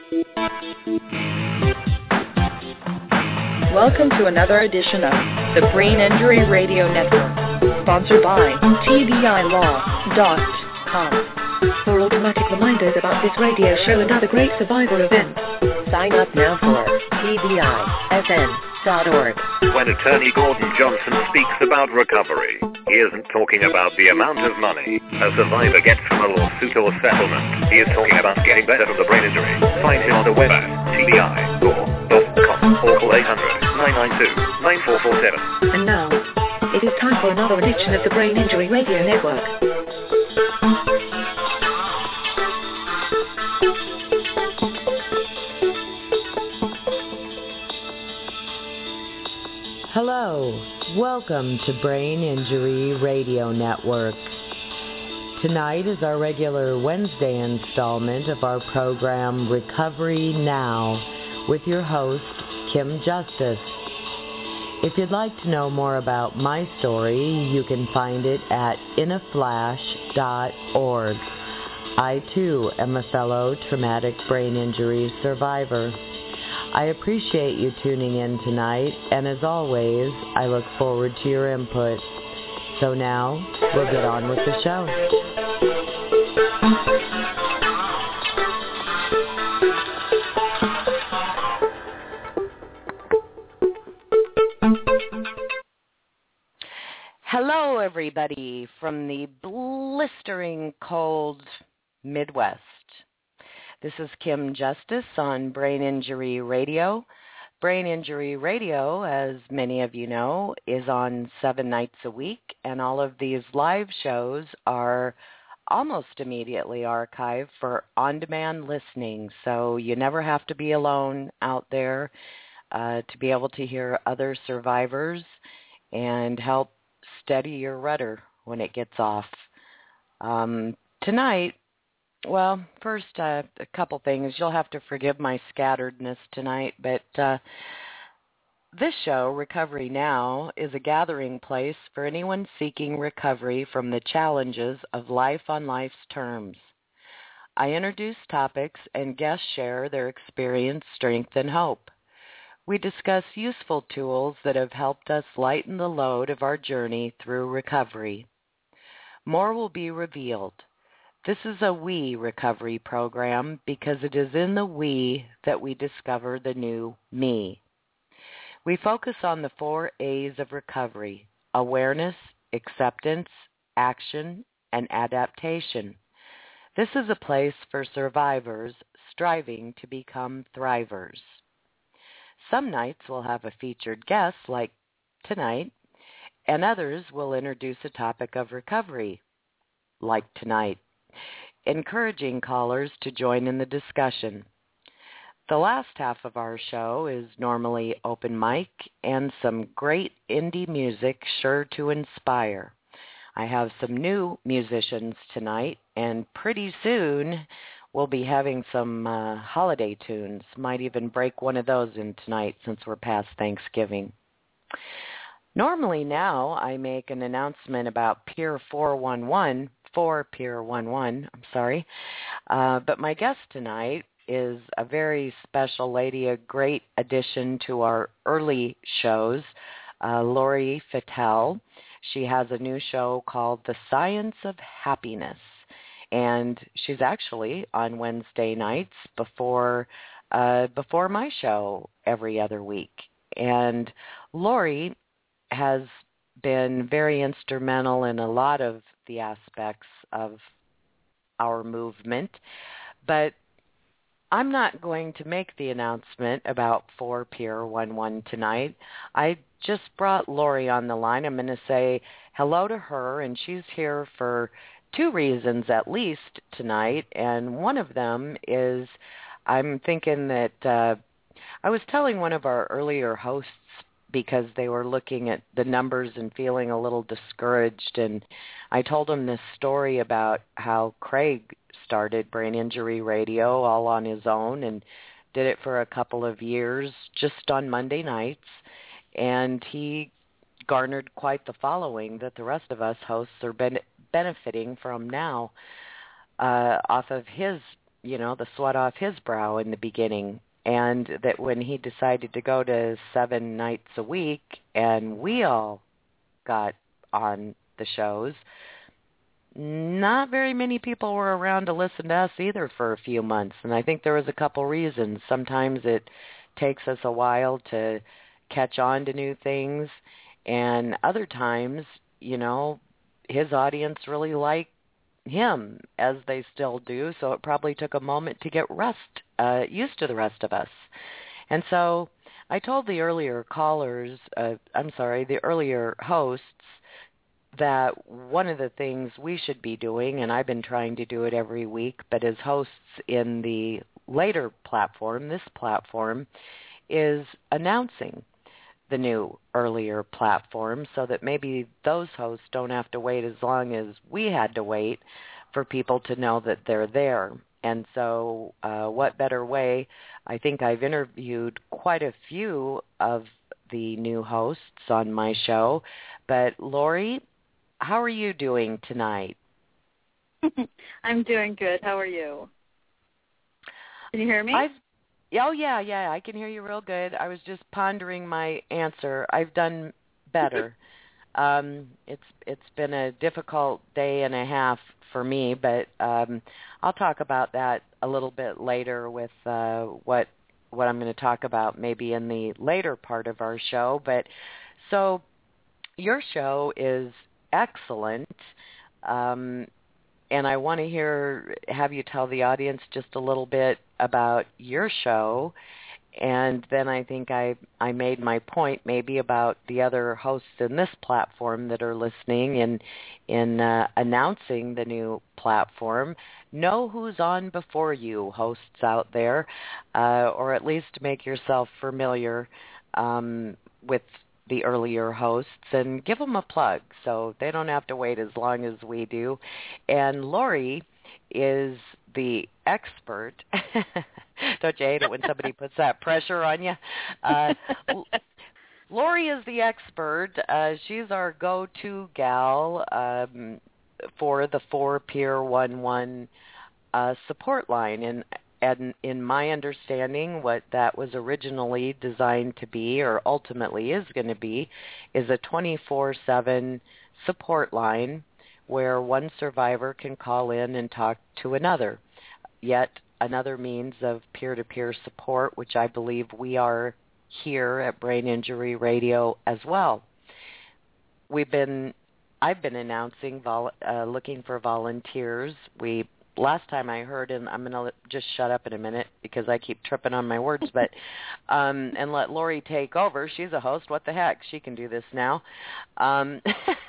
Welcome to another edition of the Brain Injury Radio Network, sponsored by TBILaw.com. For automatic reminders about this radio show and other great survivor events, sign up now for TBISN.org. When attorney Gordon Johnson speaks about recovery, he isn't talking about the amount of money a survivor gets from a lawsuit or settlement. He is talking about getting better from the brain injury. Find him on the web at TBILaw.com or call 800-992-9447. And now, it is time for another edition of the Brain Injury Radio Network. Hello, welcome to Brain Injury Radio Network. Tonight is our regular Wednesday installment of our program Recovery Now with your host, Kim Justice. If you'd like to know more about my story, you can find it at inaflash.org. I too am a fellow traumatic brain injury survivor. I appreciate you tuning in tonight, and as always, I look forward to your input. So now, we'll get on with the show. Hello, everybody, from the blistering cold Midwest. This is Kim Justice on Brain Injury Radio. Brain Injury Radio, as many of you know, is on 7 nights a week, and all of these live shows are almost immediately archived for on-demand listening, so you never have to be alone out there to be able to hear other survivors and help steady your rudder when it gets off. Tonight, well, first, a couple things. You'll have to forgive my scatteredness tonight, but this show, Recovery Now, is a gathering place for anyone seeking recovery from the challenges of life on life's terms. I introduce topics and guests share their experience, strength, and hope. We discuss useful tools that have helped us lighten the load of our journey through recovery. More will be revealed. This is a we recovery program because it is in the we that we discover the new me. We focus on the 4 A's of recovery: awareness, acceptance, action, and adaptation. This is a place for survivors striving to become thrivers. Some nights we'll have a featured guest like tonight, and others will introduce a topic of recovery like tonight, encouraging callers to join in the discussion. The last half of our show is normally open mic and some great indie music sure to inspire. I have some new musicians tonight, and pretty soon we'll be having some holiday tunes. Might even break one of those in tonight since we're past Thanksgiving. Normally now I make an announcement about Pier 411, but my guest tonight is a very special lady, a great addition to our early shows, Lori Fattel. She has a new show called The Science of Happiness, and she's actually on Wednesday nights before my show every other week. And Lori has been very instrumental in a lot of the aspects of our movement, but I'm not going to make the announcement about 4 Pier 11 tonight. I just brought Lori on the line. I'm going to say hello to her, and she's here for 2 reasons at least tonight, and one of them is I'm thinking that I was telling one of our earlier hosts, because they were looking at the numbers and feeling a little discouraged, and I told them this story about how Craig started Brain Injury Radio all on his own and did it for a couple of years just on Monday nights, and he garnered quite the following that the rest of us hosts are benefiting from now off of his the sweat off his brow in the beginning, and that when he decided to go to 7 nights a week and we all got on the shows, not very many people were around to listen to us either for a few months. And I think there was a couple reasons. Sometimes it takes us a while to catch on to new things, and other times, his audience really liked him, as they still do, so it probably took a moment to get used to the rest of us. And so I told the earlier the earlier hosts, that one of the things we should be doing, and I've been trying to do it every week, but as hosts in the later platform, this platform, is announcing the new earlier platform so that maybe those hosts don't have to wait as long as we had to wait for people to know that they're there. And so what better way? I think I've interviewed quite a few of the new hosts on my show, but Lori, how are you doing tonight? I'm doing good. How are you? Can you hear me? Oh, yeah, I can hear you real good. I was just pondering my answer. I've done better. It's been a difficult day and a half for me, but I'll talk about that a little bit later with what I'm going to talk about maybe in the later part of our show. But so your show is excellent, and I want to have you tell the audience just a little bit about your show, and then I think I made my point maybe about the other hosts in this platform that are listening in announcing the new platform. Know who's on before you, hosts out there, or at least make yourself familiar with the earlier hosts and give them a plug so they don't have to wait as long as we do. And Lori is the expert. Don't you hate it when somebody puts that pressure on you? Lori is the expert. She's our go-to gal for the 4-Peer 1-1 support line. And in my understanding, what that was originally designed to be, or ultimately is going to be, is a 24/7 support line where one survivor can call in and talk to another. Yet another means of peer-to-peer support, which I believe we are here at Brain Injury Radio as well. I've been announcing looking for volunteers. Last time I heard, and I'm going to just shut up in a minute because I keep tripping on my words, but and let Lori take over. She's a host. What the heck? She can do this now. And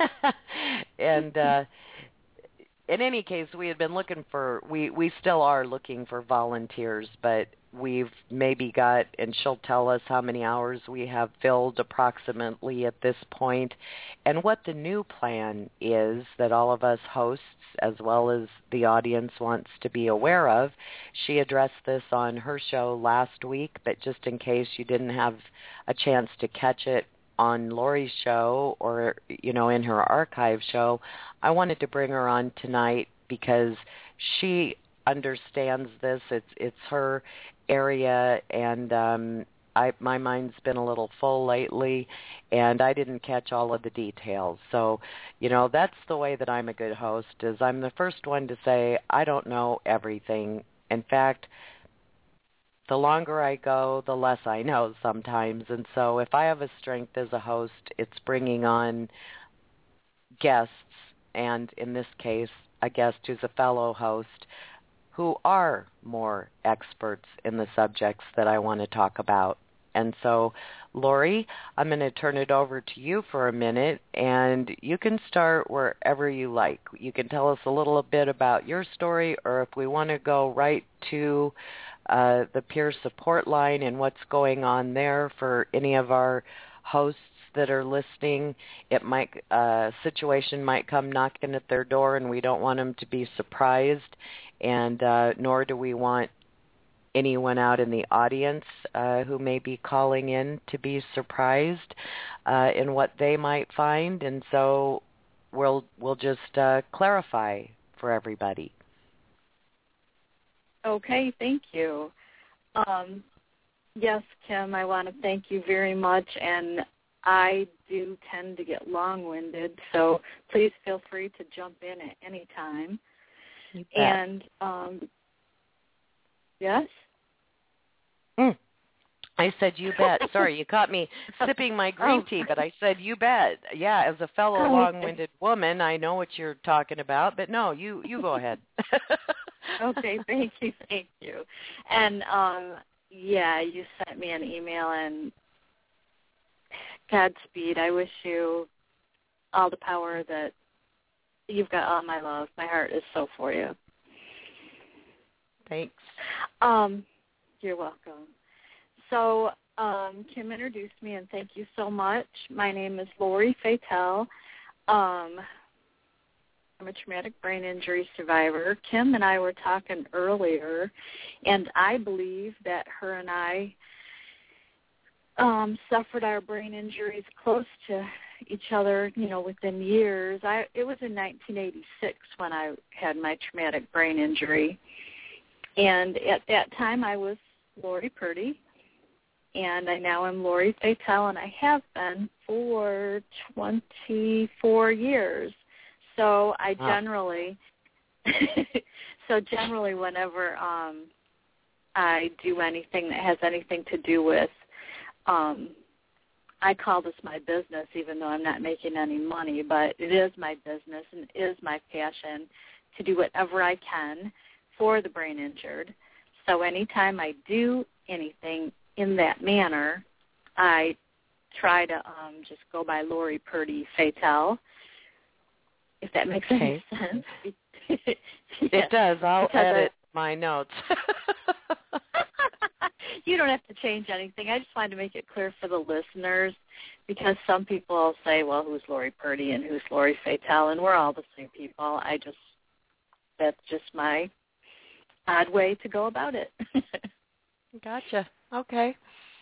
in any case, we had been looking for, we still are looking for volunteers, but we've maybe got, and she'll tell us how many hours we have filled approximately at this point, and what the new plan is that all of us hosts, as well as the audience, wants to be aware of. She addressed this on her show last week, but just in case you didn't have a chance to catch it on Lori's show or, in her archive show, I wanted to bring her on tonight because she understands this. It's her area, and my mind's been a little full lately, and I didn't catch all of the details. So, that's the way that I'm a good host, is I'm the first one to say I don't know everything. In fact, the longer I go, the less I know sometimes. And so if I have a strength as a host, it's bringing on guests, and in this case, a guest who's a fellow host, who are more experts in the subjects that I want to talk about. And so, Lori, I'm going to turn it over to you for a minute, and you can start wherever you like. You can tell us a little bit about your story, or if we want to go right to the peer support line and what's going on there for any of our hosts that are listening. A situation might come knocking at their door, and we don't want them to be surprised, and nor do we want anyone out in the audience who may be calling in to be surprised in what they might find. And so we'll just clarify for everybody. Okay, thank you. Yes, Kim, I want to thank you very much, and I do tend to get long-winded, so please feel free to jump in at any time. You bet. And, yes? I said, you bet. Sorry, you caught me sipping my green tea, but I said, you bet. Yeah, as a fellow long-winded woman, I know what you're talking about, but no, you go ahead. Okay, thank you. And, yeah, you sent me an email, and Godspeed. I wish you all the power that you've got. All my love. My heart is so for you. Thanks. You're welcome. So Kim introduced me, and thank you so much. My name is Lori Fatel. I'm a traumatic brain injury survivor. Kim and I were talking earlier, and I believe that her and I suffered our brain injuries close to each other, within years. It was in 1986 when I had my traumatic brain injury. And at that time, I was Lori Purdy, and I now am Lori Fatel, and I have been for 24 years. So I generally, whenever I do anything that has anything to do with, I call this my business, even though I'm not making any money, but it is my business and it is my passion to do whatever I can for the brain injured. So anytime I do anything in that manner, I try to just go by Lori Purdy Fatel, if that makes any sense. It does. I'll edit my notes. You don't have to change anything. I just wanted to make it clear for the listeners, because some people will say, well, who's Lori Purdy and who's Lori Fatel, and we're all the same people. That's just my odd way to go about it. Gotcha. Okay.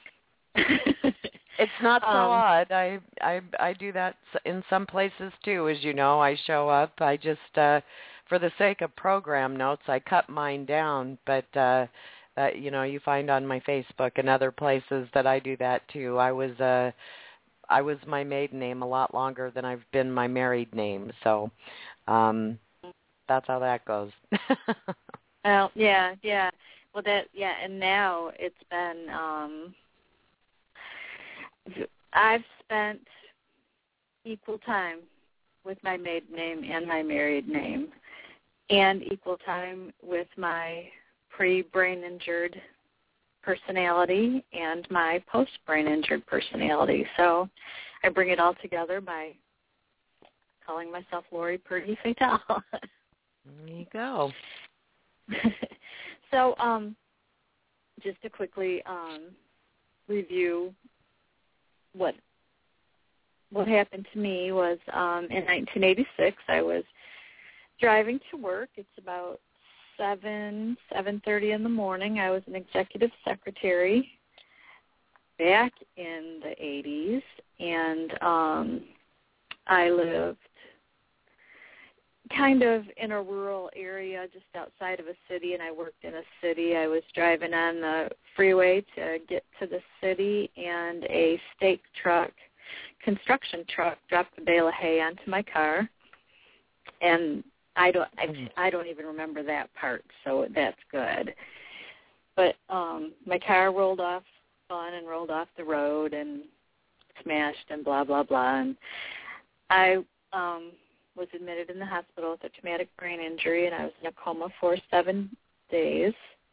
It's not so odd. I do that in some places too, as you know. I show up. I just, for the sake of program notes, I cut mine down. But you find on my Facebook and other places that I do that too. I was my maiden name a lot longer than I've been my married name. So that's how that goes. Well, yeah. Well, and now it's been, I've spent equal time with my maiden name and my married name, and equal time with my pre-brain injured personality and my post-brain injured personality. So I bring it all together by calling myself Lori Purdy Fatel. There you go. So just to quickly review what happened to me was in 1986, I was driving to work. It's about 7:30 in the morning. I was an executive secretary back in the 80s, and I lived kind of in a rural area just outside of a city, and I worked in a city. I was driving on the freeway to get to the city, and a stake truck, construction truck, dropped a bale of hay onto my car, and I don't even remember that part, so that's good. But my car rolled off the road and smashed and blah, blah, blah. And I was admitted in the hospital with a traumatic brain injury, and I was in a coma for 7 days.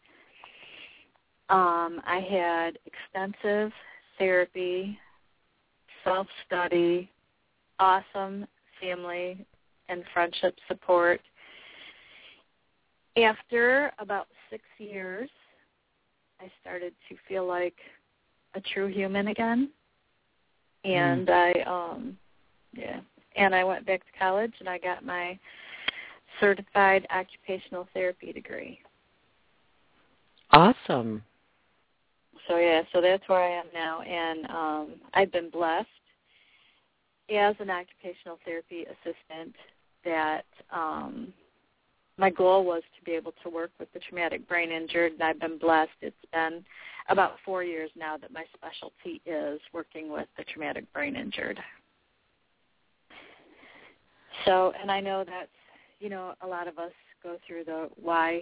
I had extensive therapy, self-study, awesome family and friendship support. After about 6 years, I started to feel like a true human again, and I went back to college and I got my certified occupational therapy degree. Awesome. So that's where I am now, and I've been blessed as an occupational therapy assistant that my goal was to be able to work with the traumatic brain injured, and I've been blessed. It's been about 4 years now that my specialty is working with the traumatic brain injured. So, and I know that's, you know, a lot of us go through the why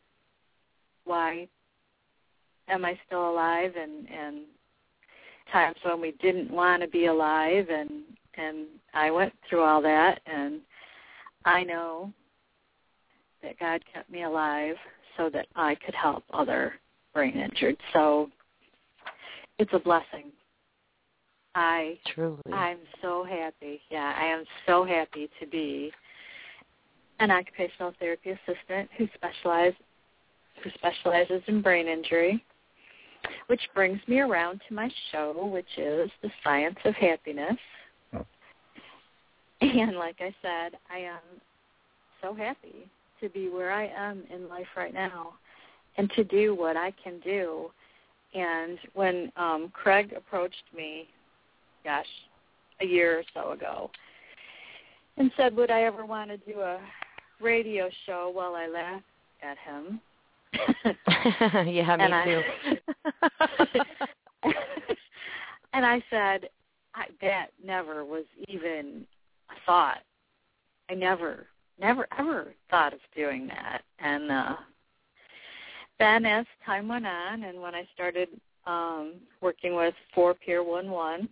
am I still alive, and times when we didn't want to be alive, and I went through all that, and I know that God kept me alive so that I could help other brain injured. So it's a blessing. Truly. I'm so happy. Yeah, I am so happy to be an occupational therapy assistant who specializes in brain injury, which brings me around to my show, which is The Science of Happiness. Oh. And like I said, I am so happy to be where I am in life right now and to do what I can do. And when Craig approached me, a year or so ago, and said, would I ever want to do a radio show? Well, I laughed at him. Yeah, me too. And I said, that never was even a thought. I never ever thought of doing that. And then as time went on, and when I started working with 4 Pier 11,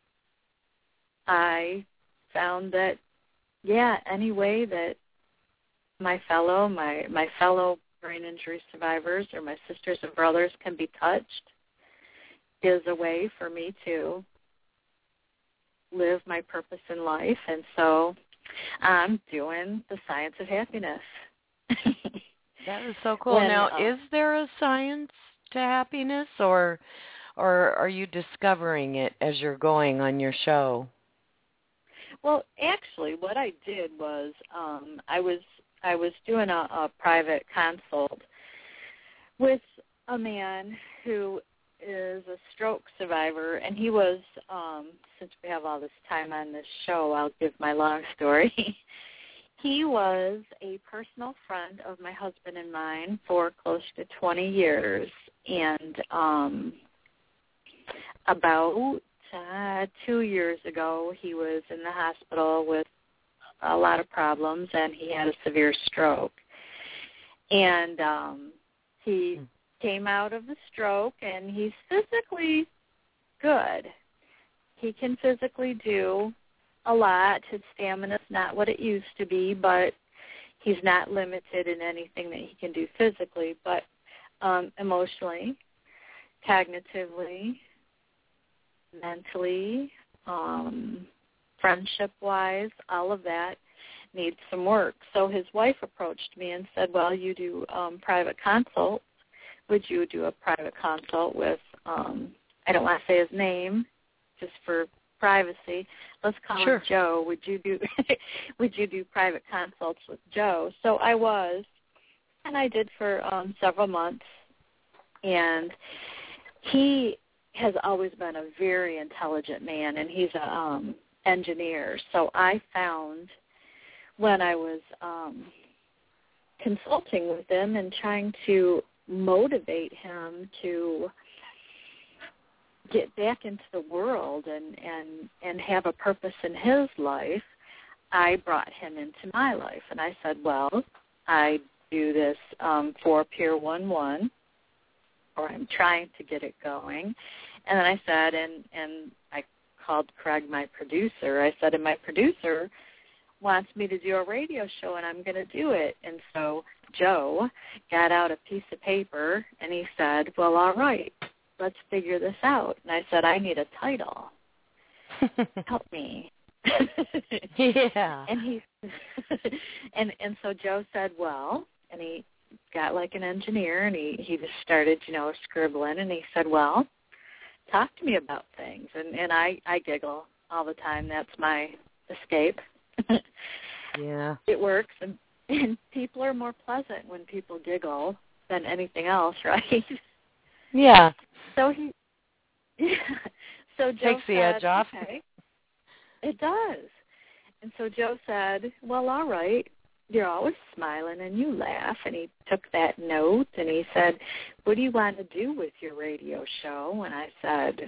I found that, any way that my fellow brain injury survivors or my sisters and brothers can be touched is a way for me to live my purpose in life. And so I'm doing The Science of Happiness. That is so cool. Now, is there a science to happiness, or are you discovering it as you're going on your show? Well, actually, what I did was I was doing a private consult with a man who is a stroke survivor, and he was, since we have all this time on this show, I'll give my long story. He was a personal friend of my husband and mine for close to 20 years, and about 2 years ago, he was in the hospital with a lot of problems, and he had a severe stroke. And he came out of the stroke, and he's physically good. He can physically do a lot. His stamina's not what it used to be, but he's not limited in anything that he can do physically. But emotionally, cognitively, mentally, friendship-wise, all of that needs some work. So his wife approached me and said, well, you do private consults. Would you do a private consult with, I don't want to say his name, just for privacy. Let's call him Joe. Would you do private consults with Joe? So I was, and I did for several months. And he has always been a very intelligent man, and he's an engineer. So I found when I was consulting with him and trying to motivate him to get back into the world and have a purpose in his life, I brought him into my life. And I said, well, I do this 4 Pier 11, or I'm trying to get it going. And then I said, and I called Craig my producer. I said, and my producer wants me to do a radio show, and I'm going to do it. And so Joe got out a piece of paper, and he said, well, all right, let's figure this out. And I said, I need a title. Help me. Yeah. And he and so Joe said, well, and he got like an engineer, and he just started, scribbling, and he said, well, talk to me about things. And I giggle all the time. That's my escape. Yeah. It works, and people are more pleasant when people giggle than anything else, right? Yeah. So so Joe takes the edge off. Okay, it does. And so Joe said, well, all right, you're always smiling and you laugh. And he took that note and he said, what do you want to do with your radio show? And I said,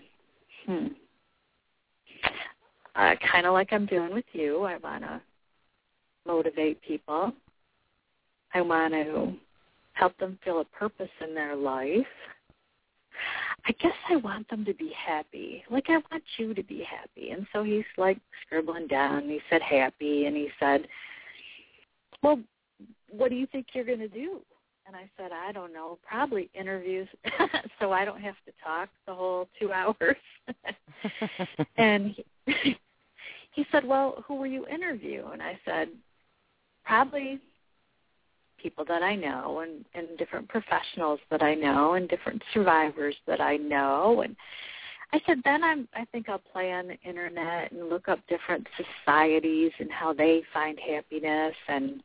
kind of like I'm doing with you. I want to motivate people. I want to help them feel a purpose in their life. I guess I want them to be happy. Like I want you to be happy. And so he's like scribbling down. He said happy. And he said, well, what do you think you're going to do? And I said, I don't know, probably interviews so I don't have to talk the whole 2 hours. And he said, well, who will you interview? And I said, probably people that I know and different professionals that I know and different survivors that I know. And I said, then I think I'll play on the Internet and look up different societies and how they find happiness. And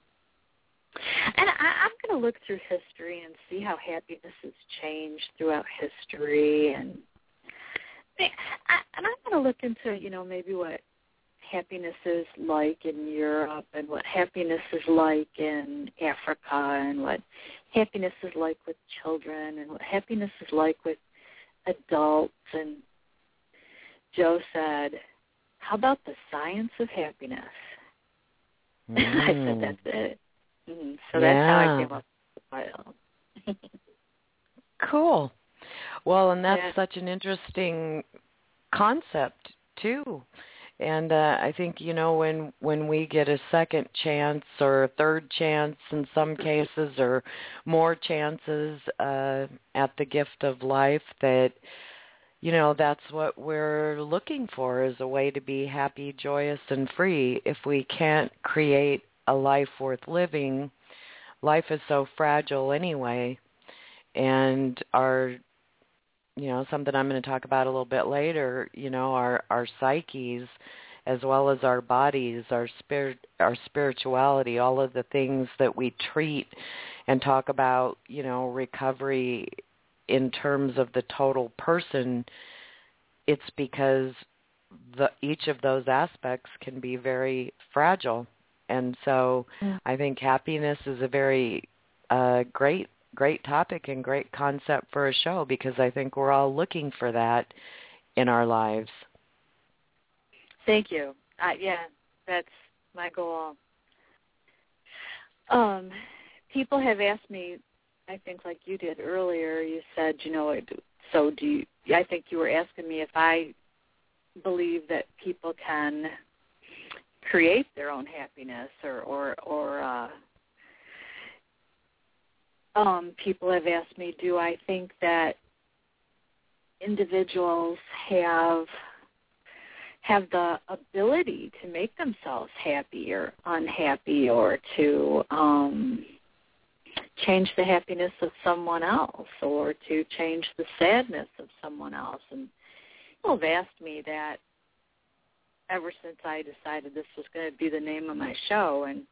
I'm going to look through history and see how happiness has changed throughout history. And I'm going to look into, maybe what happiness is like in Europe and what happiness is like in Africa and what happiness is like with children and what happiness is like with adults. And Joe said, how about the science of happiness? I said, that's it. So that's how I came up with the title. Cool. Well, and that's such an interesting concept, too. And I think, when we get a second chance or a third chance in some cases or more chances at the gift of life, that, that's what we're looking for, is a way to be happy, joyous, and free. If we can't create a life worth living, life is so fragile anyway. And our something I'm going to talk about a little bit later, our psyches, as well as our bodies, our spirituality, all of the things that we treat and talk about, recovery in terms of the total person, it's because each of those aspects can be very fragile. And so I think happiness is a very great topic and great concept for a show, because I think we're all looking for that in our lives. Thank you. That's my goal. People have asked me, I think like you did earlier, you said, I think you were asking me if I believe that people can create their own happiness or people have asked me, do I think that individuals have the ability to make themselves happy or unhappy, or to change the happiness of someone else, or to change the sadness of someone else? And people have asked me that ever since I decided this was going to be the name of my show. And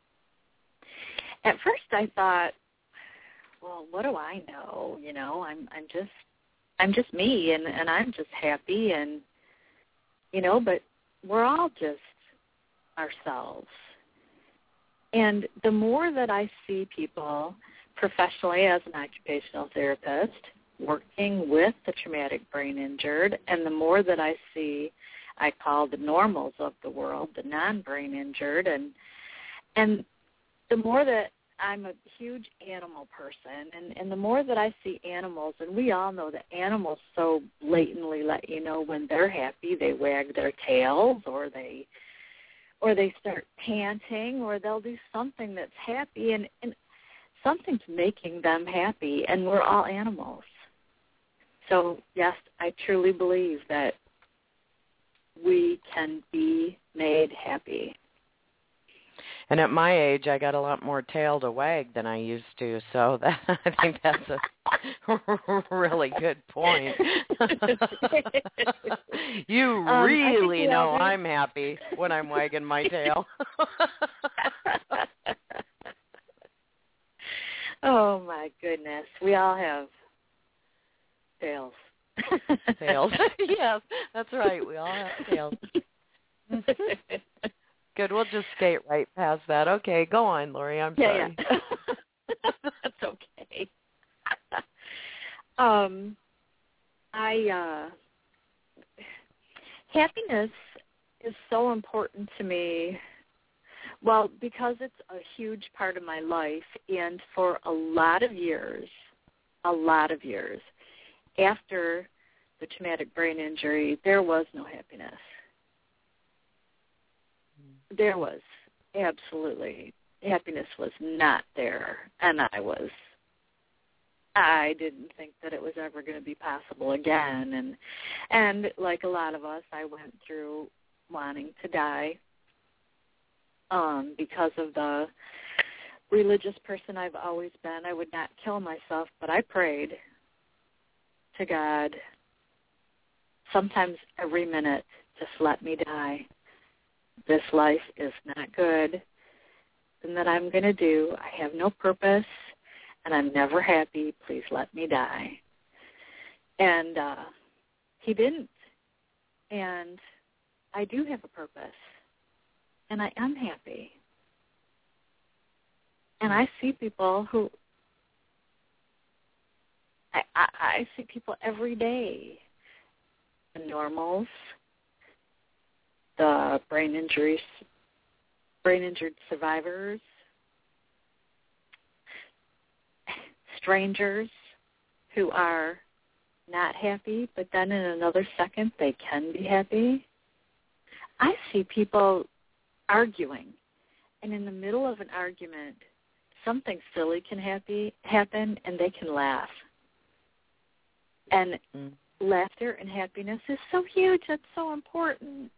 at first I thought, well, what do I know? I'm just me, and I'm just happy, and but we're all just ourselves. And the more that I see people professionally as an occupational therapist working with the traumatic brain injured, and the more that I see, I call the normals of the world, the non-brain injured, and the more that I'm a huge animal person, and the more that I see animals, and we all know that animals so blatantly let you know when they're happy. They wag their tails, or they start panting, or they'll do something that's happy, and something's making them happy, and we're all animals. So, yes, I truly believe that we can be made happy. And at my age, I got a lot more tail to wag than I used to, so I think that's a really good point. You really know I'm happy when I'm wagging my tail. Oh, my goodness. We all have tails. Tails. Yes, that's right. We all have tails. good. We'll just skate right past that. Okay, go on, Lori. I'm sorry. Yeah. That's okay. Happiness is so important to me. Well, because it's a huge part of my life, and for a lot of years, after the traumatic brain injury, there was no happiness. There was absolutely, happiness was not there, and I didn't think that it was ever going to be possible again, and like a lot of us, I went through wanting to die because of the religious person I've always been. I would not kill myself, but I prayed to God sometimes every minute, just let me die. This life is not good. And that I'm going to do. I have no purpose, and I'm never happy. Please let me die. And he didn't. And I do have a purpose, and I am happy. And I see people who, I see people every day, the normals, the brain-injured survivors, strangers who are not happy, but then in another second they can be happy. I see people arguing, and in the middle of an argument, something silly can happen, and they can laugh. And laughter and happiness is so huge. It's so important.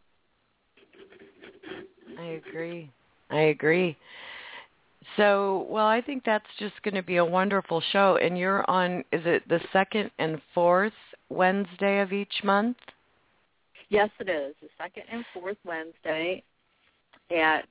I agree. So, well, I think that's just going to be a wonderful show. And you're on, is it the second and fourth Wednesday of each month? Yes, it is. The second and fourth Wednesday at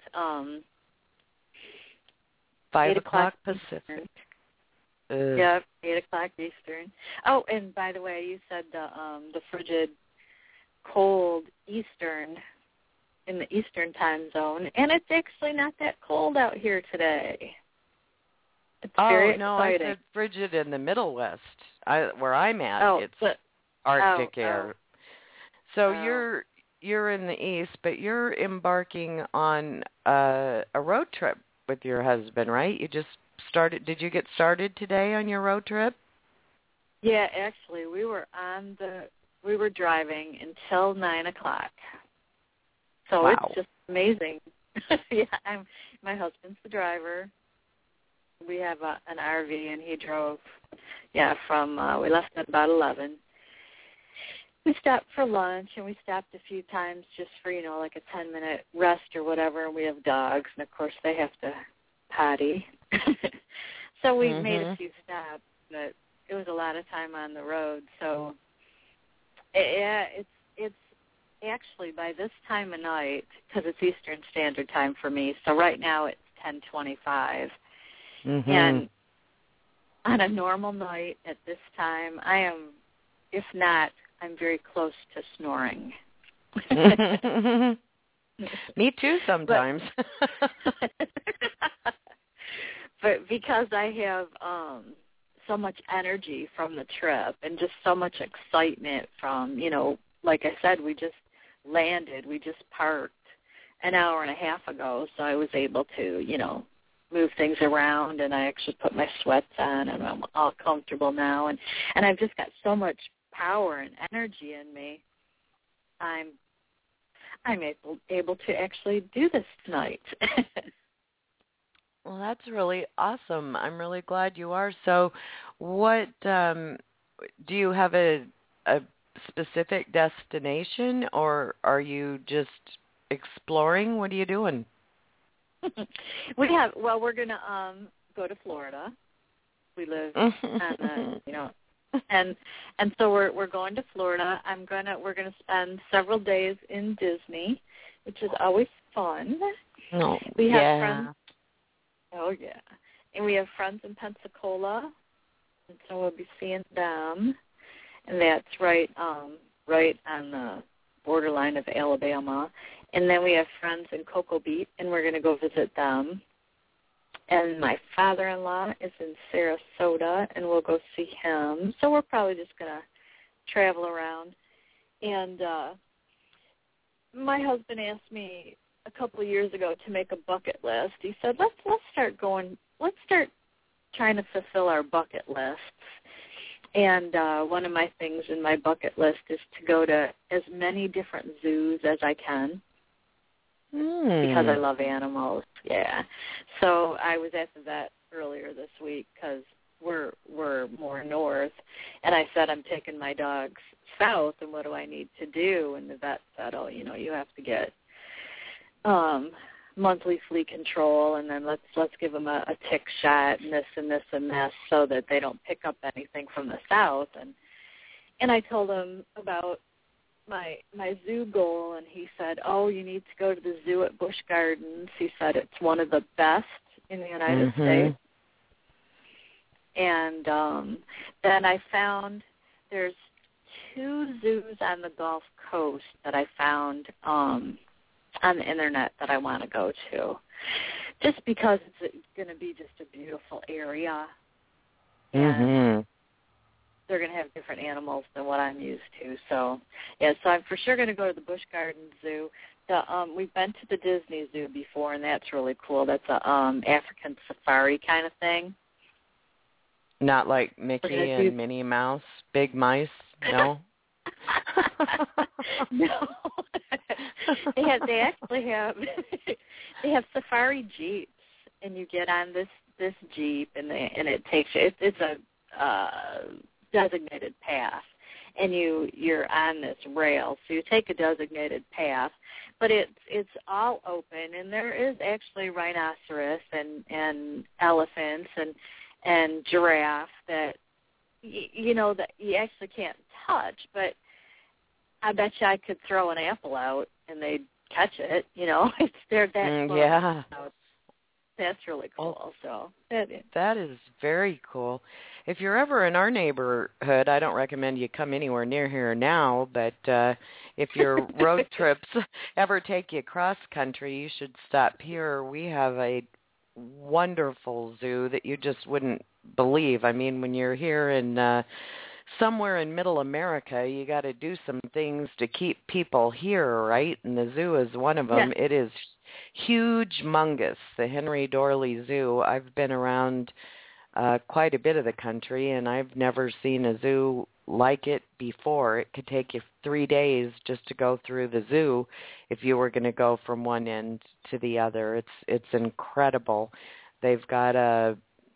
5 o'clock Pacific. Yep, 8 o'clock Eastern. Oh, and by the way, you said the frigid, cold Eastern, in the Eastern time zone, and it's actually not that cold out here today. It's very exciting. I said frigid in the Middle West, where I'm at. It's Arctic air. So you're in the East, but you're embarking on a road trip with your husband, right? You just started. Did you get started today on your road trip? Yeah, actually, we were driving until 9 o'clock. So wow. It's just amazing. Yeah, my husband's the driver. We have an RV, and he drove. Yeah, we left at about 11. We stopped for lunch, and we stopped a few times just for, like a 10-minute rest or whatever. And we have dogs, and of course they have to potty. So we made a few stops, but it was a lot of time on the road. So yeah, it's actually by this time of night, because it's Eastern Standard Time for me. So right now it's 10:25, and on a normal night at this time, I am, if not, I'm very close to snoring. Me too sometimes. But because I have so much energy from the trip and just so much excitement from, like I said, we just landed, we just parked an hour and a half ago, so I was able to, move things around, and I actually put my sweats on, and I'm all comfortable now, and I've just got so much power and energy in me. I'm able to actually do this tonight. Well, that's really awesome. I'm really glad you are. So what, do you have a specific destination, or are you just exploring? What are you doing? We're going to go to Florida. We live on the, and so we're going to Florida. We're gonna spend several days in Disney, which is always fun. Oh, we have friends. Oh yeah, and we have friends in Pensacola, and so we'll be seeing them. And that's right on the borderline of Alabama And then we have friends in Cocoa Beach, and we're going to go visit them. And my father-in-law is in Sarasota, and we'll go see him. So we're probably just going to travel around. And my husband asked me a couple of years ago to make a bucket list. He said, let's start trying to fulfill our bucket lists. And one of my things in my bucket list is to go to as many different zoos as I can. Because I love animals, yeah. So I was at the vet earlier this week because we're more north, and I said I'm taking my dogs south, and what do I need to do? And the vet said, oh, you have to get monthly flea control, and then let's give them a tick shot and this and this and this so that they don't pick up anything from the south. And I told him about my zoo goal, and he said, oh, you need to go to the zoo at Busch Gardens. He said it's one of the best in the United States. And then I found there's 2 zoos on the Gulf Coast that I found on the Internet that I want to go to, just because it's going to be just a beautiful area. And they're going to have different animals than what I'm used to. So, yeah, so I'm for sure going to go to the Busch Gardens Zoo. We've been to the Disney Zoo before, and that's really cool. That's a African safari kind of thing. Not like Mickey and Minnie Mouse, big mice, no? No. They actually have they have safari jeeps, and you get on this jeep, and it takes you. It's a designated path, and you're on this rail, so you take a designated path, but it's all open, and there is actually rhinoceros and elephants and giraffe that that you actually can't touch, but I bet you I could throw an apple out and they'd catch it. It's they're that close. Yeah. So that's really cool. So that is very cool. If you're ever in our neighborhood, I don't recommend you come anywhere near here now, but if your road trips ever take you cross country, you should stop here. We have a wonderful zoo that you just wouldn't believe. I mean, when you're here in somewhere in middle America, you got to do some things to keep people here, right? And the zoo is one of them. Yeah. It is huge-mongous, the Henry Dorley Zoo. I've been around quite a bit of the country, and I've never seen a zoo like it before. It could take you 3 days just to go through the zoo if you were going to go from one end to the other. It's incredible. They've got a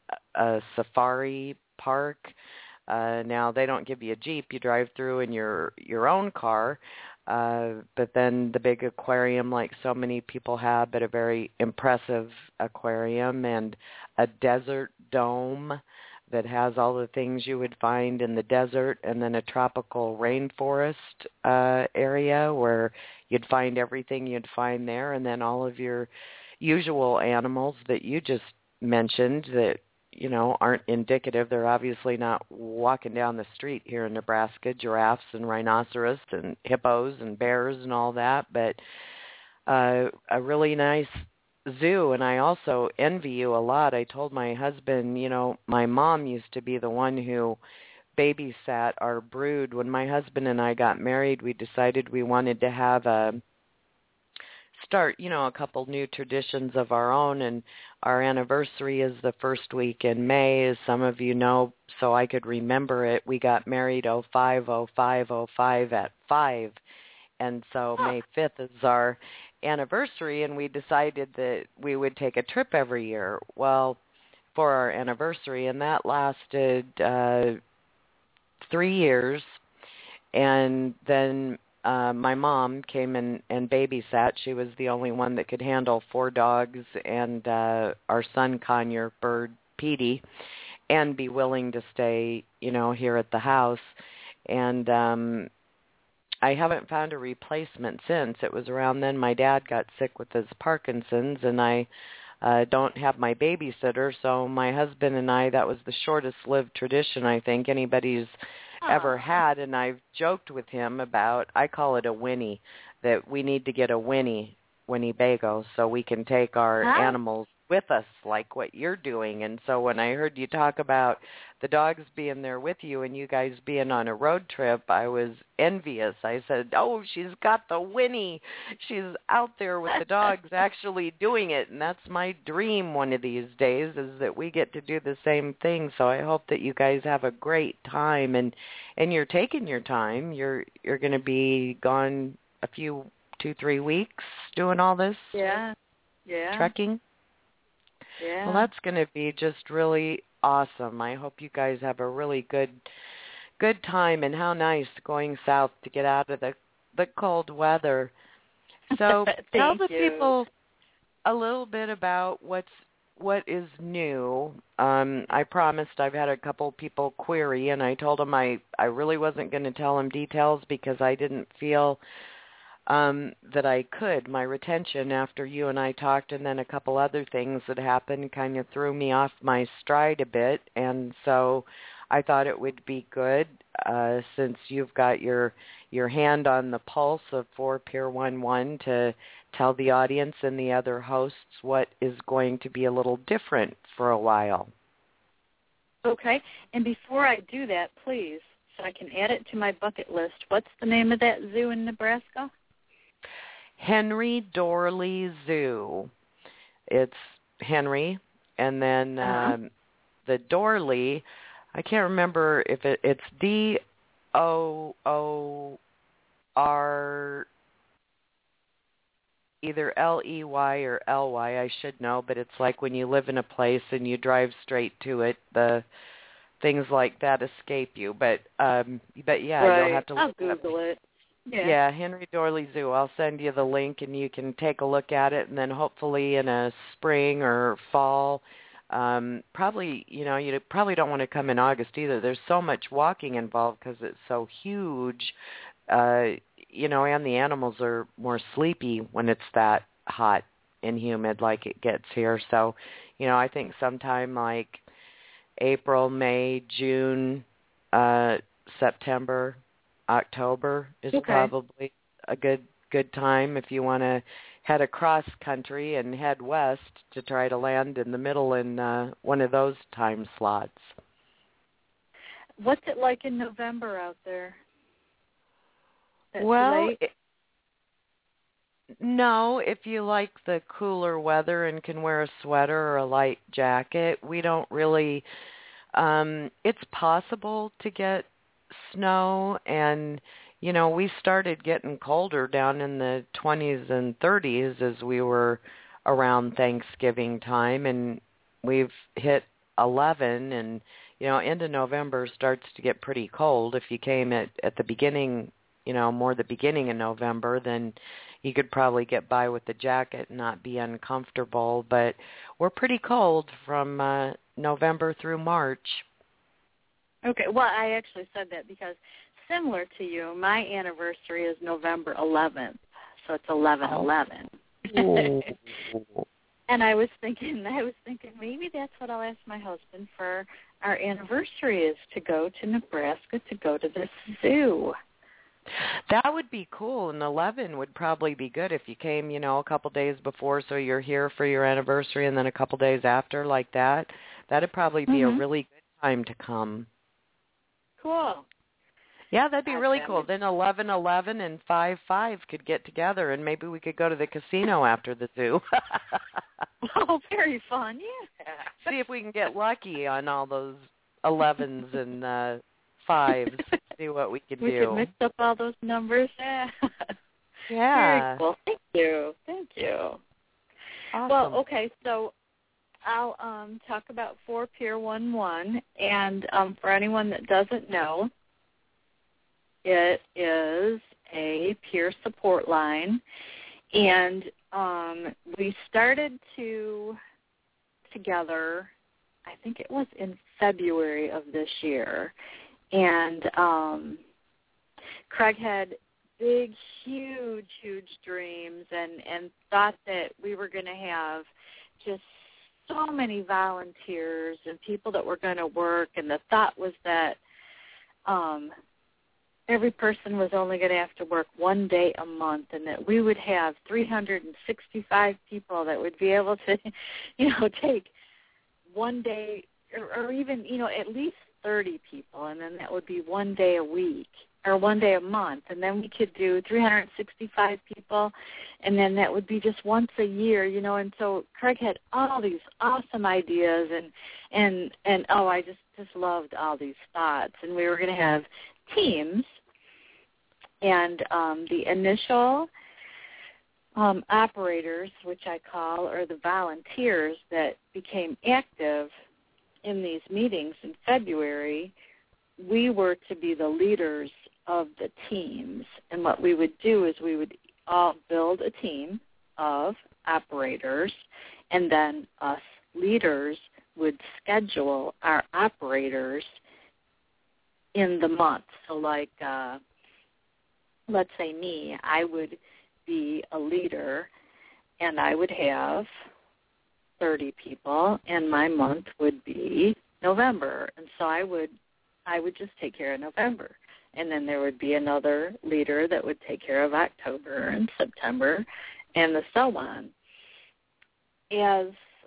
safari park. Now, they don't give you a Jeep. You drive through in your own car. But then the big aquarium, like so many people have, but a very impressive aquarium, and a desert dome that has all the things you would find in the desert, and then a tropical rainforest area where you'd find everything you'd find there, and then all of your usual animals that you just mentioned that aren't indicative. They're obviously not walking down the street here in Nebraska, giraffes and rhinoceros and hippos and bears and all that, but a really nice zoo. And I also envy you a lot. I told my husband, my mom used to be the one who babysat our brood. When my husband and I got married, we decided we wanted to have a couple new traditions of our own, and our anniversary is the first week in May, as some of you know, so I could remember it. We got married 05/05/05 at 5, and so May 5th is our anniversary, and we decided that we would take a trip every year, for our anniversary, and that lasted 3 years, and then my mom came and babysat. She was the only one that could handle 4 dogs and our son, Conyer Bird, Petey, and be willing to stay, here at the house. And I haven't found a replacement since. It was around then my dad got sick with his Parkinson's, and I don't have my babysitter, so my husband and I, that was the shortest-lived tradition I think anybody's ever had, and I've joked with him about, I call it a Winnie. that we need to get a Winnebago so we can take our animals with us like what you're doing. And so when I heard you talk about the dogs being there with you and you guys being on a road trip, I was envious. I said, oh, she's got the Winnie. She's out there with the dogs actually doing it. And that's my dream one of these days, is that we get to do the same thing. So I hope that you guys have a great time, and you're taking your time. You're going to be gone a few 2-3 weeks doing all this trekking. Yeah. Well, that's going to be just really awesome. I hope you guys have a really good time, and how nice going south to get out of the cold weather. So tell the people a little bit about what is new. I promised, I've had a couple people query, and I told them I really wasn't going to tell them details because I didn't feel that I could. My retention after you and I talked, and then a couple other things that happened, kind of threw me off my stride a bit. And so I thought it would be good, since you've got your hand on the pulse of 4 Pier 11, to tell the audience and the other hosts what is going to be a little different for a while. Okay. And before I do that, please, so I can add it to my bucket list, what's the name of that zoo in Nebraska? Henry Doorly Zoo. It's Henry, and then the Doorly, I can't remember if it's DOOR, either LEY or LY, I should know, but it's like when you live in a place and you drive straight to it, the things like that escape you. But yeah, right. You'll have to look I'll Google it. Yeah, Henry Doorly Zoo. I'll send you the link, and you can take a look at it, and then hopefully in a spring or fall, probably, you probably don't want to come in August either. There's so much walking involved because it's so huge, and the animals are more sleepy when it's that hot and humid like it gets here. So, I think sometime like April, May, June, September, October is probably a good time if you want to head across country and head west to try to land in the middle in one of those time slots. What's it like in November out there? Well, no, if you like the cooler weather and can wear a sweater or a light jacket, we don't really, it's possible to get snow, and we started getting colder down in the 20s and 30s as we were around Thanksgiving time, and we've hit 11, and into November starts to get pretty cold. If you came at the beginning, more the beginning of November, then you could probably get by with the jacket and not be uncomfortable, but we're pretty cold from November through March. Okay, well, I actually said that because similar to you, my anniversary is November 11th, so it's 11/11. And I was thinking maybe that's what I'll ask my husband for our anniversary, is to go to Nebraska, to go to the zoo. That would be cool, and 11 would probably be good if you came, a couple days before, so you're here for your anniversary, and then a couple days after, like that. That'd probably be a really good time to come. Cool. Yeah, that'd be really cool. Then 11/11 and 5/5 could get together, and maybe we could go to the casino after the zoo. Oh, very fun, yeah. See if we can get lucky on all those 11s and 5s. See what we can do. We could mix up all those numbers. Yeah. Yeah. Very cool. Thank you. Awesome. Well, okay, so I'll talk about 4 Pier 11, and for anyone that doesn't know, it is a peer support line, and we started together, I think it was in February of this year, and Craig had big, huge dreams and thought that we were going to have just so many volunteers and people that were going to work, and the thought was that every person was only going to have to work one day a month, and that we would have 365 people that would be able to, take one day or even, at least 30 people, and then that would be one day a week or one day a month, and then we could do 365 people, and then that would be just once a year, and so Craig had all these awesome ideas, and I just loved all these thoughts, and we were going to have teams, and the initial operators, which I call, or the volunteers that became active in these meetings in February, we were to be the leaders of the teams. And what we would do is we would all build a team of operators, and then us leaders would schedule our operators in the month. So like, let's say me, I would be a leader, and I would have 30 people, and my month would be November. And so I would just take care of November. And then there would be another leader that would take care of October and September, and so on. As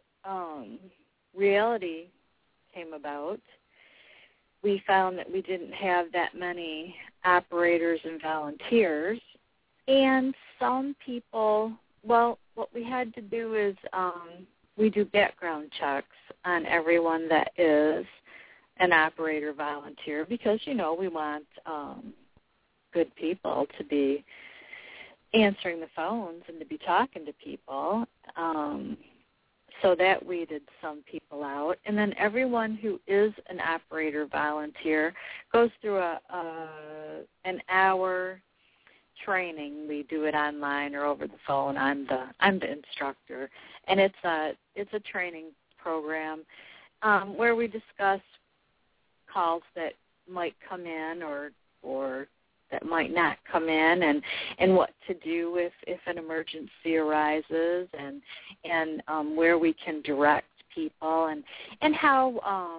reality came about, we found that we didn't have that many operators and volunteers, and some people, well, what we had to do is we do background checks on everyone that is an operator volunteer, because, we want good people to be answering the phones and to be talking to people. So that weeded some people out. And then everyone who is an operator volunteer goes through an hour training. We do it online or over the phone. I'm the instructor, and it's a training program where we discuss calls that might come in or that might not come in, and what to do if an emergency arises, and where we can direct people, and how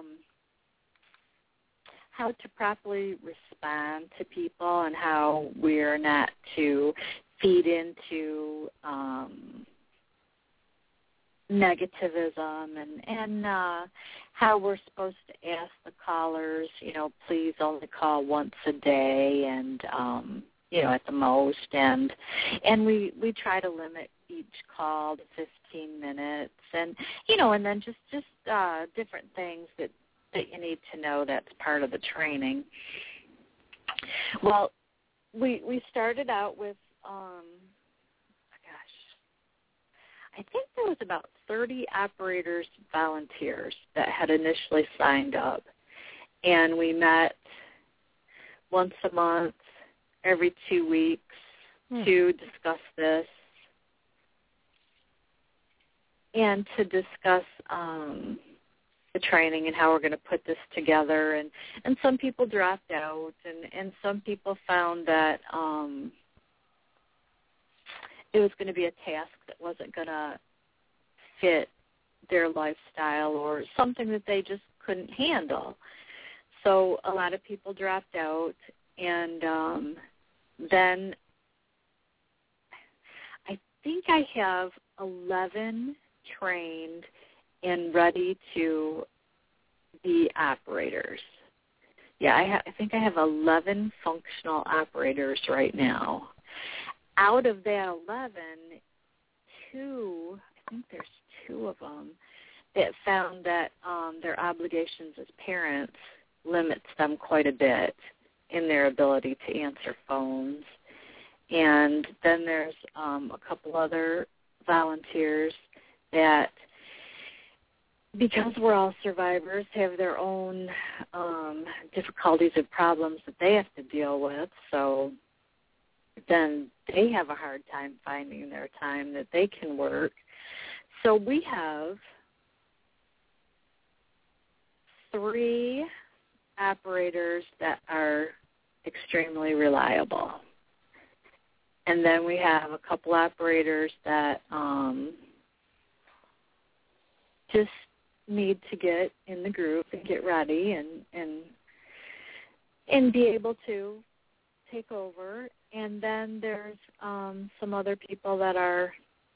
to properly respond to people, and how we're not to feed into negativism, and how we're supposed to ask the callers, please only call once a day, and at the most, and we try to limit each call to 15 minutes, and and then just different things that you need to know. That's part of the training. Well, we started out with I think there was about 30 operators, volunteers that had initially signed up. And we met once a month, every 2 weeks, to discuss this and to discuss the training and how we're going to put this together. And some people dropped out, and some people found that it was going to be a task that wasn't going to fit their lifestyle, or something that they just couldn't handle. So a lot of people dropped out, and then I think I have 11 trained and ready to be operators. Yeah, I think I have 11 functional operators right now. Out of that 11, I think there's 2 of them that found that their obligations as parents limits them quite a bit in their ability to answer phones. And then there's a couple other volunteers that, because we're all survivors, have their own difficulties and problems that they have to deal with. So then they have a hard time finding their time that they can work. So we have 3 operators that are extremely reliable. And then we have a couple operators that just need to get in the group and get ready and be able to take over, and then there's some other people that are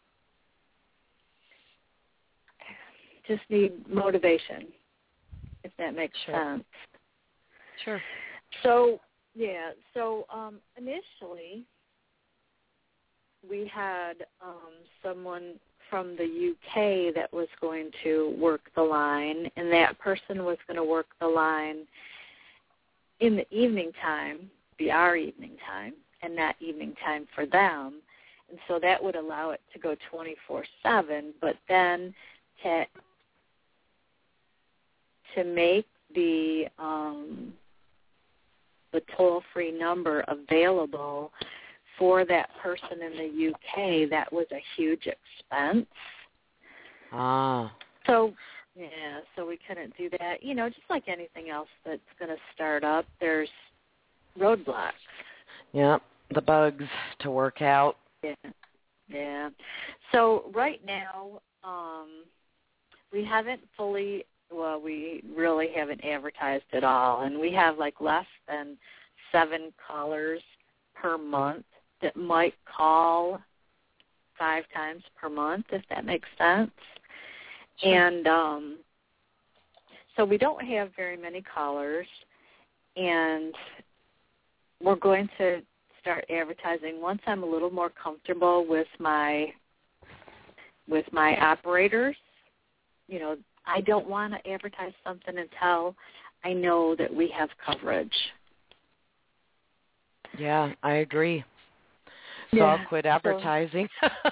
just need motivation, if that makes sense. Sure. So initially we had someone from the UK that was going to work the line, and that person was going to work the line in the evening time, be our evening time, and not evening time for them. And so that would allow it to go 24/7, but then to make the toll-free number available for that person in the UK, that was a huge expense. So we couldn't do that. You know, just like anything else that's going to start up, there's roadblocks. Yeah, the bugs to work out. Yeah. So right now, we haven't we really haven't advertised at all, and we have like less than 7 callers per month that might call 5 times per month, if that makes sense. Sure. And so we don't have very many callers, and we're going to start advertising once I'm a little more comfortable with my operators. You know, I don't want to advertise something until I know that we have coverage. Yeah, I agree. So I'll quit advertising.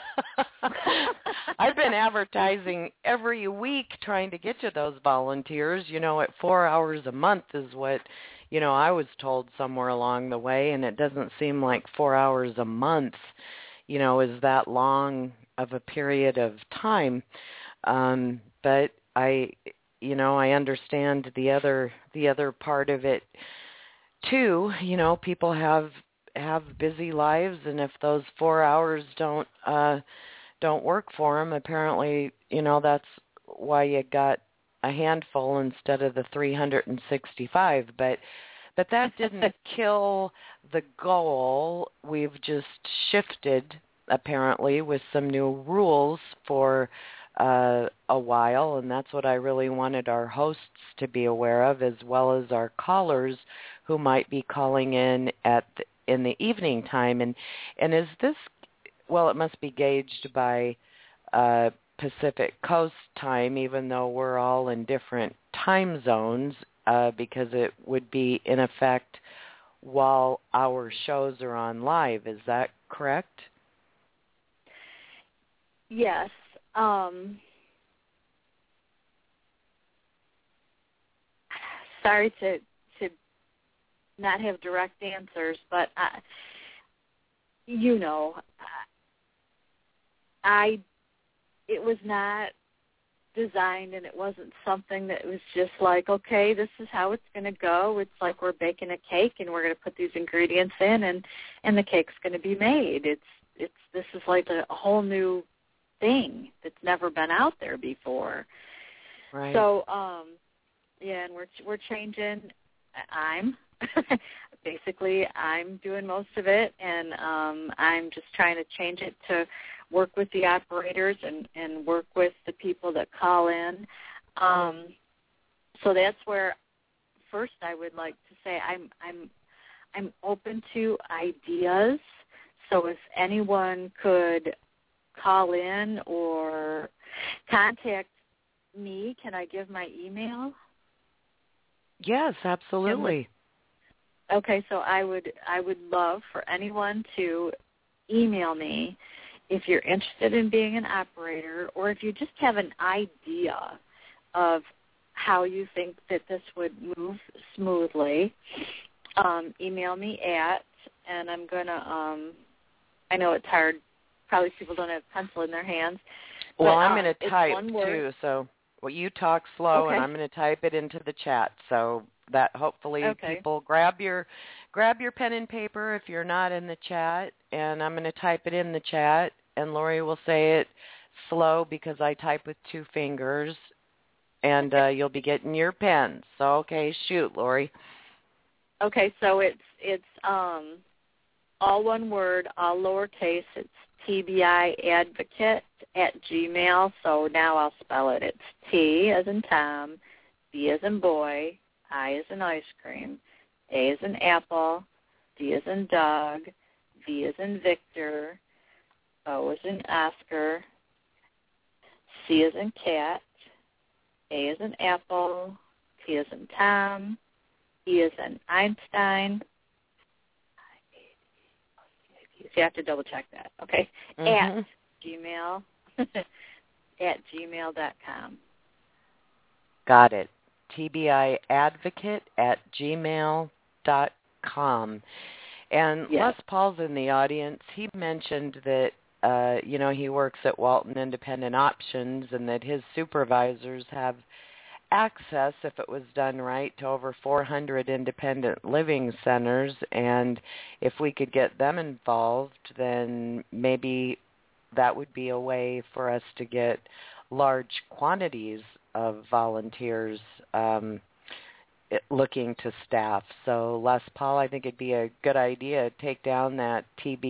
I've been advertising every week trying to get to those volunteers. You know, at 4 hours a month is what, you know, I was told somewhere along the way, and it doesn't seem like 4 hours a month, you know, is that long of a period of time. But I understand the other part of it too. You know, people have busy lives, and if those 4 hours don't work for them, apparently, you know, that's why you got a handful instead of the 365. But that didn't kill the goal. We've just shifted, apparently, with some new rules for a while, and that's what I really wanted our hosts to be aware of, as well as our callers who might be calling in in the evening time. And is this, well, it must be gauged by Pacific Coast time, even though we're all in different time zones, because it would be in effect while our shows are on live. Is that correct? Yes. Sorry to not have direct answers, but it was not designed, and it wasn't something that was just like, okay, this is how it's going to go. It's like we're baking a cake, and we're going to put these ingredients in, and the cake's going to be made. This is like a whole new thing that's never been out there before. Right. So, and we're changing. I'm doing most of it, and I'm just trying to change it to work with the operators and work with the people that call in. So that's where first I would like to say I'm open to ideas. So if anyone could call in or contact me, can I give my email? Yes, absolutely. Okay, so I would love for anyone to email me if you're interested in being an operator, or if you just have an idea of how you think that this would move smoothly. Email me and I'm gonna. I know it's hard. Probably people don't have pencil in their hands. Well, I'm going to type too. So, you talk slow, okay. And I'm going to type it into the chat. So that hopefully people grab your pen and paper if you're not in the chat, and I'm going to type it in the chat, and Lori will say it slow because I type with 2 fingers, and you'll be getting your pen. So, okay, shoot, Lori. Okay, so it's all one word, all lowercase. It's TBIadvocate@gmail. So now I'll spell it. It's T as in Tom, B as in boy, I as in ice cream, A as in apple, D as in dog, V as in Victor, O as in Oscar, C as in cat, A as in apple, T as in Tom, E as in Einstein. So you have to double check that, okay? At Gmail, at gmail.com. Got it. TBIadvocate@gmail.com. And Yes. Les Paul's in the audience. He mentioned that, he works at Walton Independent Options and that his supervisors have access, if it was done right, to over 400 independent living centers. And if we could get them involved, then maybe that would be a way for us to get large quantities of volunteers looking to staff. So Les Paul, I think it'd be a good idea to take down that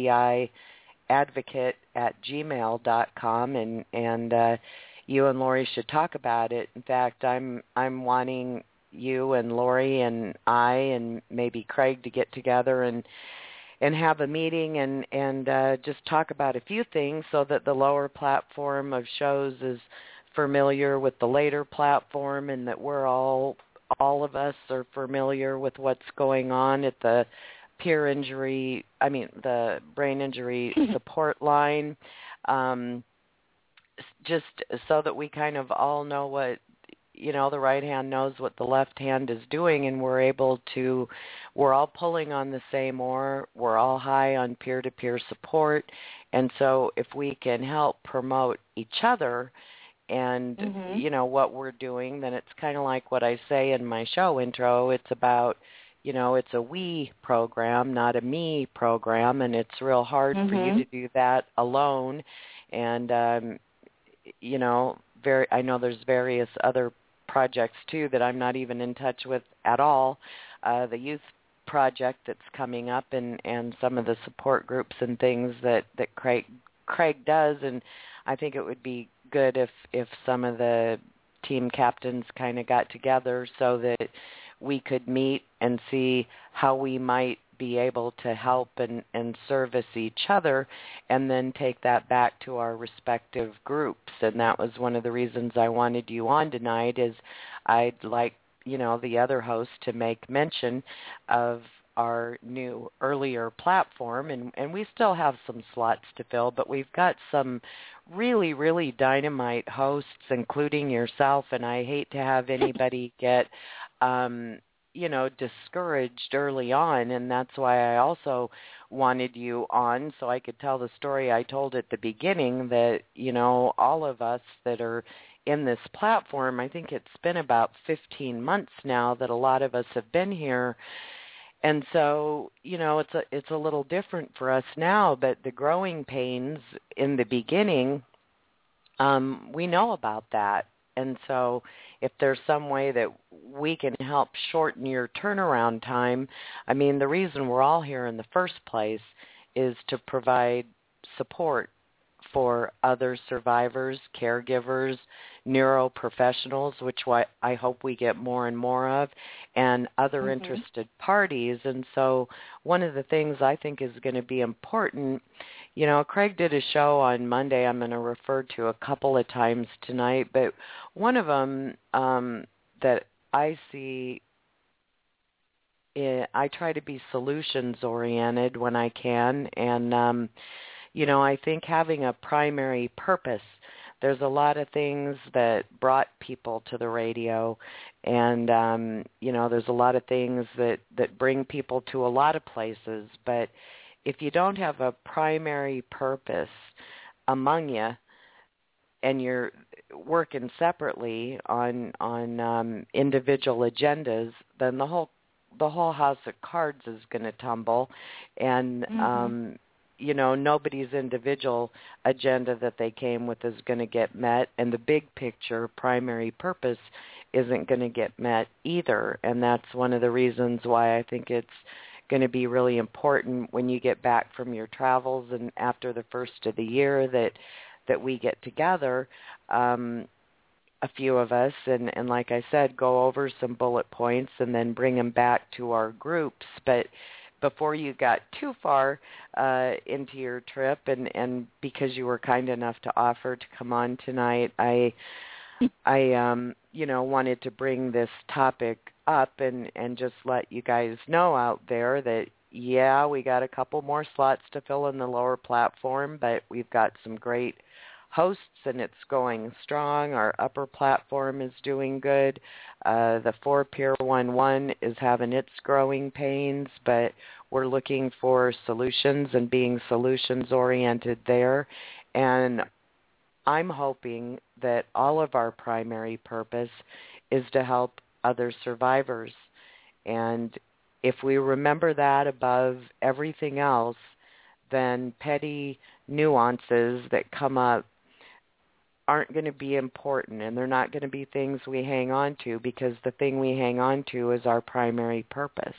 TBIadvocate@gmail.com and you and Lori should talk about it. In fact, I'm wanting you and Lori and I and maybe Craig to get together and have a meeting and just talk about a few things so that the lower platform of shows is familiar with the later platform and that we're all of us are familiar with what's going on at the the brain injury support line. Just so that we kind of all know what, the right hand knows what the left hand is doing, and we're all pulling on the same oar. We're all high on peer-to-peer support. And so if we can help promote each other and, what we're doing, then it's kind of like what I say in my show intro. It's about, it's a we program, not a me program, and it's real hard for you to do that alone. And, I know there's various other projects too that I'm not even in touch with at all. The youth project that's coming up and some of the support groups and things that Craig does, and I think it would be good if some of the team captains kind of got together so that we could meet and see how we might be able to help and service each other and then take that back to our respective groups. And that was one of the reasons I wanted you on tonight, is I'd like, the other host to make mention of our new earlier platform, and we still have some slots to fill, but we've got some really, really dynamite hosts, including yourself, and I hate to have anybody get discouraged early on, and that's why I also wanted you on so I could tell the story I told at the beginning that, all of us that are in this platform, I think it's been about 15 months now that a lot of us have been here. And so, it's a little different for us now, but the growing pains in the beginning, we know about that. And so if there's some way that we can help shorten your turnaround time, the reason we're all here in the first place is to provide support for other survivors, caregivers, neuroprofessionals, which I hope we get more and more of, and other interested parties. And so one of the things I think is going to be important, Craig did a show on Monday I'm going to refer to a couple of times tonight, but one of them that I see, I try to be solutions-oriented when I can, and I think having a primary purpose. There's a lot of things that brought people to the radio, and, there's a lot of things that bring people to a lot of places. But if you don't have a primary purpose among you and you're working separately on individual agendas, then the whole house of cards is going to tumble, and nobody's individual agenda that they came with is going to get met, and the big picture primary purpose isn't going to get met either. And that's one of the reasons why I think it's going to be really important when you get back from your travels and after the first of the year that we get together, a few of us, and like I said, go over some bullet points and then bring them back to our groups. But before you got too far into your trip, and because you were kind enough to offer to come on tonight, I wanted to bring this topic up and just let you guys know out there that, yeah, we got a couple more slots to fill in the lower platform, but we've got some great hosts, and it's going strong. Our upper platform is doing good. The 4 Pier 1-1 is having its growing pains, but we're looking for solutions and being solutions-oriented there. And I'm hoping that all of our primary purpose is to help other survivors. And if we remember that above everything else, then petty nuances that come up aren't going to be important, and they're not going to be things we hang on to, because the thing we hang on to is our primary purpose.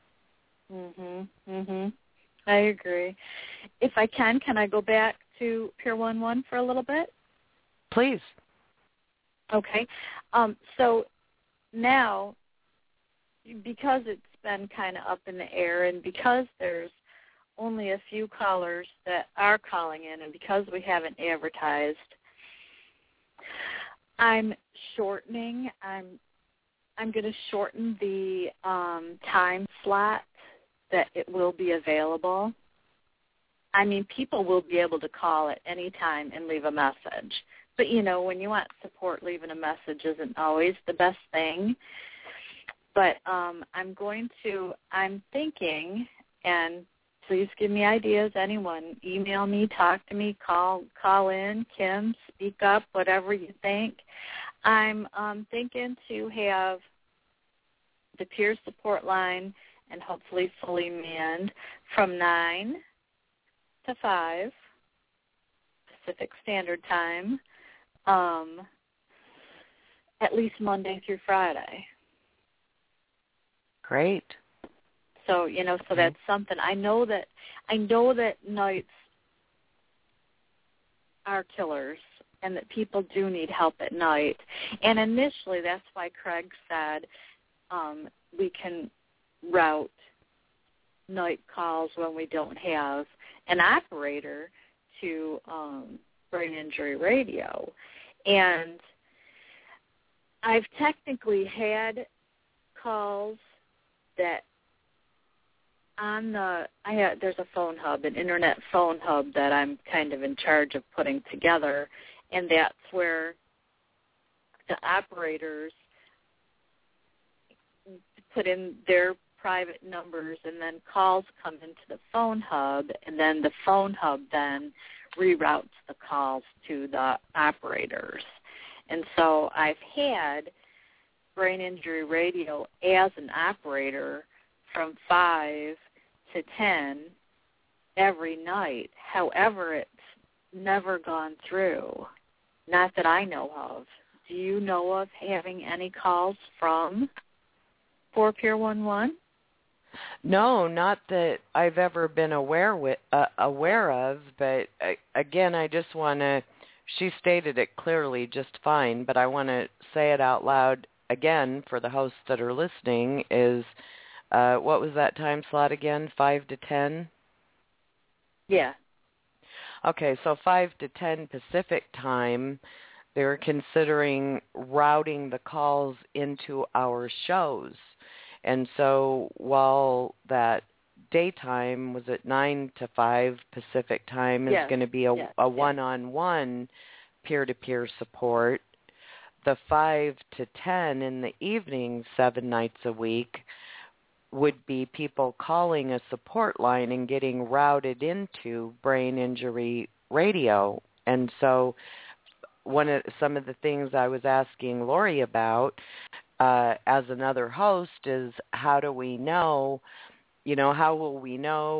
I agree. If I can I go back to Pier 1-1 for a little bit? Please. Okay. So now, because it's been kind of up in the air, and because there's only a few callers that are calling in, and because we haven't advertised, I'm shortening. I'm going to shorten the time slot that it will be available. I mean, people will be able to call at any time and leave a message. But, when you want support, leaving a message isn't always the best thing. But I'm thinking, and please give me ideas, anyone. Email me, talk to me, call in, Kim, speak up, whatever you think. I'm thinking to have the peer support line, and hopefully fully manned, from 9 to 5 Pacific Standard Time, at least Monday through Friday. Great. So, so that's something. I know that nights are killers, and that people do need help at night. And initially, that's why Craig said we can route night calls when we don't have an operator to Brain Injury Radio. And I've technically had calls that there's a phone hub, an internet phone hub that I'm kind of in charge of putting together, and that's where the operators put in their private numbers, and then calls come into the phone hub, and then the phone hub then reroutes the calls to the operators. And so I've had Brain Injury Radio as an operator from 5 to 10 every night. However, it's never gone through, not that I know of. Do you know of having any calls from 4 Pier 1-1? No, not that I've ever been aware of, but again, I just want to, she stated it clearly just fine, but I want to say it out loud again for the hosts that are listening is, what was that time slot again, 5 to 10? Yeah. Okay, so 5 to 10 Pacific time, they were considering routing the calls into our shows. And so while that daytime was at 9 to 5 Pacific time is going to be a one-on-one peer-to-peer support, the 5 to 10 in the evening 7 nights a week would be people calling a support line and getting routed into Brain Injury Radio. And so some of the things I was asking Lori about as another host is how do we know, how will we know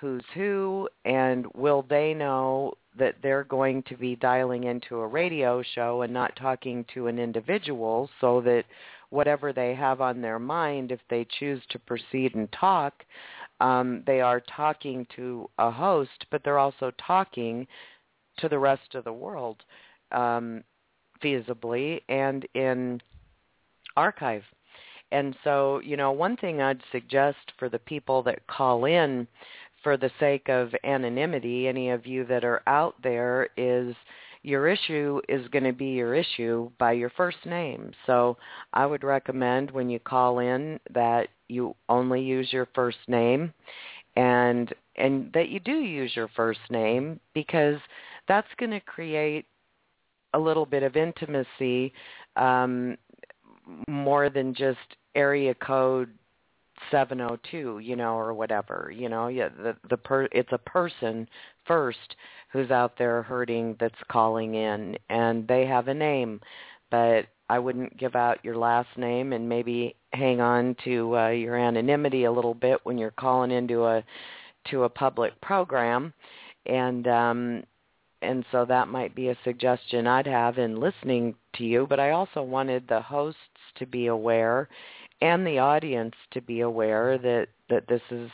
who's who, and will they know that they're going to be dialing into a radio show and not talking to an individual, so that whatever they have on their mind, if they choose to proceed and talk, they are talking to a host, but they're also talking to the rest of the world feasibly and in archive. And so, one thing I'd suggest for the people that call in for the sake of anonymity, any of you that are out there, is your issue is going to be your issue by your first name. So I would recommend when you call in that you only use your first name, and that you do use your first name, because that's going to create a little bit of intimacy, more than just area code 702, or whatever. It's a person first who's out there hurting that's calling in, and they have a name, but I wouldn't give out your last name, and maybe hang on to your anonymity a little bit when you're calling into a public program, and so that might be a suggestion I'd have in listening to you. But I also wanted the hosts to be aware, and the audience to be aware that this is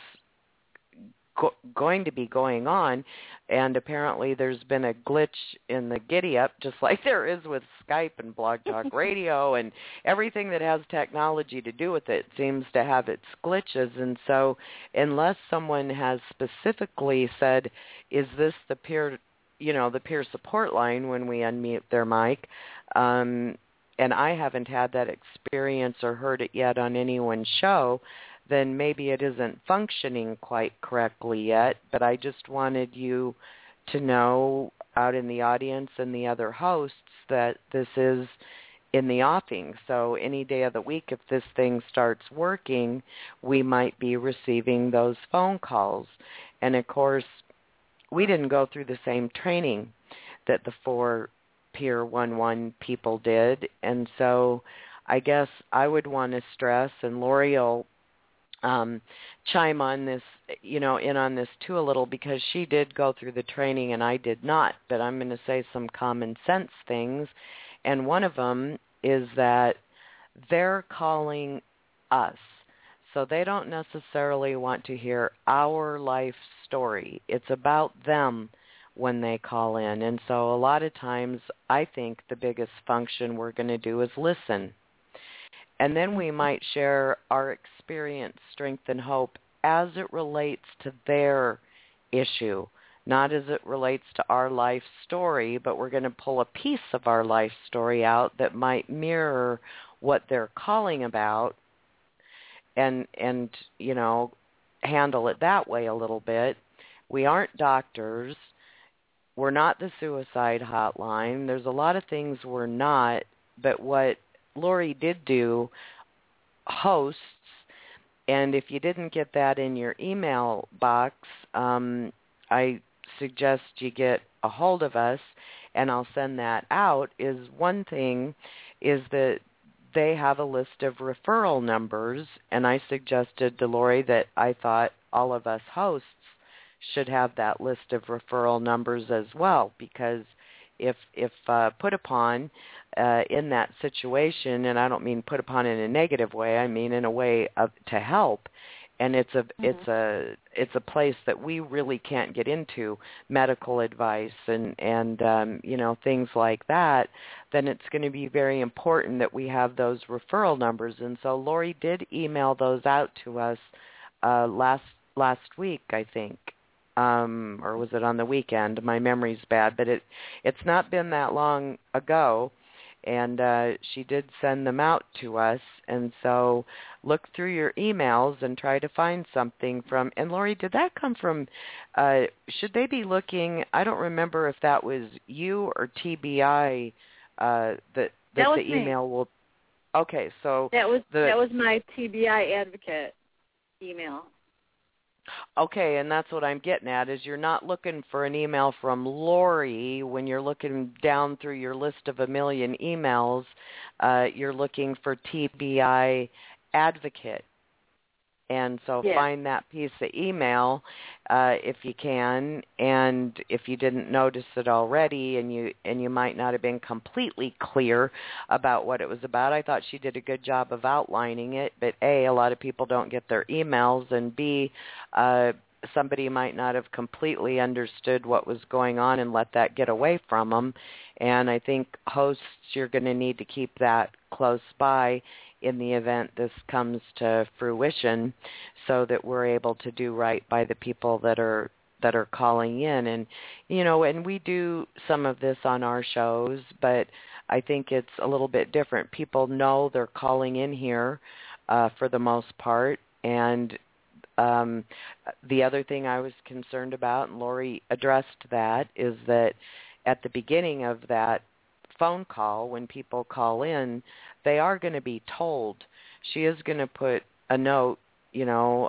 going to be going on, and apparently there's been a glitch in the giddy-up, just like there is with Skype and Blog Talk Radio, and everything that has technology to do with it seems to have its glitches. And so unless someone has specifically said, is this the peer support line when we unmute their mic, and I haven't had that experience or heard it yet on anyone's show, then maybe it isn't functioning quite correctly yet. But I just wanted you to know, out in the audience and the other hosts, that this is in the offing. So any day of the week, if this thing starts working, we might be receiving those phone calls. And of course, we didn't go through the same training that the 4 Peer 1-1 people did. And so I guess I would want to stress, and Lori will chime on this, in on this too a little, because she did go through the training and I did not. But I'm going to say some common sense things. And one of them is that they're calling us. So they don't necessarily want to hear our life story. It's about them when they call in. And so a lot of times I think the biggest function we're going to do is listen. And then we might share our experience, strength, and hope as it relates to their issue, not as it relates to our life story, but we're going to pull a piece of our life story out that might mirror what they're calling about, and handle it that way a little bit. We aren't doctors. We're not the suicide hotline. There's a lot of things we're not, but what Lori did do, hosts, and if you didn't get that in your email box, I suggest you get a hold of us, and I'll send that out, is one thing is that they have a list of referral numbers, and I suggested to Lori that I thought all of us hosts should have that list of referral numbers as well, because if put upon in that situation, and I don't mean put upon in a negative way, I mean in a way to help, and it's a place that we really can't get into, medical advice and things like that, then it's going to be very important that we have those referral numbers. And so Lori did email those out to us last week, I think. Or was it on the weekend? My memory's bad, but it's not been that long ago, and she did send them out to us. And so look through your emails and try to find something from, and Lori, did that come from, should they be looking, I don't remember if that was you or TBI, that the email will, okay, so. That was my TBI advocate email. Okay, and that's what I'm getting at, is you're not looking for an email from Lori when you're looking down through your list of 1 million emails. You're looking for TBI advocate. And so find that piece of email if you can, and if you didn't notice it already, and you might not have been completely clear about what it was about. I thought she did a good job of outlining it, but A, a lot of people don't get their emails, and B, somebody might not have completely understood what was going on and let that get away from them. And I think hosts, you're going to need to keep that close by in the event this comes to fruition, so that we're able to do right by the people that are calling in. And and we do some of this on our shows, but I think it's a little bit different. People know they're calling in here for the most part. And the other thing I was concerned about, and Lori addressed that, is that at the beginning of that phone call, when people call in, they are going to be told. She is going to put a note, she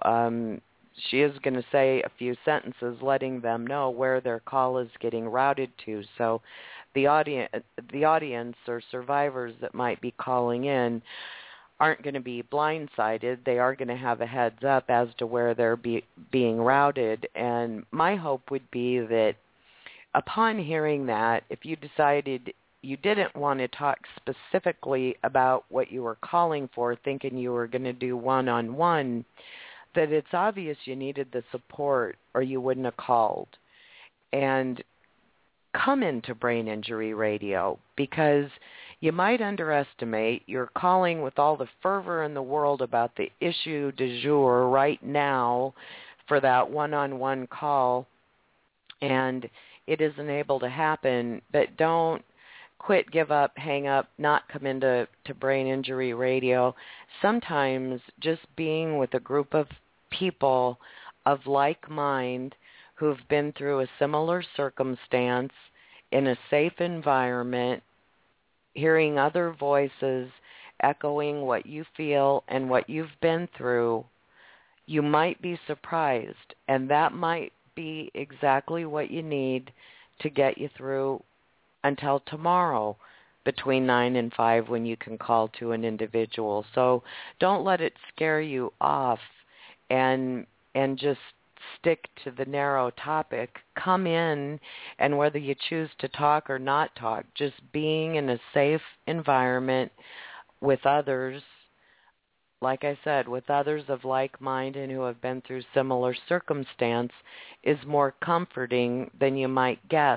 is going to say a few sentences letting them know where their call is getting routed to. So the audience or survivors that might be calling in aren't going to be blindsided. They are going to have a heads up as to where they're being routed. And my hope would be that upon hearing that, if you decided you didn't want to talk specifically about what you were calling for, thinking you were going to do one-on-one, that it's obvious you needed the support or you wouldn't have called. And come into Brain Injury Radio, because you might underestimate, you're calling with all the fervor in the world about the issue du jour right now for that one-on-one call, and it isn't able to happen. But don't quit, give up, hang up, not come into Brain Injury Radio. Sometimes just being with a group of people of like mind who've been through a similar circumstance in a safe environment, hearing other voices echoing what you feel and what you've been through, you might be surprised, and that might be exactly what you need to get you through until tomorrow between 9 and 5, when you can call to an individual. So don't let it scare you off, and just stick to the narrow topic. Come in, and whether you choose to talk or not talk, just being in a safe environment with others, like I said, with others of like mind and who have been through similar circumstance, is more comforting than you might guess.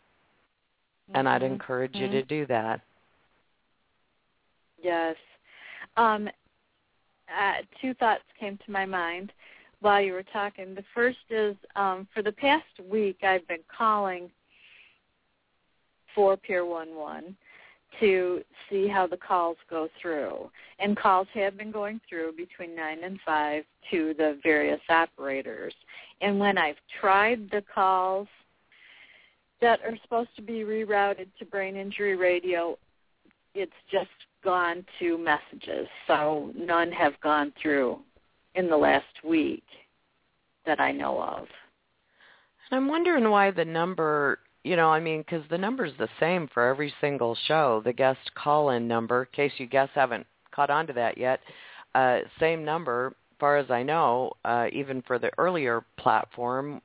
And I'd encourage you to do that. Yes. Two thoughts came to my mind while you were talking. The first is, for the past week, I've been calling for Pier 11 to see how the calls go through. And calls have been going through between 9 and 5 to the various operators. And when I've tried the calls that are supposed to be rerouted to Brain Injury Radio, it's just gone to messages. So none have gone through in the last week that I know of. And I'm wondering why the number, because the number's the same for every single show, the guest call-in number, in case you guests haven't caught on to that yet, same number, as far as I know, even for the earlier platform,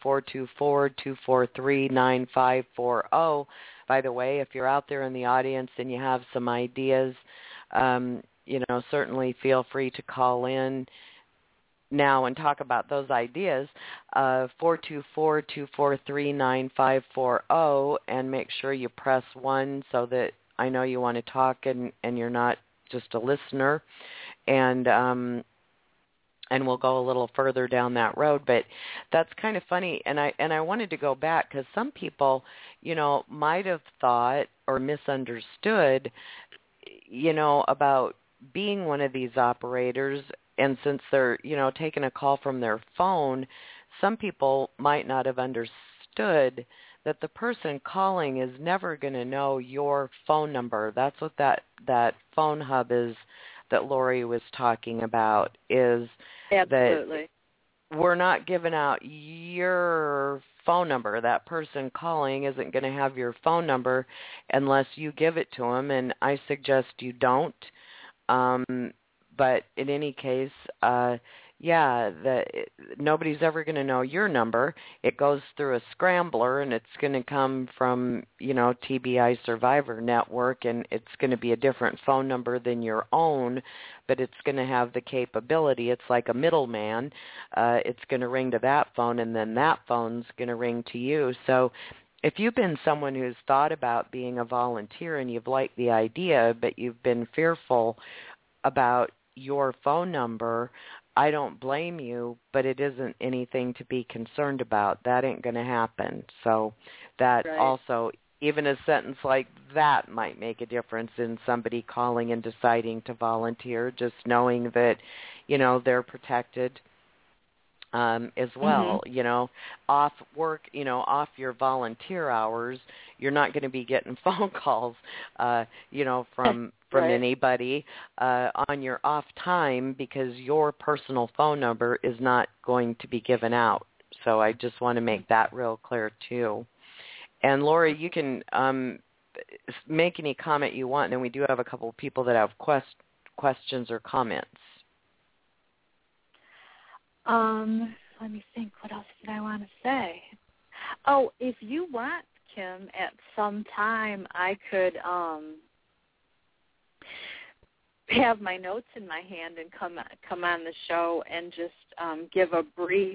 424-243-9540. By the way, if you're out there in the audience and you have some ideas, certainly feel free to call in now and talk about those ideas, 424-243-9540, and make sure you press 1 so that I know you want to talk and you're not just a listener. And we'll go a little further down that road. But that's kind of funny, and I wanted to go back because some people, might have thought or misunderstood, about being one of these operators. And since they're, taking a call from their phone, some people might not have understood that the person calling is never going to know your phone number. That's what that phone hub is that Lori was talking about, is Absolutely. that we're not giving out your phone number. That person calling isn't going to have your phone number unless you give it to them, and I suggest you don't. But in any case, nobody's ever going to know your number. It goes through a scrambler, and it's going to come from, TBI Survivor Network, and it's going to be a different phone number than your own, but it's going to have the capability. It's like a middleman. It's going to ring to that phone, and then that phone's going to ring to you. So if you've been someone who's thought about being a volunteer and you've liked the idea, but you've been fearful about your phone number, I don't blame you, but it isn't anything to be concerned about. That ain't going to happen. So that also, even a sentence like that might make a difference in somebody calling and deciding to volunteer, just knowing that, they're protected as well. Off work, off your volunteer hours, you're not going to be getting phone calls, from anybody on your off time, because your personal phone number is not going to be given out. So I just want to make that real clear too. And Lori, you can make any comment you want, and then we do have a couple of people that have questions or comments. Let me think. What else did I want to say? Oh, if you want, Kim, at some time I could have my notes in my hand and come on the show and just give a brief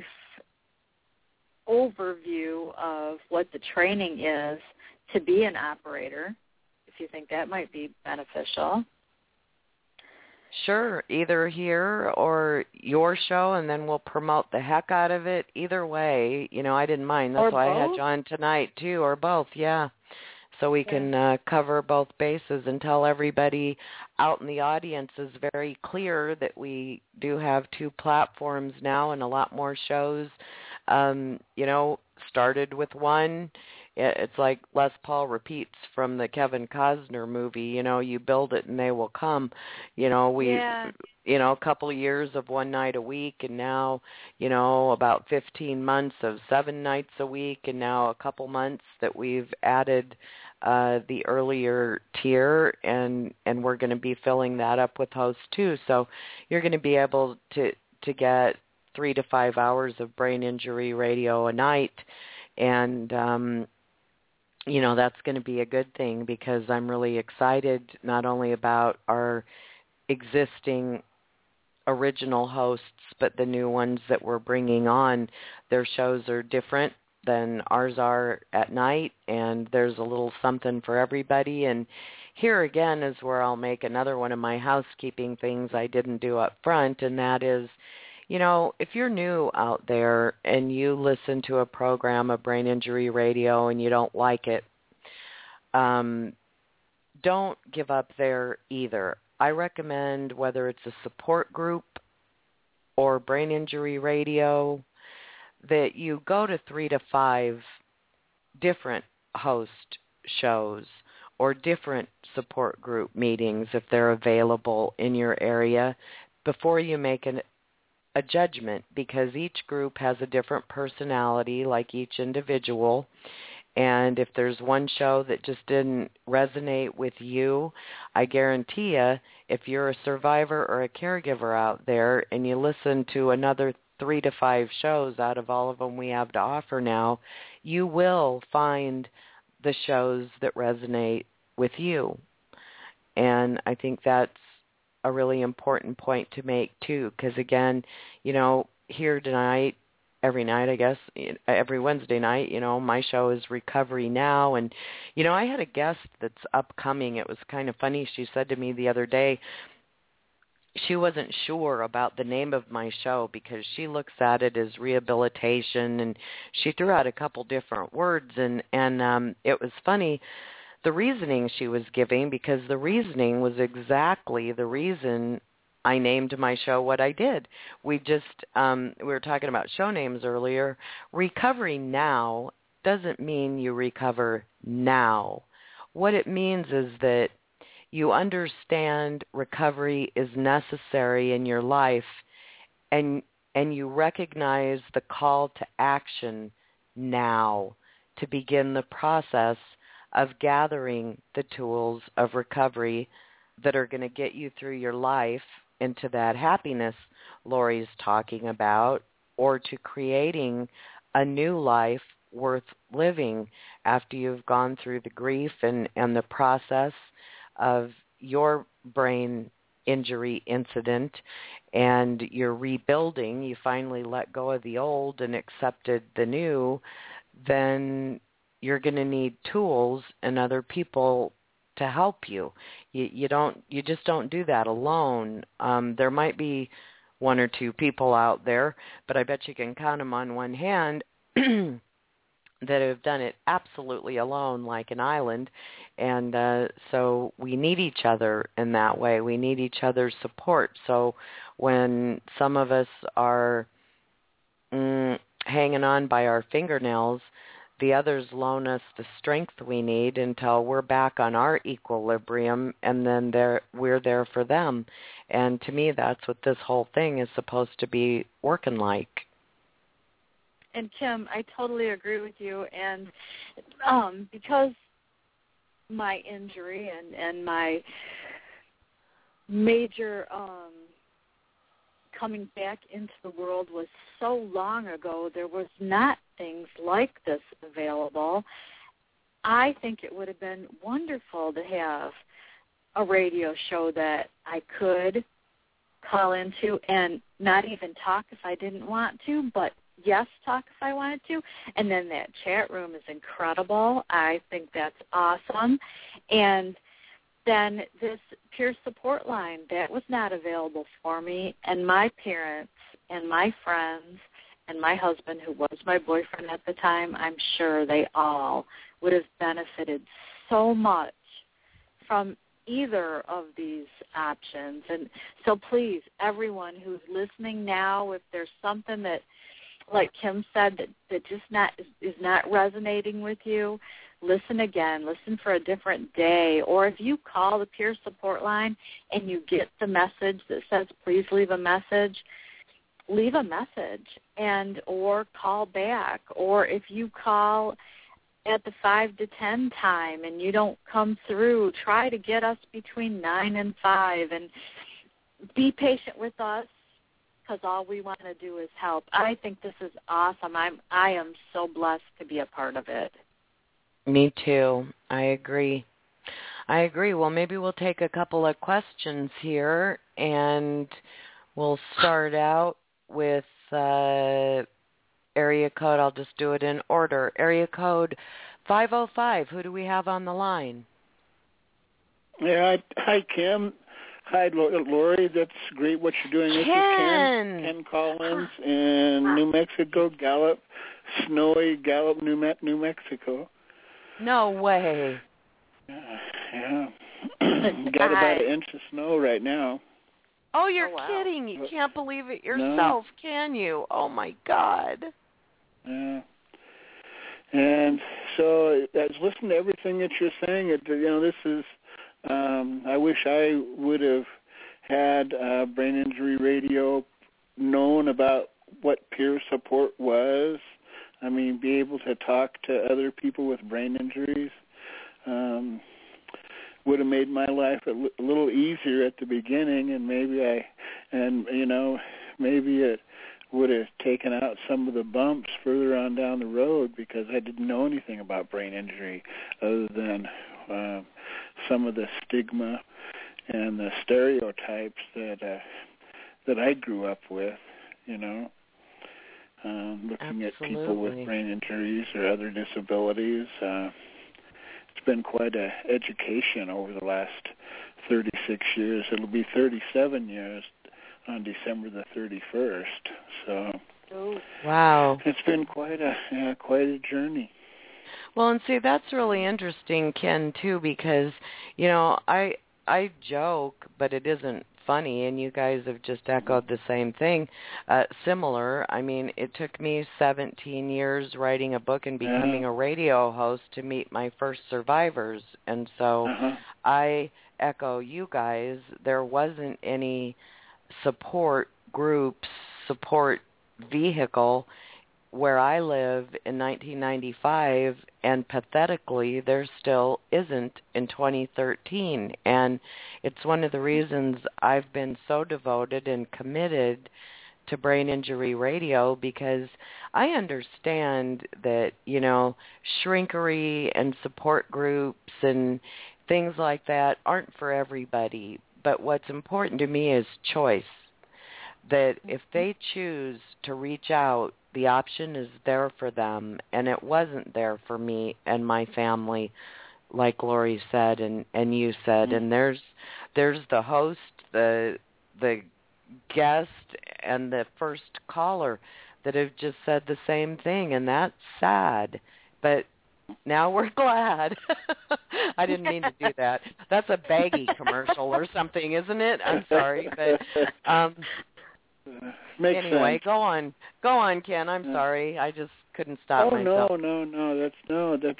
overview of what the training is to be an operator, if you think that might be beneficial. Sure, either here or your show, and then we'll promote the heck out of it. Either way, I didn't mind. That's why I had you on tonight, too, or both, yeah. So we can cover both bases and tell everybody out in the audience is very clear that we do have 2 platforms now and a lot more shows. Started with one. It's like Les Paul repeats from the Kevin Costner movie, you build it and they will come. A couple of years of one night a week, and now, about 15 months of 7 nights a week, and now a couple months that we've added the earlier tier, and we're going to be filling that up with hosts too. So you're going to be able to get 3 to 5 hours of brain injury radio a night, and that's going to be a good thing, because I'm really excited not only about our existing original hosts, but the new ones that we're bringing on. Their shows are different than ours are at night, and there's a little something for everybody. And here again is where I'll make another one of my housekeeping things I didn't do up front, and that is, if you're new out there and you listen to a program of brain injury radio and you don't like it, don't give up there either. I recommend, whether it's a support group or brain injury radio, that you go to 3 to 5 different host shows or different support group meetings if they're available in your area before you make a judgment, because each group has a different personality, like each individual. And if there's one show that just didn't resonate with you, I guarantee you, if you're a survivor or a caregiver out there and you listen to another 3 to 5 shows out of all of them we have to offer now, you will find the shows that resonate with you. And I think that's a really important point to make too, because again, here tonight, every night, I guess, every Wednesday night, my show is Recovery Now. And, I had a guest that's upcoming. It was kind of funny. She said to me the other day, she wasn't sure about the name of my show because she looks at it as rehabilitation, and she threw out a couple different words, and it was funny, the reasoning she was giving, because the reasoning was exactly the reason I named my show what I did. We were talking about show names earlier. Recovery Now doesn't mean you recover now. What it means is that you understand recovery is necessary in your life, and you recognize the call to action now to begin the process of gathering the tools of recovery that are going to get you through your life into that happiness Lori's talking about, or to creating a new life worth living after you've gone through the grief and the process of your brain injury incident, and you're rebuilding, you finally let go of the old and accepted the new, then you're going to need tools and other people to help you. You just don't do that alone. There might be one or two people out there, but I bet you can count them on one hand that have done it absolutely alone, like an island. And so we need each other in that way. We need each other's support. So when some of us are hanging on by our fingernails, the others loan us the strength we need until we're back on our equilibrium, and then we're there for them. And to me, that's what this whole thing is supposed to be working like. And Kim, I totally agree with you. And because my injury and my major coming back into the world was so long ago, there was not things like this available. I think it would have been wonderful to have a radio show that I could call into and not even talk if I didn't want to, but yes, talk if I wanted to. And then that chat room is incredible. I think that's awesome. And then this peer support line, that was not available for me. And my parents and my friends and my husband, who was my boyfriend at the time, I'm sure they all would have benefited so much from either of these options. And so please, everyone who's listening now, if there's something that, like Kim said, that just is not resonating with you, listen again. Listen for a different day. Or if you call the peer support line and you get the message that says, please leave a message, leave a message or call back. Or if you call at the 5 to 10 time and you don't come through, try to get us between 9 and 5 and be patient with us, because all we want to do is help. I think this is awesome. I am so blessed to be a part of it. Me too. I agree. Well, maybe we'll take a couple of questions here, and we'll start out with area code. I'll just do it in order. Area code 505. Who do we have on the line? Yeah, hi, Kim. Hi, Lori. That's great what you're doing. This is Ken Collins in New Mexico, snowy Gallup, New Mexico. No way. Yeah. Got about an inch of snow right now. Oh, you're kidding. You can't believe it yourself, can you? Oh, my God. Yeah. And so I was listening to everything that you're saying. This is, I wish I would have had Brain Injury Radio, known about what peer support was. I mean, be able to talk to other people with brain injuries would have made my life a little easier at the beginning, and maybe it would have taken out some of the bumps further on down the road, because I didn't know anything about brain injury other than some of the stigma and the stereotypes that I grew up with, looking Absolutely. at people with brain injuries or other disabilities. It's been quite an education over the last 36 years. It'll be 37 years on December the 31st. So, wow, it's been quite a journey. Well, and see, that's really interesting, Ken, too, because I joke, but it isn't funny, and you guys have just echoed the same thing. Similar. I mean, it took me 17 years writing a book and becoming a radio host to meet my first survivors, and so I echo you guys. There wasn't any support groups, support vehicle where I live in 1995, and pathetically, there still isn't in 2013. And it's one of the reasons I've been so devoted and committed to Brain Injury Radio, because I understand that, shrinkery and support groups and things like that aren't for everybody. But what's important to me is choice. That if they choose to reach out, the option is there for them, and it wasn't there for me and my family, like Lori said and you said. And there's the host, the guest, and the first caller that have just said the same thing, and that's sad. But now we're glad. I didn't mean to do that. That's a baggy commercial or something, isn't it? I'm sorry, but makes anyway, sense. go on, Ken. I'm sorry. I just couldn't stop myself. No. That's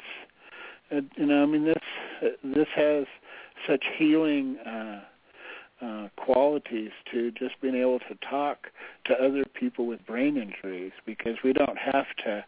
this has such healing qualities to just being able to talk to other people with brain injuries, because we don't have to,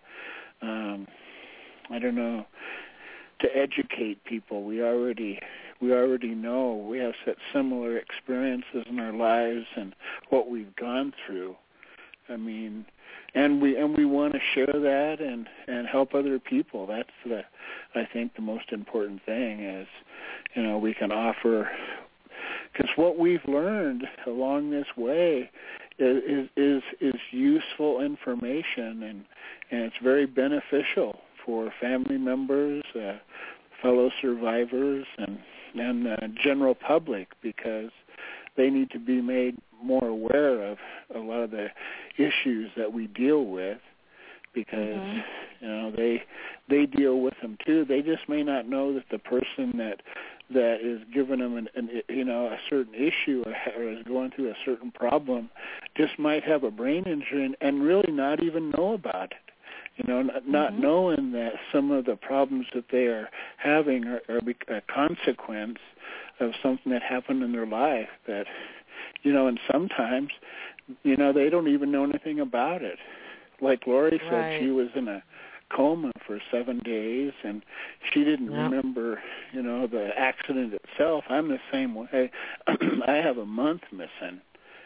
to educate people. We already know. We have such similar experiences in our lives and what we've gone through. And we want to share that and help other people. That's I think the most important thing is, we can offer, because what we've learned along this way is useful information, and it's very beneficial for family members, fellow survivors, and general public, because they need to be made more aware of a lot of the issues that we deal with, because they deal with them too. They just may not know that the person that is giving them a certain issue or is going through a certain problem just might have a brain injury and really not even know about it. Not knowing that some of the problems that they are having are a consequence of something that happened in their life that, and sometimes, they don't even know anything about it. Like Lori said, she was in a coma for 7 days, and she didn't remember, the accident itself. I'm the same way. I have a month missing,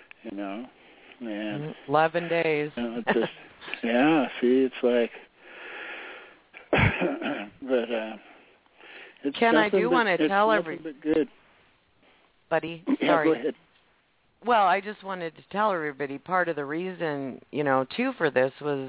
and 11 days. It's just, it's like, but it's Ken, I do want to tell everybody. Good. Buddy, Yeah, sorry. go ahead. Well, I just wanted to tell everybody part of the reason, too, for this was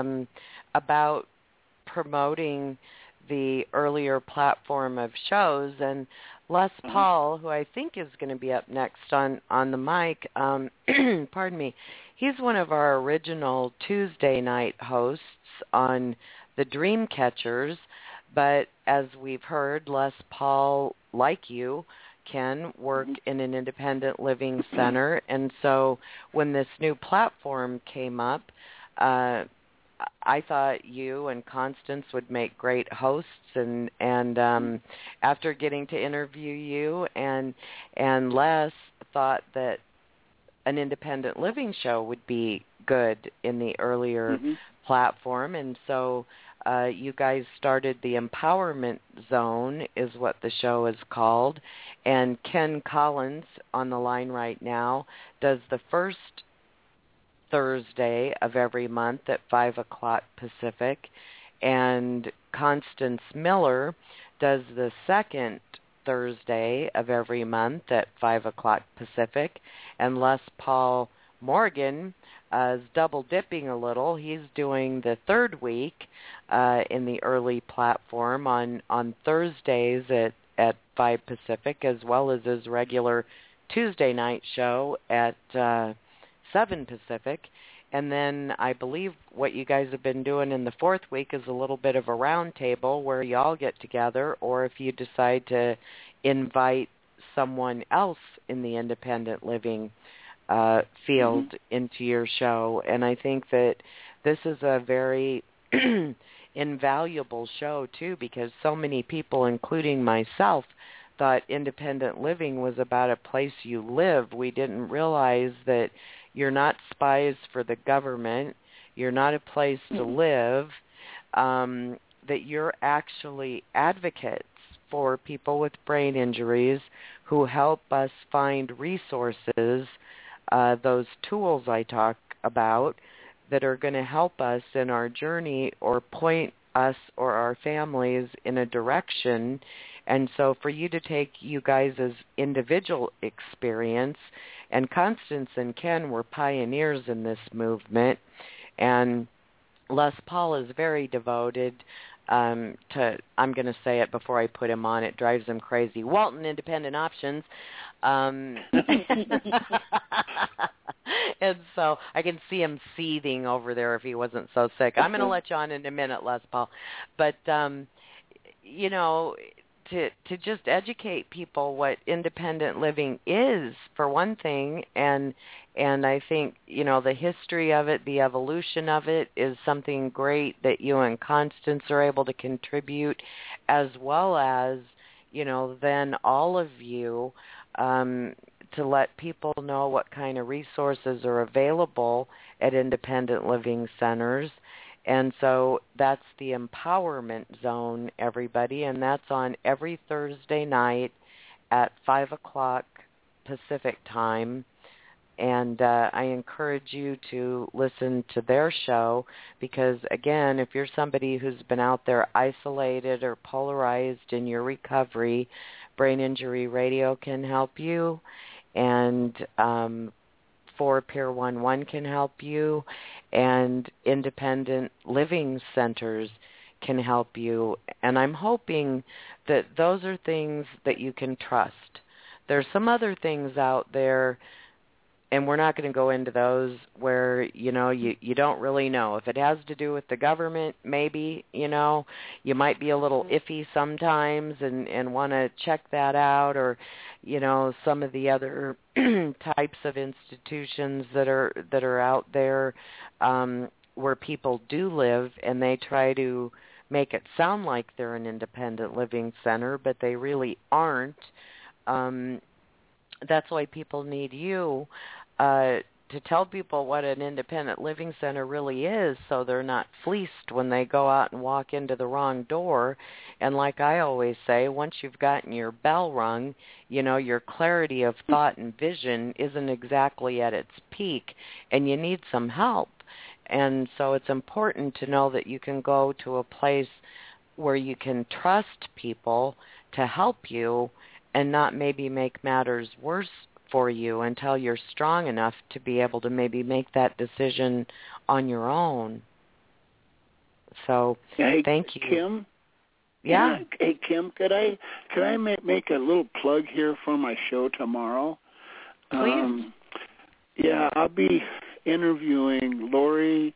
about promoting the earlier platform of shows. And Les Paul, who I think is going to be up next on the mic, pardon me, he's one of our original Tuesday night hosts on the Dreamcatchers. But as we've heard, Les Paul, like you, Ken, worked in an independent living center. And so when this new platform came up, I thought you and Constance would make great hosts, and after getting to interview you and Les thought that an independent living show would be good in the earlier platform, and so you guys started the Empowerment Zone, is what the show is called, and Ken Collins on the line right now does the first Thursday of every month at 5 o'clock Pacific, and Constance Miller does the second Thursday of every month at 5 o'clock Pacific, and Les Paul Morgan is double dipping a little. He's doing the third week in the early platform on Thursdays at 5 Pacific, as well as his regular Tuesday night show at 7 Pacific. And then I believe what you guys have been doing in the fourth week is a little bit of a round table where you all get together, or if you decide to invite someone else in the independent living field into your show. And I think that this is a very invaluable show, too, because so many people, including myself, thought independent living was about a place you live. We didn't realize that you're not spies for the government. you're not a place to live, that you're actually advocates for people with brain injuries who help us find resources, those tools I talk about, that are going to help us in our journey or point us or our families in a direction. And so for you to take you guys' individual experience, and Constance and Ken were pioneers in this movement, and Les Paul is very devoted to, I'm going to say it before I put him on, it drives him crazy, Walton Independent Options. And so I can see him seething over there if he wasn't so sick. I'm going to let you on in a minute, Les Paul. But, you know, to just educate people what independent living is, for one thing, and I think, you know, the history of it, the evolution of it is something great that you and Constance are able to contribute, as well as, you know, then all of you to let people know what kind of resources are available at independent living centers. And so that's the Empowerment Zone, everybody, and that's on every Thursday night at 5 o'clock Pacific time. And I encourage you to listen to their show because, again, if you're somebody who's been out there isolated or polarized in your recovery, Brain Injury Radio can help you, and For Pier 11 can help you, and independent living centers can help you. And I'm hoping that those are things that you can trust. There's some other things out there, and we're not going to go into those, where, you know, you don't really know. If it has to do with the government, maybe, you know, you might be a little iffy sometimes and want to check that out, or, you know, some of the other types of institutions that are out there where people do live, and they try to make it sound like they're an independent living center, but they really aren't. That's why people need you to tell people what an independent living center really is, so they're not fleeced when they go out and walk into the wrong door. And like I always say, once you've gotten your bell rung, you know, your clarity of thought and vision isn't exactly at its peak, and you need some help. And so it's important to know that you can go to a place where you can trust people to help you and not maybe make matters worse for you until you're strong enough to be able to maybe make that decision on your own. So, hey, thank you. Kim? Yeah. Hey, Kim, could I make a little plug here for my show tomorrow? Please. Yeah, I'll be interviewing Lori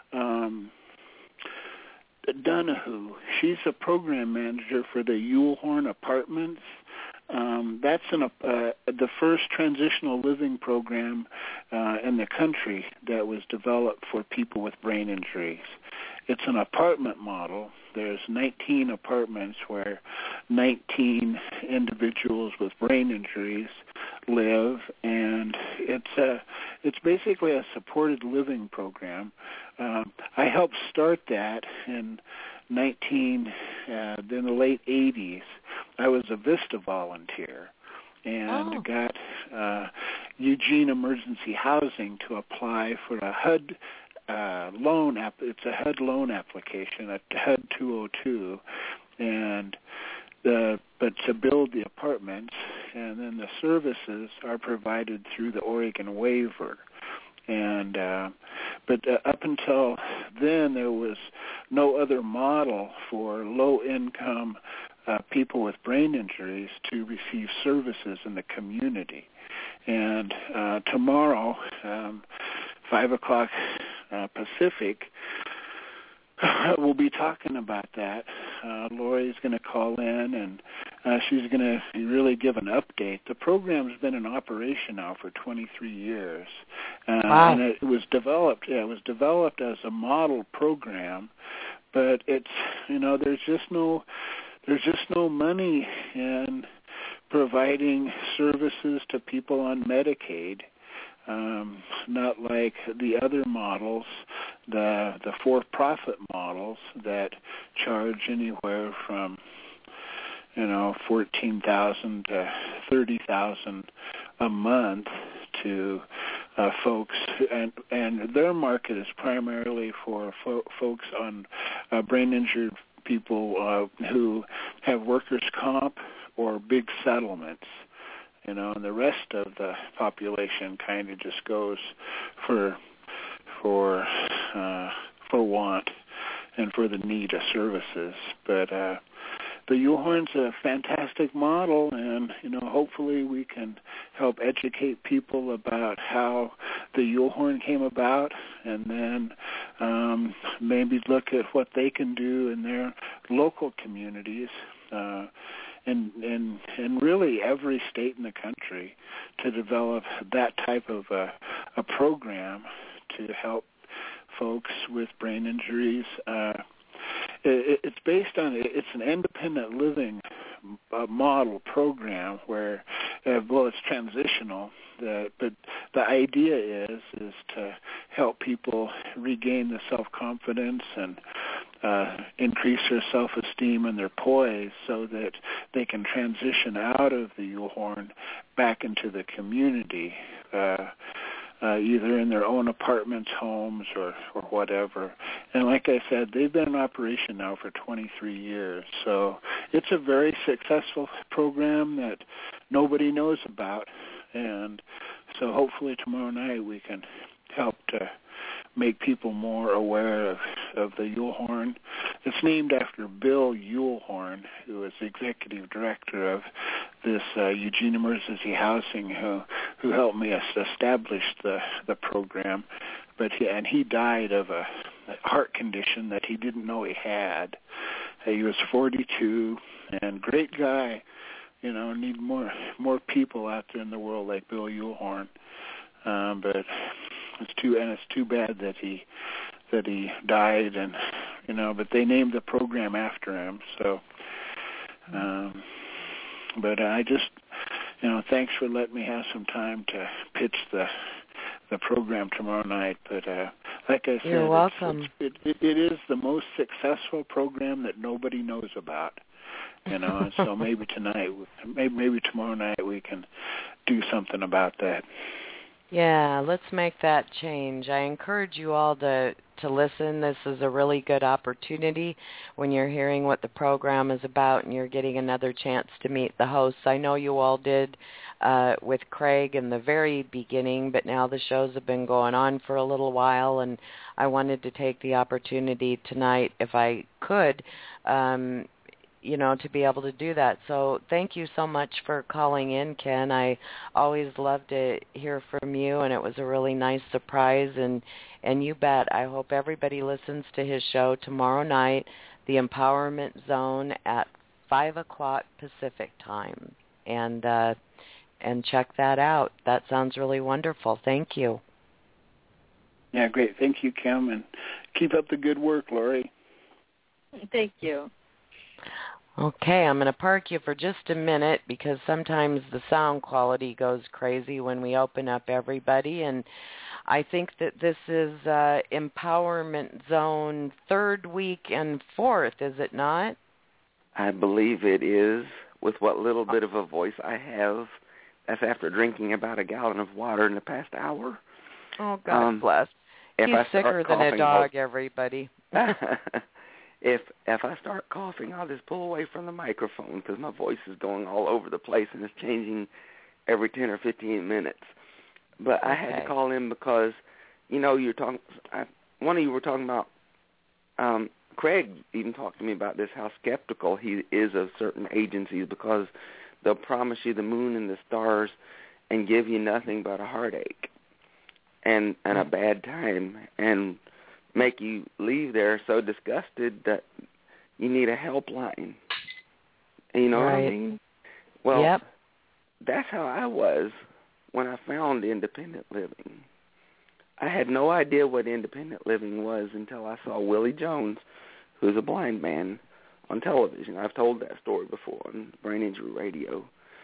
Donahue. She's a program manager for the Yulehorn Apartments. That's the first transitional living program in the country that was developed for people with brain injuries. It's an apartment model. There's 19 apartments where 19 individuals with brain injuries live, and it's basically a supported living program. I helped start that in the late 80s. I was a VISTA volunteer and got Eugene Emergency Housing to apply for a HUD loan. It's a HUD loan application, a HUD 202, but to build the apartments, and then the services are provided through the Oregon waiver. And but up until then, there was no other model for low-income people with brain injuries to receive services in the community. And tomorrow, 5 o'clock Pacific, we'll be talking about that. Lori's going to call in, and she's going to really give an update. The program's been in operation now for 23 years, wow. And it was developed. Yeah, it was developed as a model program, but it's, you know, there's just no money in providing services to people on Medicaid. Not like the other models the for-profit models that charge anywhere from $14,000 to $30,000 a month to folks, and their market is primarily for folks on brain injured people who have workers' comp or big settlements, and the rest of the population kind of just goes for want and for the need of services. But the Yulhorn's a fantastic model, and hopefully we can help educate people about how the Yulhorn came about, and then maybe look at what they can do in their local communities, and really every state in the country, to develop that type of a program to help folks with brain injuries. It's based on, it's an independent living model program where, it's transitional, but the idea is to help people regain the self-confidence and increase their self-esteem and their poise so that they can transition out of the Yulhorn back into the community, either in their own apartments, homes, or whatever. And like I said, they've been in operation now for 23 years. So it's a very successful program that nobody knows about. And so hopefully tomorrow night we can help to make people more aware of the Yulhorn. It's named after Bill Yulhorn, who is the executive director of this Eugene Emergency Housing, who helped me establish the program. But he died of a heart condition that he didn't know he had. He was 42, and great guy. Need more people out there in the world like Bill Yulhorn. But it's too bad that he died, and but they named the program after him. So, but I just thanks for letting me have some time to pitch the program tomorrow night. But like I said, you're welcome. It is the most successful program that nobody knows about. And so maybe tonight, maybe tomorrow night, we can do something about that. Yeah, let's make that change. I encourage you all to listen. This is a really good opportunity when you're hearing what the program is about and you're getting another chance to meet the hosts. I know you all did with Craig in the very beginning, but now the shows have been going on for a little while, and I wanted to take the opportunity tonight, if I could, to be able to do that. So thank you so much for calling in, Ken. I always love to hear from you, and it was a really nice surprise. And you bet, I hope everybody listens to his show tomorrow night, The Empowerment Zone, at 5 o'clock Pacific time. And check that out. That sounds really wonderful. Thank you. Yeah, great. Thank you, Kim, and keep up the good work, Lori. Thank you. Okay, I'm going to park you for just a minute because sometimes the sound quality goes crazy when we open up everybody. And I think that this is Empowerment Zone 3rd week and 4th, is it not? I believe it is, with what little bit of a voice I have. That's after drinking about a gallon of water in the past hour. Oh, God bless. He's sicker than a dog, everybody. If I start coughing, I'll just pull away from the microphone because my voice is going all over the place and it's changing every 10 or 15 minutes. But I had to call in because, you're talking. One of you were talking about. Craig even talked to me about this, how skeptical he is of certain agencies because they'll promise you the moon and the stars and give you nothing but a heartache and a bad time and make you leave there so disgusted that you need a helpline. You know what I mean? Well, that's how I was when I found independent living. I had no idea what independent living was until I saw Willie Jones, who's a blind man, on television. I've told that story before on Brain Injury Radio.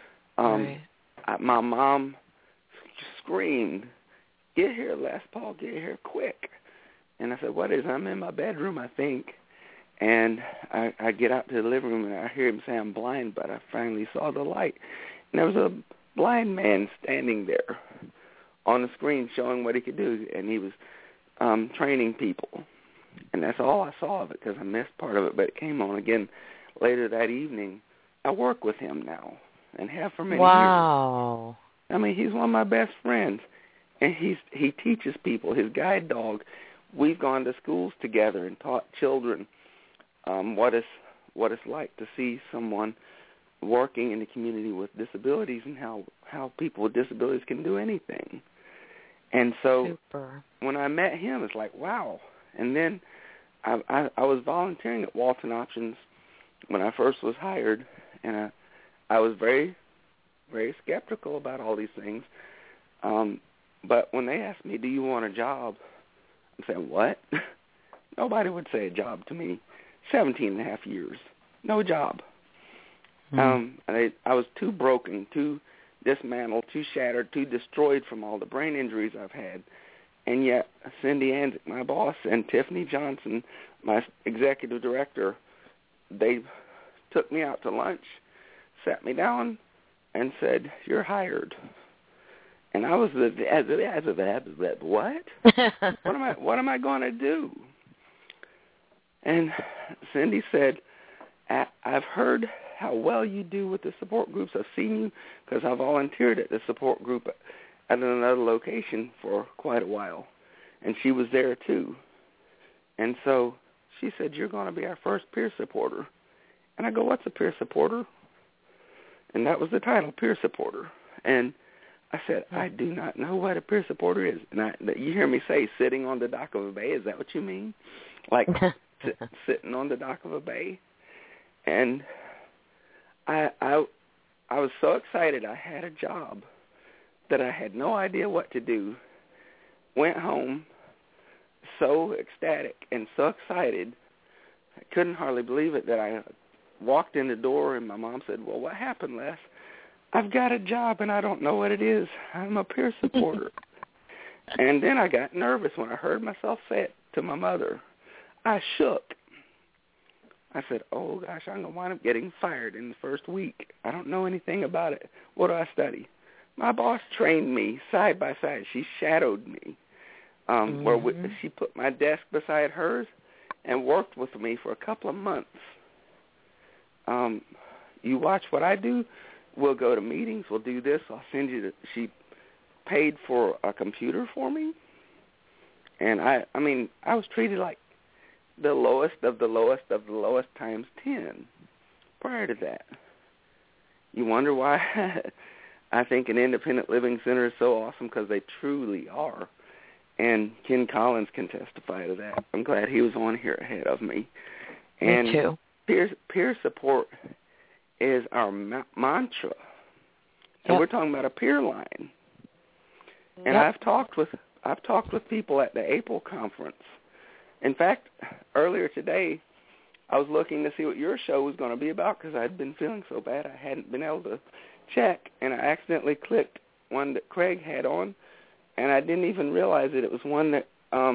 My mom screamed, "Get here, Les Paul, get here quick." And I said, what is? I'm in my bedroom, I think. And I get out to the living room, and I hear him say, I'm blind, but I finally saw the light. And there was a blind man standing there on the screen showing what he could do, and he was training people. And that's all I saw of it because I missed part of it, but it came on again later that evening. I work with him now and have for many years. Wow. I mean, he's one of my best friends, and he teaches people. His guide dog, we've gone to schools together and taught children what it's like to see someone working in the community with disabilities and how people with disabilities can do anything. And so when I met him, it's like, wow. And then I was volunteering at Walton Options when I first was hired, and I was very, very skeptical about all these things. But when they asked me, do you want a job? I'm saying, what? Nobody would say a job to me. 17 and a half years. No job. I was too broken, too dismantled, too shattered, too destroyed from all the brain injuries I've had. And yet Cindy Anzik, my boss, and Tiffany Johnson, my executive director, they took me out to lunch, sat me down, and said, you're hired. And I was what? What am I going to do? And Cindy said, I've heard how well you do with the support groups. I've seen you because I volunteered at the support group at another location for quite a while. And she was there too. And so she said, you're going to be our first peer supporter. And I go, what's a peer supporter? And that was the title, peer supporter. And I said, I do not know what a peer supporter is. And you hear me say sitting on the dock of a bay. Is that what you mean? Like sitting on the dock of a bay? And I was so excited I had a job that I had no idea what to do. Went home so ecstatic and so excited, I couldn't hardly believe it that I walked in the door and my mom said, well, what happened, Les? I've got a job and I don't know what it is. I'm a peer supporter. And then I got nervous when I heard myself say it to my mother. I shook. I said, oh, gosh, I'm going to wind up getting fired in the first week. I don't know anything about it. What do I study? My boss trained me side by side. She shadowed me. She put my desk beside hers and worked with me for a couple of months. You watch what I do. We'll go to meetings. We'll do this. I'll send you she paid for a computer for me. And I was treated like the lowest of the lowest of the lowest times 10 prior to that. You wonder why I think an independent living center is so awesome, because they truly are. And Ken Collins can testify to that. I'm glad he was on here ahead of me. And me too. Peer support is our mantra. So we're talking about a peer line. And I've talked with people at the April conference. In fact, earlier today, I was looking to see what your show was going to be about because I'd been feeling so bad I hadn't been able to check, and I accidentally clicked one that Craig had on, and I didn't even realize that it was one that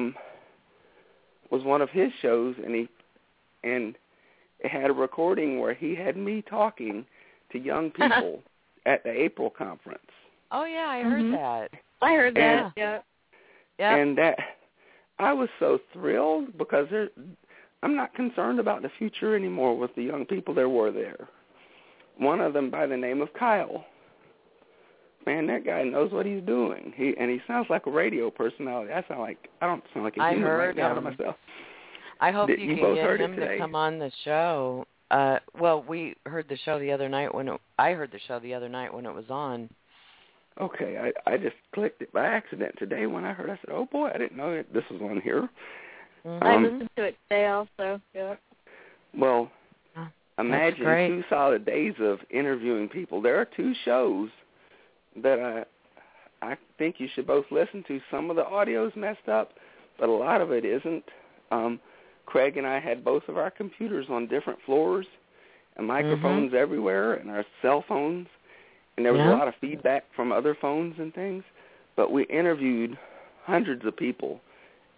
was one of his shows, and it had a recording where he had me talking to young people at the April conference. Oh yeah, I heard that. I heard that. Yeah. And that I was so thrilled because I'm not concerned about the future anymore with the young people there were there. One of them by the name of Kyle. Man, that guy knows what he's doing. He sounds like a radio personality. I don't sound like a human right now to myself. I hope you can get him to come on the show. Well, we heard the show the other night I heard the show the other night when it was on. Okay, I just clicked it by accident today when I heard. I said, "Oh boy, I didn't know this was on here." I listened to it today also. Yeah. Well, imagine 2 solid days of interviewing people. There are 2 shows that I think you should both listen to. Some of the audio's messed up, but a lot of it isn't. Craig and I had both of our computers on different floors and microphones everywhere and our cell phones, and there was a lot of feedback from other phones and things. But we interviewed hundreds of people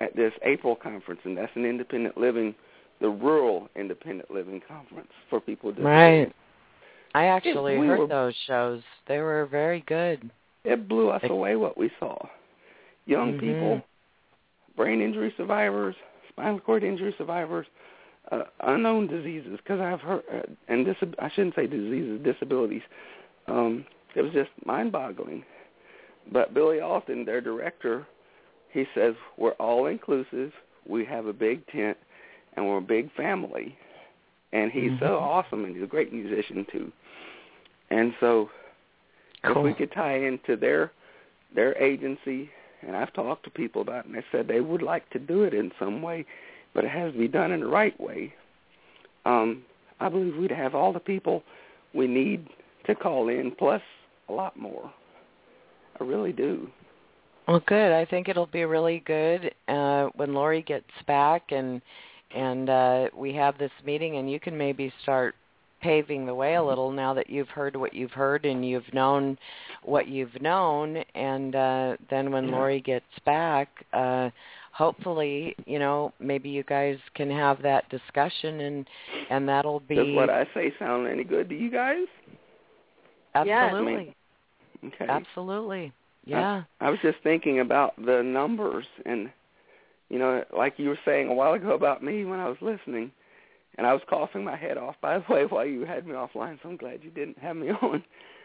at this April conference, and that's an independent living, the Rural Independent Living Conference for people with disabilities. Right. I actually heard those shows. They were very good. It blew us away what we saw. Young people, brain injury survivors, spinal cord injury survivors, unknown diseases, because I've heard, and I shouldn't say diseases, disabilities. It was just mind-boggling. But Billy Alston, their director, he says, we're all inclusive, we have a big tent, and we're a big family. And he's so awesome, and he's a great musician, too. And so if we could tie into their agency, and I've talked to people about it, and they said they would like to do it in some way, but it has to be done in the right way. I believe we'd have all the people we need to call in, plus a lot more. I really do. Well, good. I think it'll be really good when Lori gets back and we have this meeting, and you can maybe start paving the way a little now that you've heard what you've heard and you've known what you've known, and then when Lori gets back, hopefully, maybe you guys can have that discussion, and that'll be... Does what I say sound any good to you guys? Absolutely. Okay. Absolutely. Yeah. I was just thinking about the numbers, and, like you were saying a while ago about me when I was listening, and I was coughing my head off, by the way, while you had me offline, so I'm glad you didn't have me on.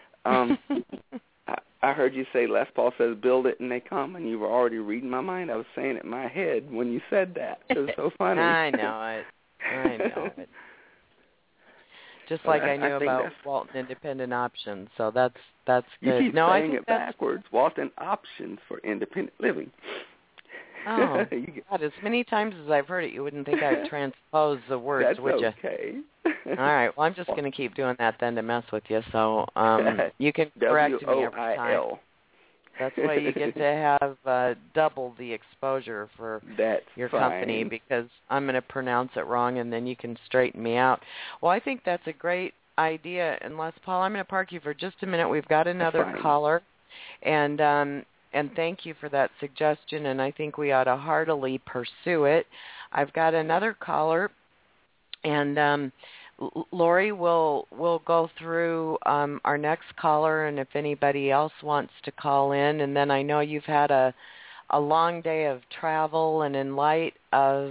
I heard you say Les Paul says, build it and they come, and you were already reading my mind. I was saying it in my head when you said that. It was so funny. I know it. Just like I knew about Walton Independent Options, so that's good. You keep saying it backwards. Walton Options for Independent Living. Oh, God, as many times as I've heard it, you wouldn't think I'd transpose the words, would you? That's okay. All right, well, I'm just going to keep doing that then to mess with you, so you can correct me every time. That's why you get to have double the exposure for your company, because I'm going to pronounce it wrong, and then you can straighten me out. Well, I think that's a great idea. And Les Paul, I'm going to park you for just a minute. We've got another caller, and thank you for that suggestion, and I think we ought to heartily pursue it. I've got another caller, and Lori will go through our next caller, and if anybody else wants to call in, and then I know you've had a long day of travel, and in light of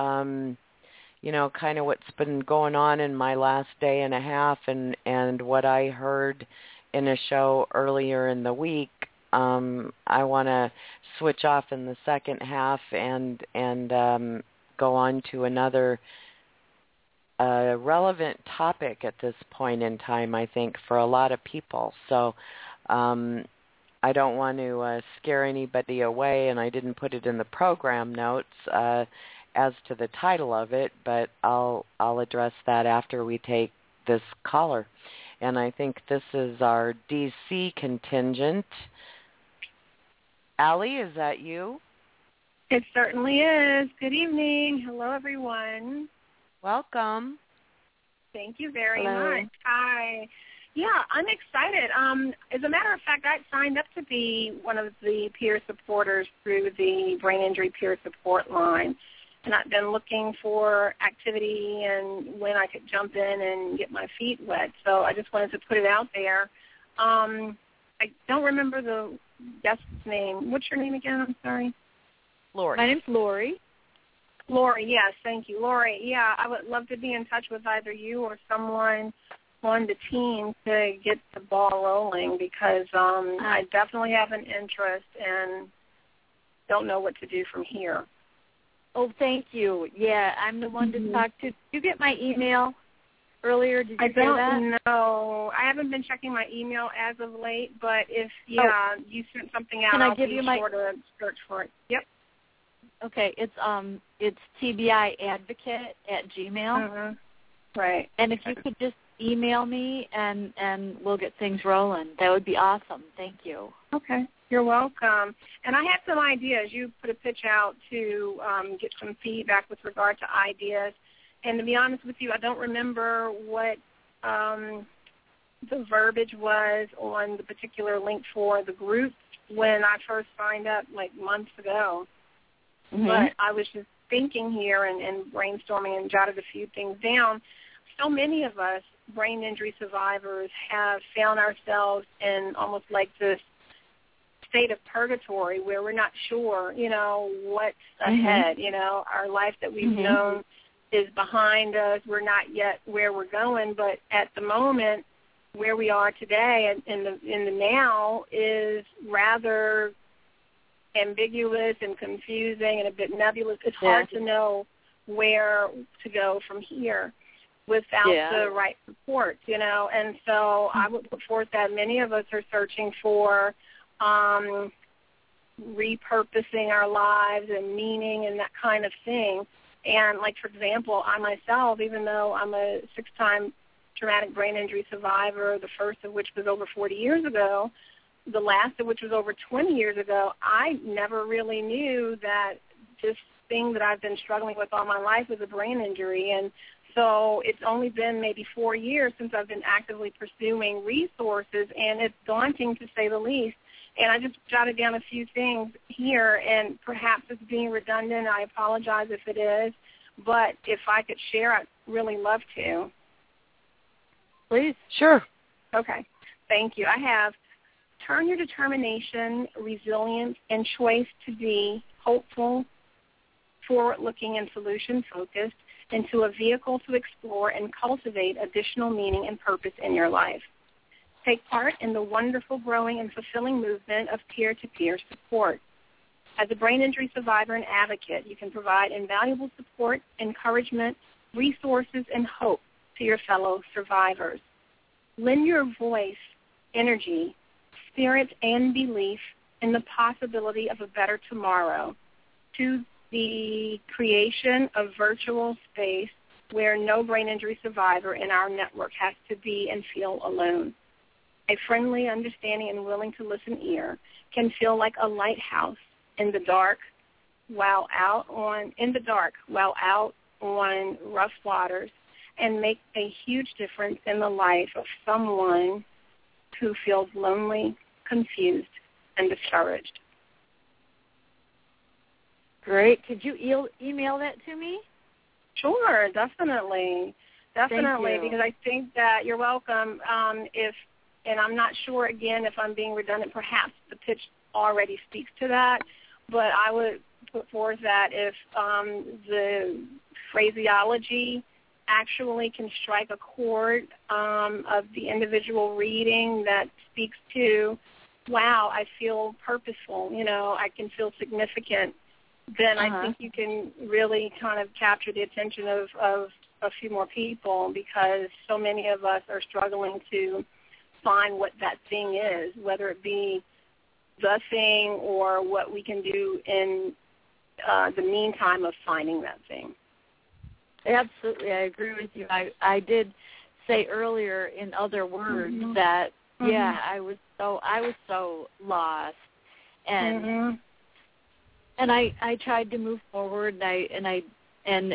kind of what's been going on in my last day and a half, and what I heard in a show earlier in the week, I want to switch off in the second half and go on to another relevant topic at this point in time, I think, for a lot of people. So I don't want to scare anybody away, and I didn't put it in the program notes as to the title of it, but I'll address that after we take this caller. And I think this is our D.C. contingent. Allie, is that you? It certainly is. Good evening. Hello, everyone. Welcome. Thank you very much. Hi. Yeah, I'm excited. As a matter of fact, I signed up to be one of the peer supporters through the Brain Injury Peer Support Line, and I've been looking for activity and when I could jump in and get my feet wet. So I just wanted to put it out there. I don't remember the guest's name. What's your name again? I'm sorry. Lori. My name's Lori. Lori, yes, thank you. Lori, yeah, I would love to be in touch with either you or someone on the team to get the ball rolling, because I definitely have an interest and don't know what to do from here. Oh, thank you. Yeah, I'm the one to talk to. Did you get my email earlier? Did you I don't know. I haven't been checking my email as of late, but if, you sent something out, I'll be sure to search for it. Yep. Okay, it's tbiadvocate@gmail. Mm-hmm. Right. And if you could just email me and we'll get things rolling, that would be awesome. Thank you. Okay. You're welcome. And I had some ideas. You put a pitch out to get some feedback with regard to ideas. And to be honest with you, I don't remember what the verbiage was on the particular link for the group when I first signed up, like months ago. But I was just thinking here and brainstorming and jotted a few things down. So many of us brain injury survivors have found ourselves in almost like this state of purgatory where we're not sure, what's ahead. Our life that we've known is behind us. We're not yet where we're going, but at the moment, where we are today in the now is rather ambiguous and confusing and a bit nebulous. It's hard to know where to go from here without the right support, And so I would put forth that many of us are searching for repurposing our lives and meaning and that kind of thing. And like, for example, I myself, even though I'm a 6-time traumatic brain injury survivor, the first of which was over 40 years ago, the last of which was over 20 years ago, I never really knew that this thing that I've been struggling with all my life was a brain injury. And so it's only been maybe 4 years since I've been actively pursuing resources, and it's daunting to say the least. And I just jotted down a few things here, and perhaps it's being redundant. I apologize if it is. But if I could share, I'd really love to. Please? Sure. Okay. Thank you. I have: turn your determination, resilience, and choice to be hopeful, forward-looking, and solution-focused into a vehicle to explore and cultivate additional meaning and purpose in your life. Take part in the wonderful, growing, and fulfilling movement of peer-to-peer support. As a brain injury survivor and advocate, you can provide invaluable support, encouragement, resources, and hope to your fellow survivors. Lend your voice, energy, spirit, and belief in the possibility of a better tomorrow to the creation of virtual space where no brain injury survivor in our network has to be and feel alone. A friendly, understanding, and willing to listen ear can feel like a lighthouse in the dark while out on rough waters, and make a huge difference in the life of someone who feels lonely, confused, and discouraged. Great. Could you email that to me? Sure, definitely. Definitely, because I think that you're welcome. And I'm not sure, again, if I'm being redundant, perhaps the pitch already speaks to that, but I would put forth that if the phraseology actually can strike a chord of the individual reading that speaks to, wow, I feel purposeful, I can feel significant, then I think you can really kind of capture the attention of a few more people, because so many of us are struggling to find what that thing is, whether it be the thing or what we can do in the meantime of finding that thing. Absolutely, I agree with you. I did say earlier in other words that I was so lost, and I tried to move forward, and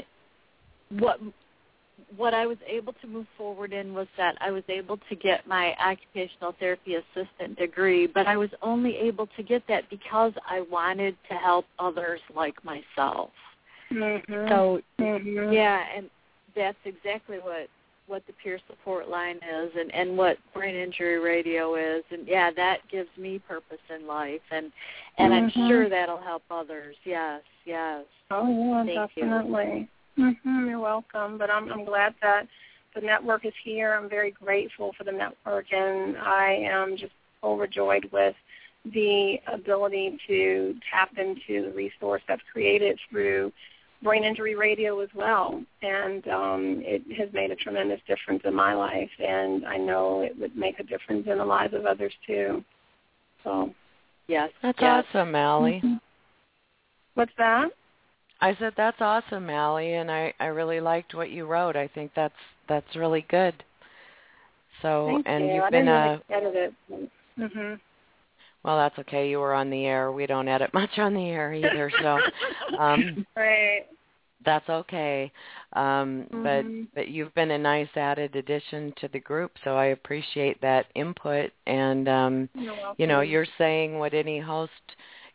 what I was able to move forward in was that I was able to get my occupational therapy assistant degree, but I was only able to get that because I wanted to help others like myself. So, and that's exactly what the peer support line is, and what Brain Injury Radio is, and that gives me purpose in life, and I'm sure that'll help others. Yes. Oh yeah, definitely. You. You're welcome. But I'm glad that the network is here. I'm very grateful for the network, and I am just overjoyed with the ability to tap into the resource that's created through Brain Injury Radio as well. And it has made a tremendous difference in my life, and I know it would make a difference in the lives of others too. So, yes. That's awesome, Allie. What's that? I said, that's awesome, Allie, and I really liked what you wrote. I think that's really good. So, Thank and you. you've I been didn't edit it. Well, that's okay. You were on the air. We don't edit much on the air either, so right. That's okay. But you've been a nice added addition to the group, so I appreciate that input. And You're welcome. you're saying what any host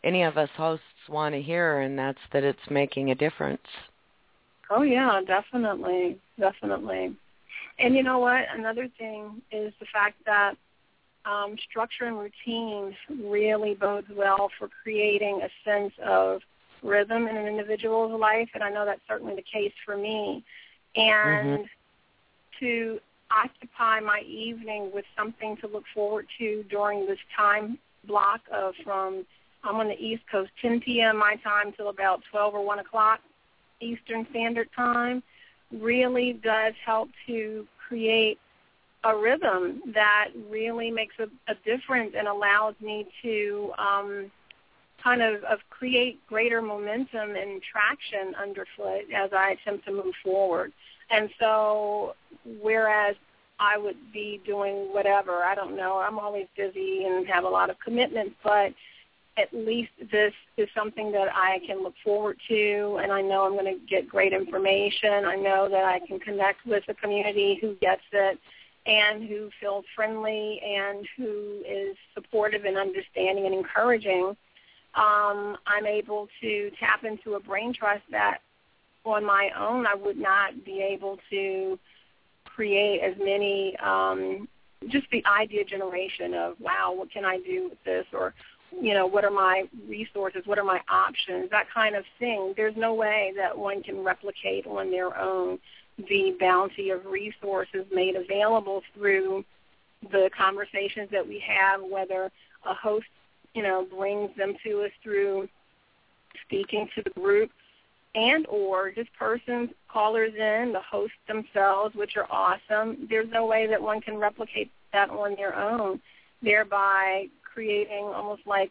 any of us hosts want to hear, and that's that it's making a difference. Oh, yeah, definitely. And you know what? Another thing is the fact that structure and routine really bodes well for creating a sense of rhythm in an individual's life, and I know that's certainly the case for me. And to occupy my evening with something to look forward to during this time block of from, I'm on the East Coast, 10 p.m. my time till about 12 or 1 o'clock Eastern Standard Time, really does help to create a rhythm that really makes a difference and allows me to kind of create greater momentum and traction underfoot as I attempt to move forward. And so whereas I would be doing whatever, I don't know, I'm always busy and have a lot of commitments, but at least this is something that I can look forward to, and I know I'm going to get great information. I know that I can connect with a community who gets it and who feels friendly and who is supportive and understanding and encouraging. I'm able to tap into a brain trust that on my own I would not be able to create as many, just the idea generation of, wow, what can I do with this, or what are my resources, what are my options, that kind of thing. There's no way that one can replicate on their own the bounty of resources made available through the conversations that we have, whether a host, brings them to us through speaking to the group, and or just persons, callers in, the hosts themselves, which are awesome. There's no way that one can replicate that on their own, thereby creating almost like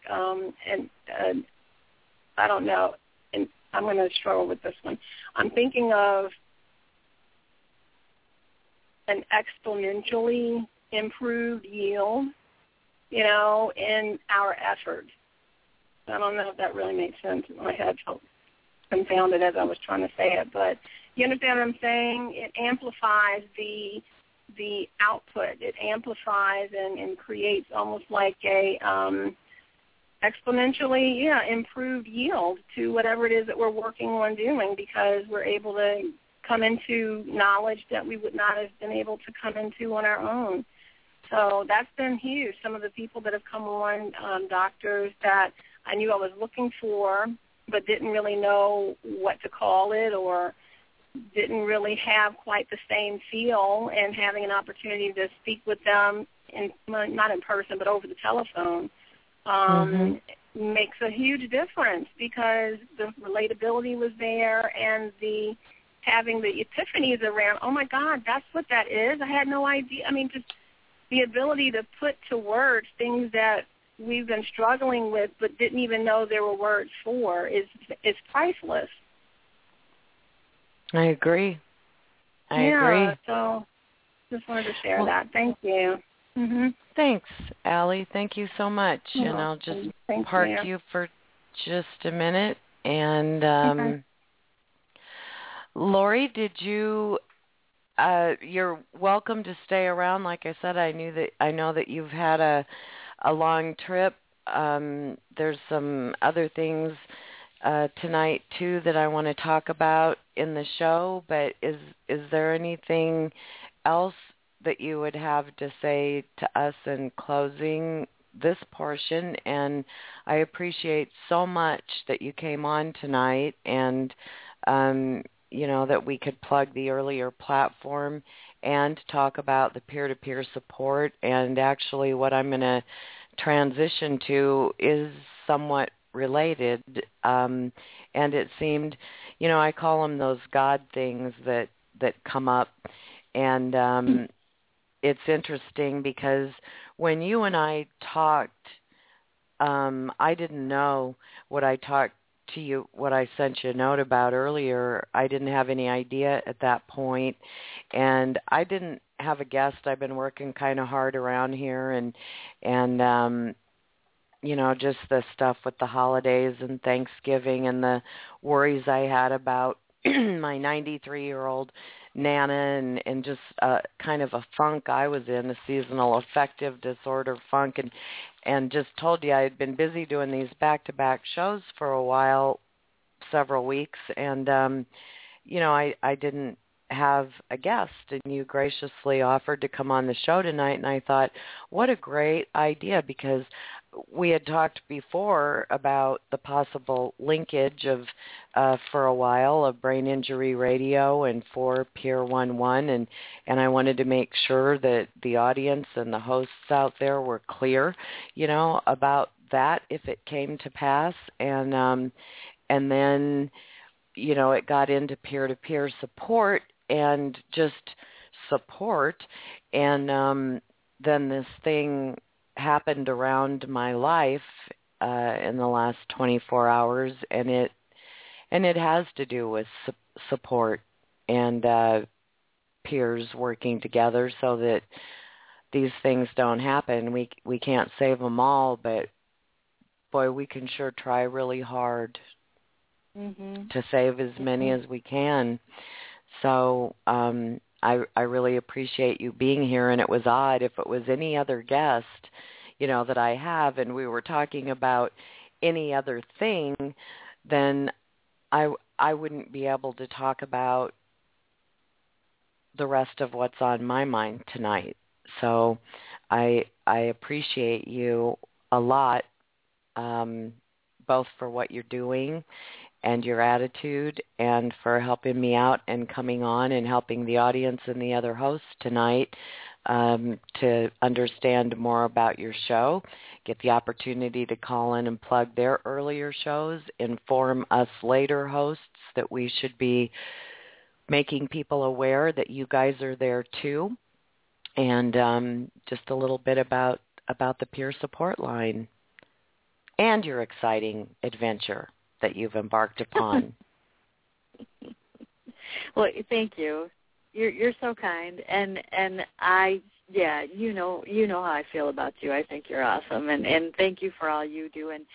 I don't know, and I'm going to struggle with this one. I'm thinking of an exponentially improved yield, in our effort. I don't know if that really makes sense. My head felt confounded as I was trying to say it, but you understand what I'm saying? It amplifies the output. It amplifies and creates almost like a exponentially, improved yield to whatever it is that we're working on doing, because we're able to come into knowledge that we would not have been able to come into on our own. So that's been huge. Some of the people that have come on, doctors that I knew I was looking for but didn't really know what to call it, or didn't really have quite the same feel, and having an opportunity to speak with them, not in person but over the telephone, makes a huge difference, because the relatability was there, and having the epiphanies around, oh, my God, that's what that is. I had no idea. I mean, just the ability to put to words things that we've been struggling with but didn't even know there were words for is priceless. I agree. I agree. So just wanted to share that. Thank you. Mm-hmm. Thanks, Allie. Thank you so much. And I'll just park you for just a minute. And Lori, did you? You're welcome to stay around. Like I said, I know that you've had a long trip. There's some other things tonight too that I want to talk about in the show. But is there anything else that you would have to say to us in closing this portion? And I appreciate so much that you came on tonight, and that we could plug the earlier platform and talk about the peer-to-peer support. And actually what I'm going to transition to is somewhat related. And it seemed, I call them those God things that come up. And it's interesting because when you and I talked, I didn't know what I talked to you, what I sent you a note about earlier. I didn't have any idea at that point, and I didn't have a guest. I've been working kind of hard around here, and just the stuff with the holidays and Thanksgiving and the worries I had about my 93-year-old Nana and just kind of a funk I was in, a seasonal affective disorder funk, and just told you I had been busy doing these back-to-back shows for a while, several weeks, and I didn't have a guest, and you graciously offered to come on the show tonight, and I thought, what a great idea, because we had talked before about the possible linkage of, for a while, of Brain Injury Radio and for Pier 11, and I wanted to make sure that the audience and the hosts out there were clear, about that if it came to pass, and then, it got into peer-to-peer support and just support, and then this thing happened around my life in the last 24 hours, and it has to do with support and peers working together so that these things don't happen. We can't save them all, but boy, we can sure try really hard to save as many as we can. So I really appreciate you being here, and it was odd if it was any other guest, that I have, and we were talking about any other thing, then I wouldn't be able to talk about the rest of what's on my mind tonight. So I appreciate you a lot, both for what you're doing and your attitude, and for helping me out and coming on and helping the audience and the other hosts tonight to understand more about your show, get the opportunity to call in and plug their earlier shows, inform us later hosts that we should be making people aware that you guys are there too, and just a little bit about the peer support line and your exciting adventure that you've embarked upon. Well, thank you. You're so kind, and I, you know how I feel about you. I think you're awesome, and thank you for all you do. And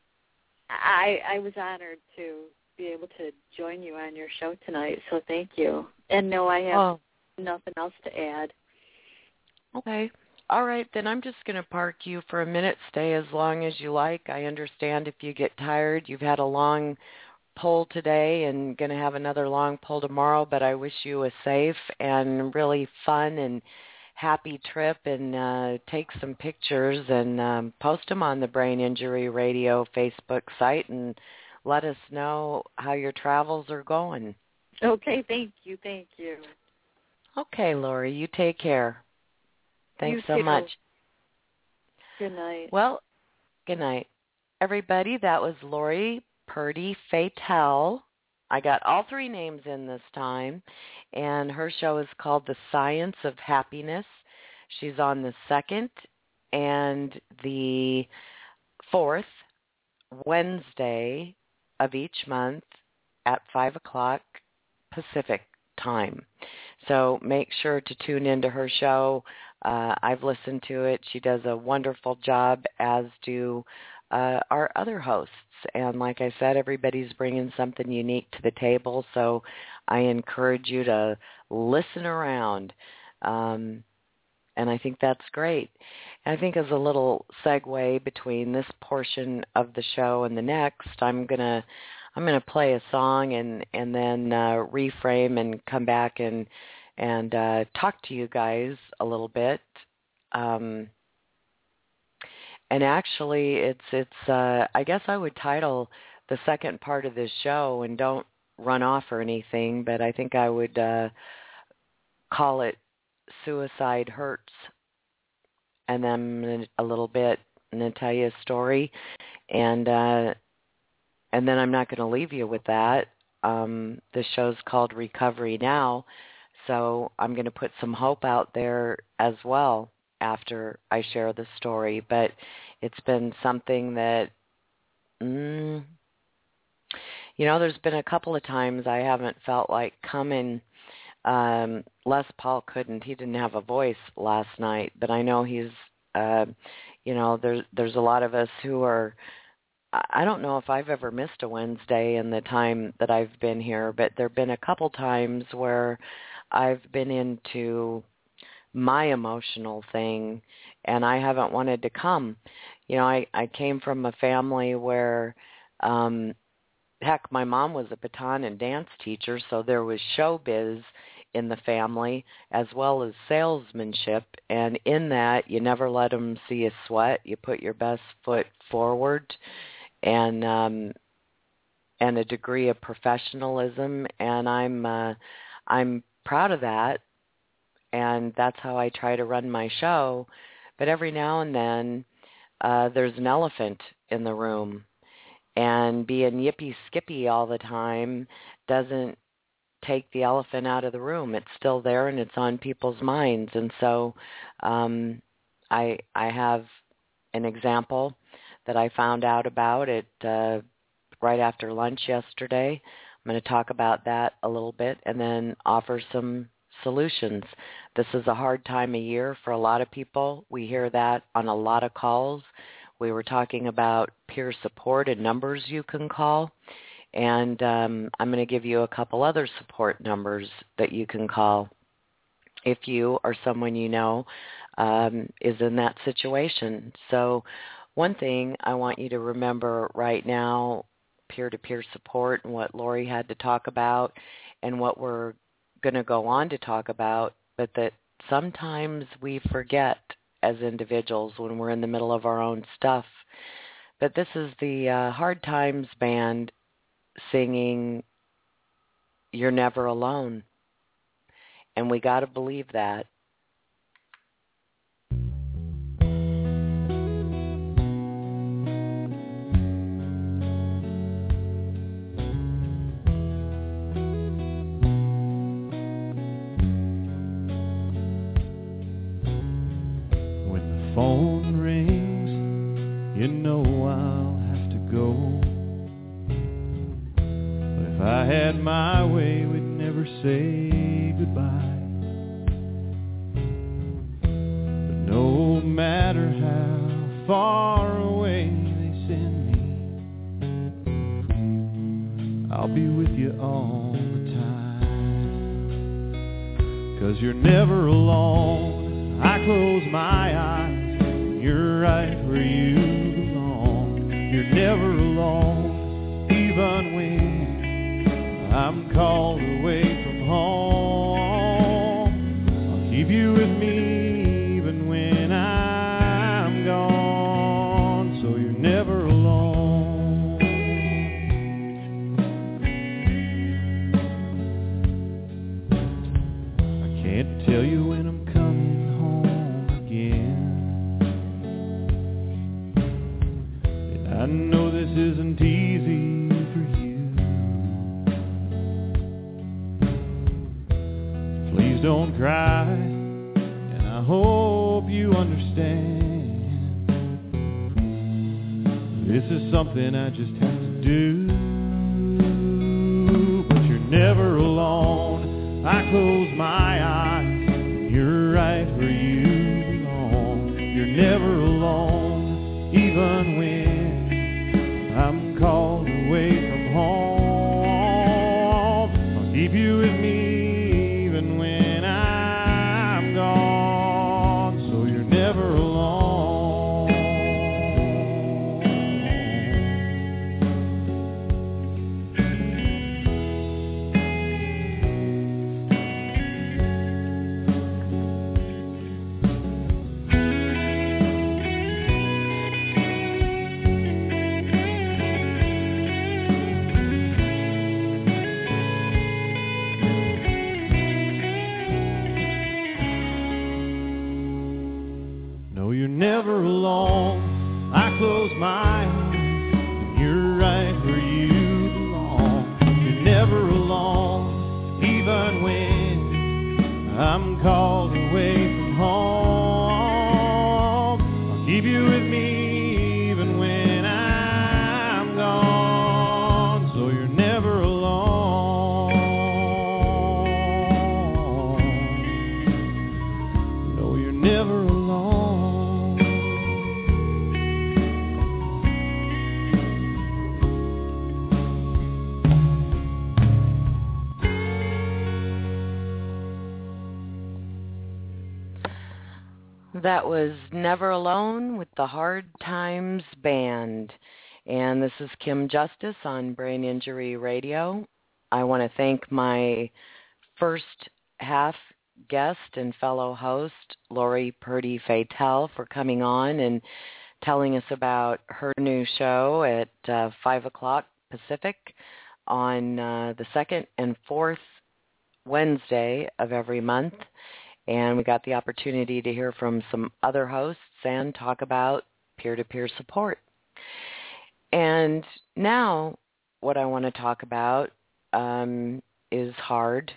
I was honored to be able to join you on your show tonight. So thank you. And no, I have nothing else to add. Okay. All right, then I'm just going to park you for a minute. Stay as long as you like. I understand if you get tired. You've had a long pull today and going to have another long pull tomorrow, but I wish you a safe and really fun and happy trip, and take some pictures and post them on the Brain Injury Radio Facebook site and let us know how your travels are going. Okay, thank you. Okay, Lori, you take care. Thanks so much. Good night. Well, good night. Everybody, that was Lori Purdy Fatel. I got all three names in this time, and her show is called The Science of Happiness. She's on the 2nd and the 4th Wednesday of each month at 5 o'clock Pacific time. So make sure to tune into her show. I've listened to it. She does a wonderful job, as do our other hosts. And like I said, everybody's bringing something unique to the table, so I encourage you to listen around. And I think that's great. And I think as a little segue between this portion of the show and the next, I'm gonna play a song and then reframe and come back and talk to you guys a little bit. And actually, it's I guess I would title the second part of this show, and don't run off or anything, but I think I would call it Suicide Hurts. And then a little bit, and then tell you a story, and then I'm not going to leave you with that. The show's called Recovery Now, so I'm going to put some hope out there as well after I share the story. But it's been something that, there's been a couple of times I haven't felt like coming. Les Paul couldn't. He didn't have a voice last night, but I know he's, there's a lot of us who are, I don't know if I've ever missed a Wednesday in the time that I've been here, but there have been a couple times where I've been into my emotional thing, and I haven't wanted to come. I came from a family where, heck, my mom was a baton and dance teacher, so there was showbiz in the family as well as salesmanship, and in that you never let them see you sweat. You put your best foot forward, and a degree of professionalism, and I'm proud of that, and that's how I try to run my show. But every now and then there's an elephant in the room, and being yippee-skippy all the time doesn't take the elephant out of the room. It's still there, and it's on people's minds. And so I have an example that I found out about it right after lunch yesterday. I'm going to talk about that a little bit and then offer some solutions. This is a hard time of year for a lot of people. We hear that on a lot of calls. We were talking about peer support and numbers you can call. And I'm going to give you a couple other support numbers that you can call if you or someone you know is in that situation. So one thing I want you to remember right now, peer-to-peer support and what Lori had to talk about and what we're going to go on to talk about, but that sometimes we forget as individuals when we're in the middle of our own stuff. But this is the Hard Times Band singing You're Never Alone. And we got to believe that. When the phone rings, you know I'll have to go. If I had my way, we'd never say goodbye. But no matter how far away they send me, I'll be with you all the time. 'Cause you're never alone. I close my eyes, and you're right where you belong. You're never alone, even when I'm called away from home. I'll keep you with me even when I'm gone. So you're never alone. I can't tell you when I'm coming home again. And I know this isn't easy. Don't cry, and I hope you understand. This is something I just have to do. But you're never alone. I close my eyes, and you're right where you belong. You're never alone, even when I'm called away from home. I'll keep you with me even when never alone. I close my eyes, and you're right where you belong. You're never alone, even when I'm called away from home. I'll keep you with me even when I'm gone. So you're never alone. No, you're never alone. That was Never Alone with the Hard Times Band. And this is Kim Justice on Brain Injury Radio. I want to thank my first half guest and fellow host, Lori Purdy Fatel, for coming on and telling us about her new show at 5 o'clock Pacific on the second and fourth Wednesday of every month. And we got the opportunity to hear from some other hosts and talk about peer-to-peer support. And now what I want to talk about is hard.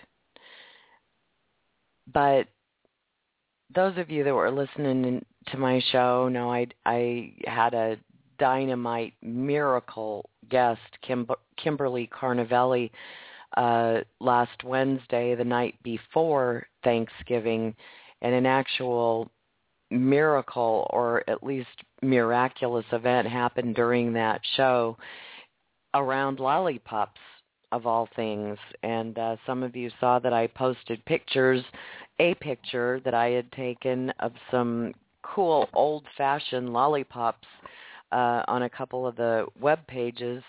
But those of you that were listening to my show know I had a dynamite miracle guest, Kimberly Carnavelli, last Wednesday, the night before Thanksgiving, and an actual miracle, or at least miraculous event happened during that show around lollipops, of all things. And some of you saw that I posted a picture that I had taken of some cool old-fashioned lollipops on a couple of the web pages,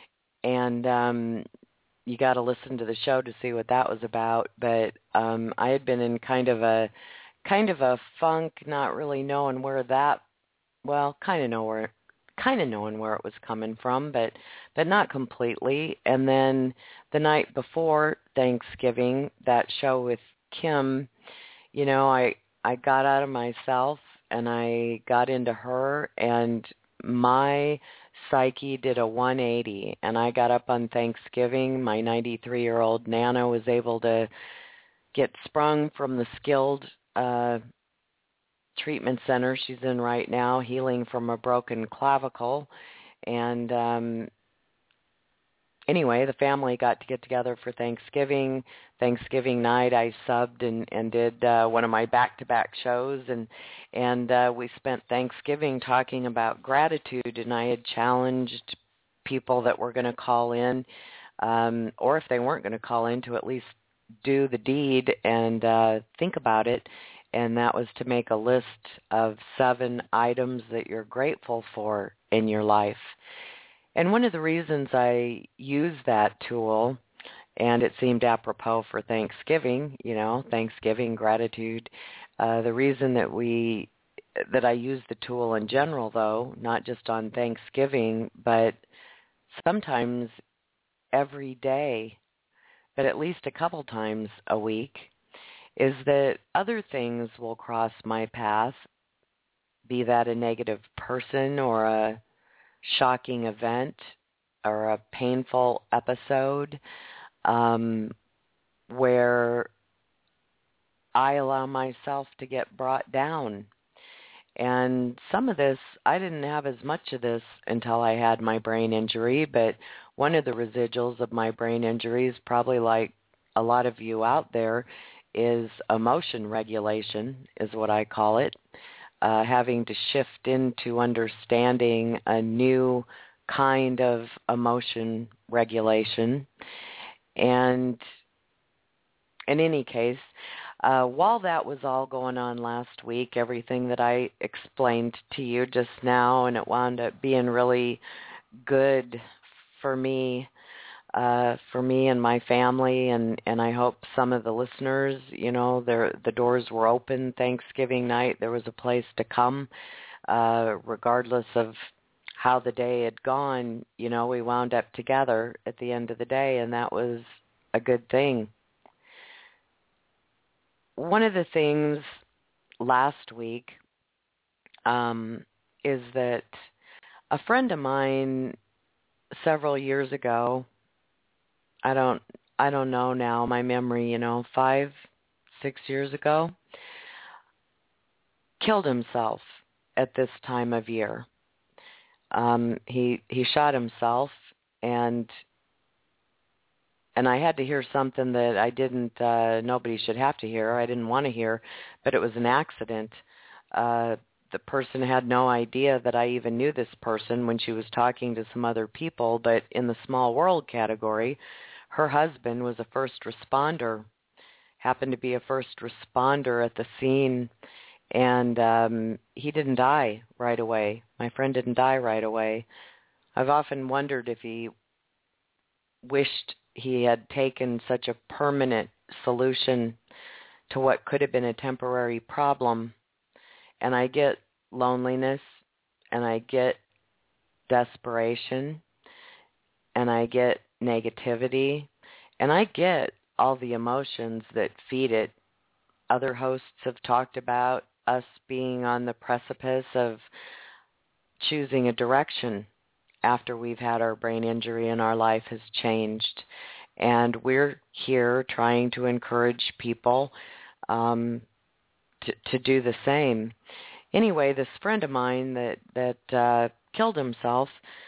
and you got to listen to the show to see what that was about. But I had been in kind of a funk, not really knowing where that, well, kind of knowing where it was coming from, but not completely. And then the night before Thanksgiving, that show with Kim, you know, I got out of myself and I got into her, and my psyche did a 180, and I got up on Thanksgiving. My 93-year-old Nana was able to get sprung from the skilled treatment center she's in right now, healing from a broken clavicle. And anyway, the family got to get together for Thanksgiving. Thanksgiving night, I subbed and did one of my back-to-back shows, and we spent Thanksgiving talking about gratitude, and I had challenged people that were going to call in, or if they weren't going to call in, to at least do the deed and think about it, and that was to make a list of 7 items that you're grateful for in your life. And one of the reasons I use that tool, and it seemed apropos for Thanksgiving, you know, Thanksgiving, gratitude, the reason that I use the tool in general, though, not just on Thanksgiving, but sometimes every day, but at least a couple times a week, is that other things will cross my path, be that a negative person or a shocking event or a painful episode, where I allow myself to get brought down. And some of this, I didn't have as much of this until I had my brain injury, but one of the residuals of my brain injury is probably like a lot of you out there, is emotion regulation, is what I call it. Having to shift into understanding a new kind of emotion regulation. And in any case, while that was all going on last week, everything that I explained to you just now, and it wound up being really good for me and my family, and I hope some of the listeners, you know, the doors were open Thanksgiving night. There was a place to come, regardless of how the day had gone. You know, we wound up together at the end of the day, and that was a good thing. One of the things last week is that a friend of mine several years ago, I don't know now, my memory, you know, 5-6 years ago, killed himself at this time of year. He shot himself, and I had to hear something that I didn't, nobody should have to hear. I didn't want to hear, but it was an accident. The person had no idea that I even knew this person when she was talking to some other people, but in the small world category, her husband was a first responder, happened to be a first responder at the scene, And he didn't die right away. My friend didn't die right away. I've often wondered if he wished he had taken such a permanent solution to what could have been a temporary problem. And I get loneliness, and I get desperation, and I get negativity, and I get all the emotions that feed it. Other hosts have talked about us being on the precipice of choosing a direction after we've had our brain injury and our life has changed. And we're here trying to encourage people to do the same. Anyway, this friend of mine that killed himself,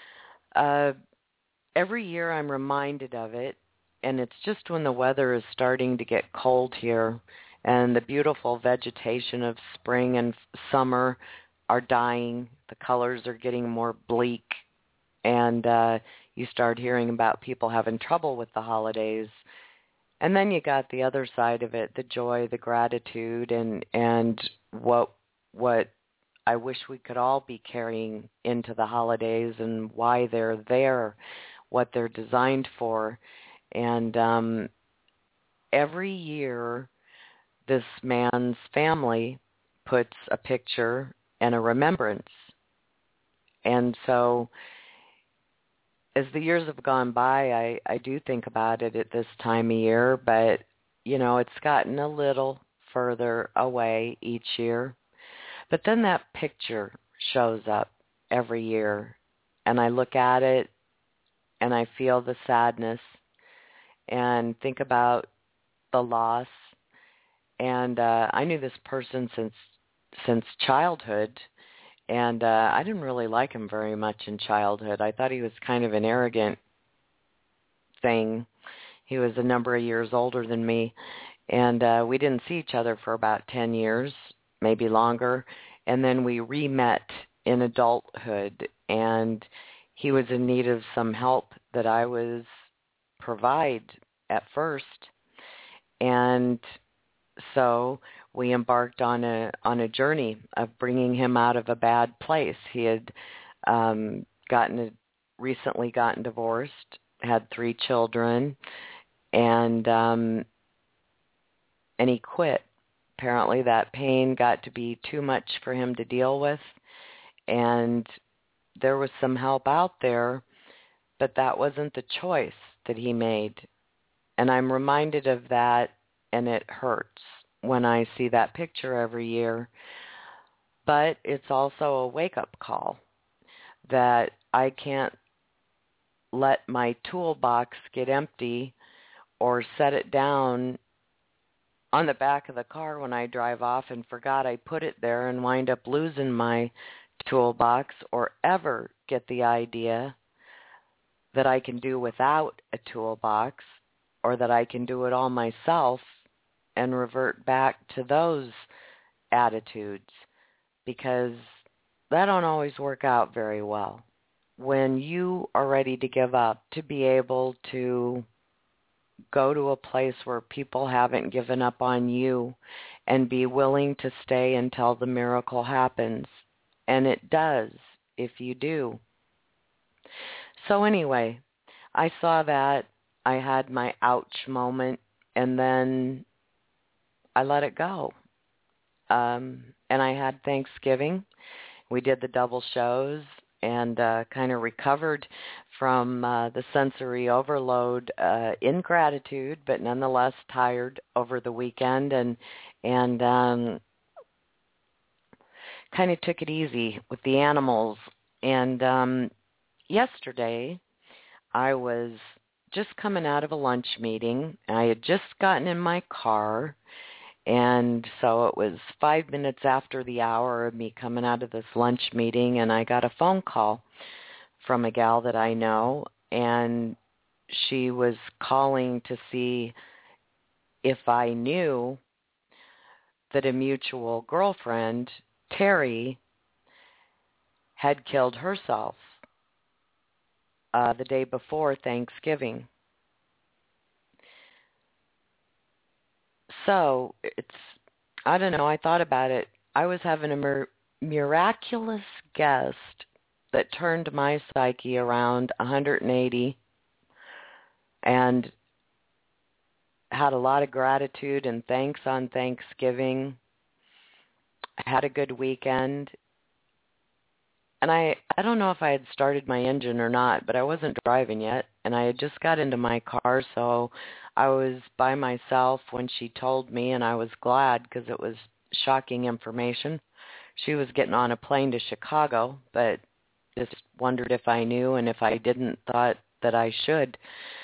every year I'm reminded of it, and it's just when the weather is starting to get cold here and the beautiful vegetation of spring and summer are dying. The colors are getting more bleak, and you start hearing about people having trouble with the holidays. And then you got the other side of it, the joy, the gratitude, and what I wish we could all be carrying into the holidays and why they're there, what they're designed for. And every year, this man's family puts a picture and a remembrance. And so as the years have gone by, I do think about it at this time of year, but, you know, it's gotten a little further away each year. But then that picture shows up every year, and I look at it, and I feel the sadness, and think about the loss. And I knew this person since childhood, and I didn't really like him very much in childhood. I thought he was kind of an arrogant thing. He was a number of years older than me, and we didn't see each other for about 10 years, maybe longer, and then we re-met in adulthood, and he was in need of some help that I was provide at first, and so we embarked on a journey of bringing him out of a bad place. He had recently gotten divorced, had 3 children, and he quit. Apparently that pain got to be too much for him to deal with, and there was some help out there, but that wasn't the choice that he made. And I'm reminded of that, and it hurts when I see that picture every year. But it's also a wake-up call that I can't let my toolbox get empty or set it down on the back of the car when I drive off and forgot I put it there and wind up losing my toolbox, or ever get the idea that I can do without a toolbox, or that I can do it all myself, and revert back to those attitudes, because that don't always work out very well. When you are ready to give up, to be able to go to a place where people haven't given up on you and be willing to stay until the miracle happens. And it does if you do. So anyway, I saw that. I had my ouch moment, and then I let it go. And I had Thanksgiving. We did the double shows and kind of recovered from the sensory overload in gratitude, but nonetheless tired over the weekend, and kind of took it easy with the animals. And yesterday I was just coming out of a lunch meeting. I had just gotten in my car, and so it was 5 minutes after the hour of me coming out of this lunch meeting, and I got a phone call from a gal that I know, and she was calling to see if I knew that a mutual girlfriend, Terry, had killed herself the day before Thanksgiving. So I don't know, I thought about it I was having a miraculous guest that turned my psyche around 180 and had a lot of gratitude and thanks on Thanksgiving. I had a good weekend. And I don't know if I had started my engine or not, but I wasn't driving yet. And I had just got into my car, so I was by myself when she told me, and I was glad because it was shocking information. She was getting on a plane to Chicago, but just wondered if I knew, and if I didn't, thought that I should.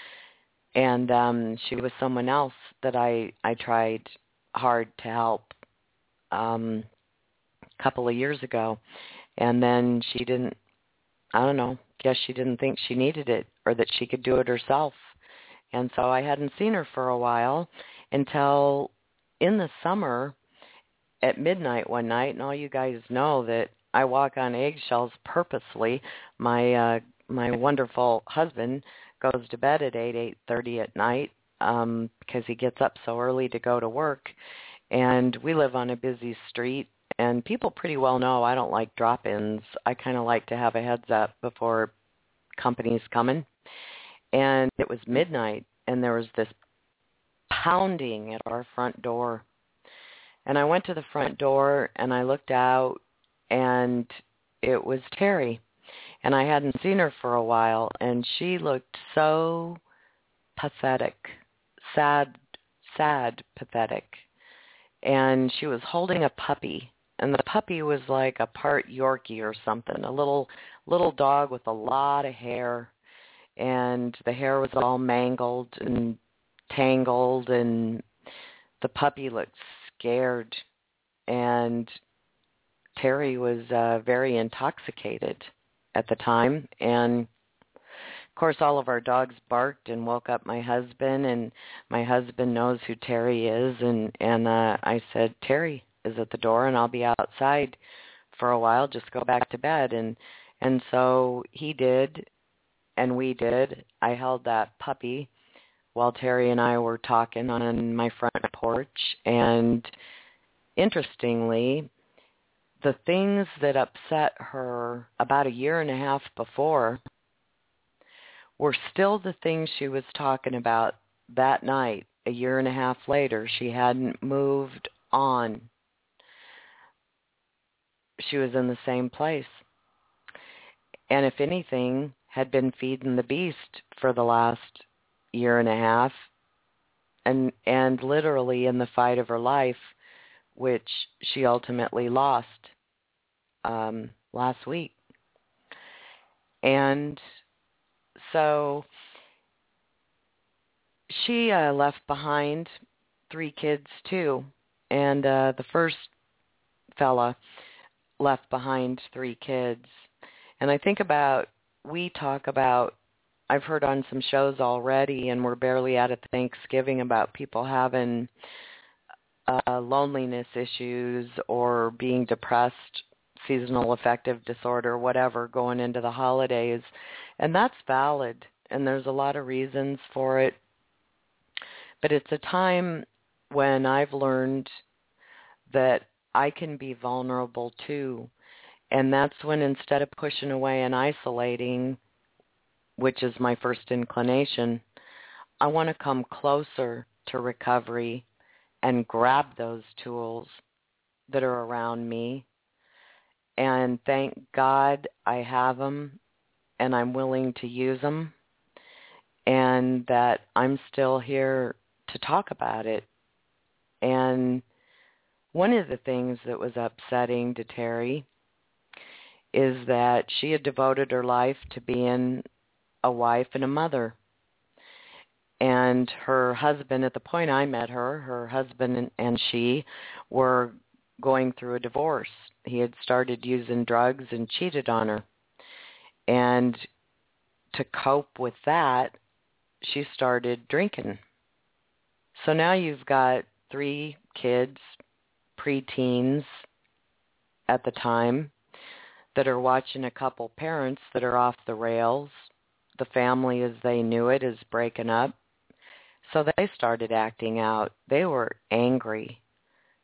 And she was someone else that I tried hard to help a couple of years ago. And then she didn't, I don't know, guess she didn't think she needed it or that she could do it herself. And so I hadn't seen her for a while until in the summer at midnight one night. And all you guys know that I walk on eggshells purposely. My wonderful husband goes to bed at 8:30 at night because he gets up so early to go to work. And we live on a busy street. And people pretty well know I don't like drop-ins. I kind of like to have a heads up before company's coming. And it was midnight, and there was this pounding at our front door. And I went to the front door, and I looked out, and it was Terry. And I hadn't seen her for a while, and she looked so pathetic, sad, pathetic. And she was holding a puppy. And the puppy was like a part Yorkie or something, a little dog with a lot of hair. And the hair was all mangled and tangled, and the puppy looked scared. And Terry was very intoxicated at the time. And, of course, all of our dogs barked and woke up my husband, and my husband knows who Terry is. And I said, Terry is at the door, and I'll be outside for a while. Just go back to bed. And so he did, and we did. I held that puppy while Terry and I were talking on my front porch. And interestingly, the things that upset her about a year and a half before were still the things she was talking about that night. A year and a half later, she hadn't moved on. She was in the same place. And if anything, had been feeding the beast for the last year and a half, and literally in the fight of her life, which she ultimately lost last week. And so she left behind 3 kids too. And the first fella left behind 3 kids. And I think we talk about, I've heard on some shows already, and we're barely out of Thanksgiving, about people having loneliness issues or being depressed, seasonal affective disorder, whatever, going into the holidays. And that's valid, and there's a lot of reasons for it. But it's a time when I've learned that I can be vulnerable too. And that's when, instead of pushing away and isolating, which is my first inclination, I want to come closer to recovery and grab those tools that are around me. And thank God I have them, and I'm willing to use them, and that I'm still here to talk about it. And one of the things that was upsetting to Terry is that she had devoted her life to being a wife and a mother. And her husband, at the point I met her husband and she were going through a divorce. He had started using drugs and cheated on her. And to cope with that, she started drinking. So now you've got 3 kids, preteens at the time, that are watching a couple parents that are off the rails. The family as they knew it is breaking up. So they started acting out. They were angry.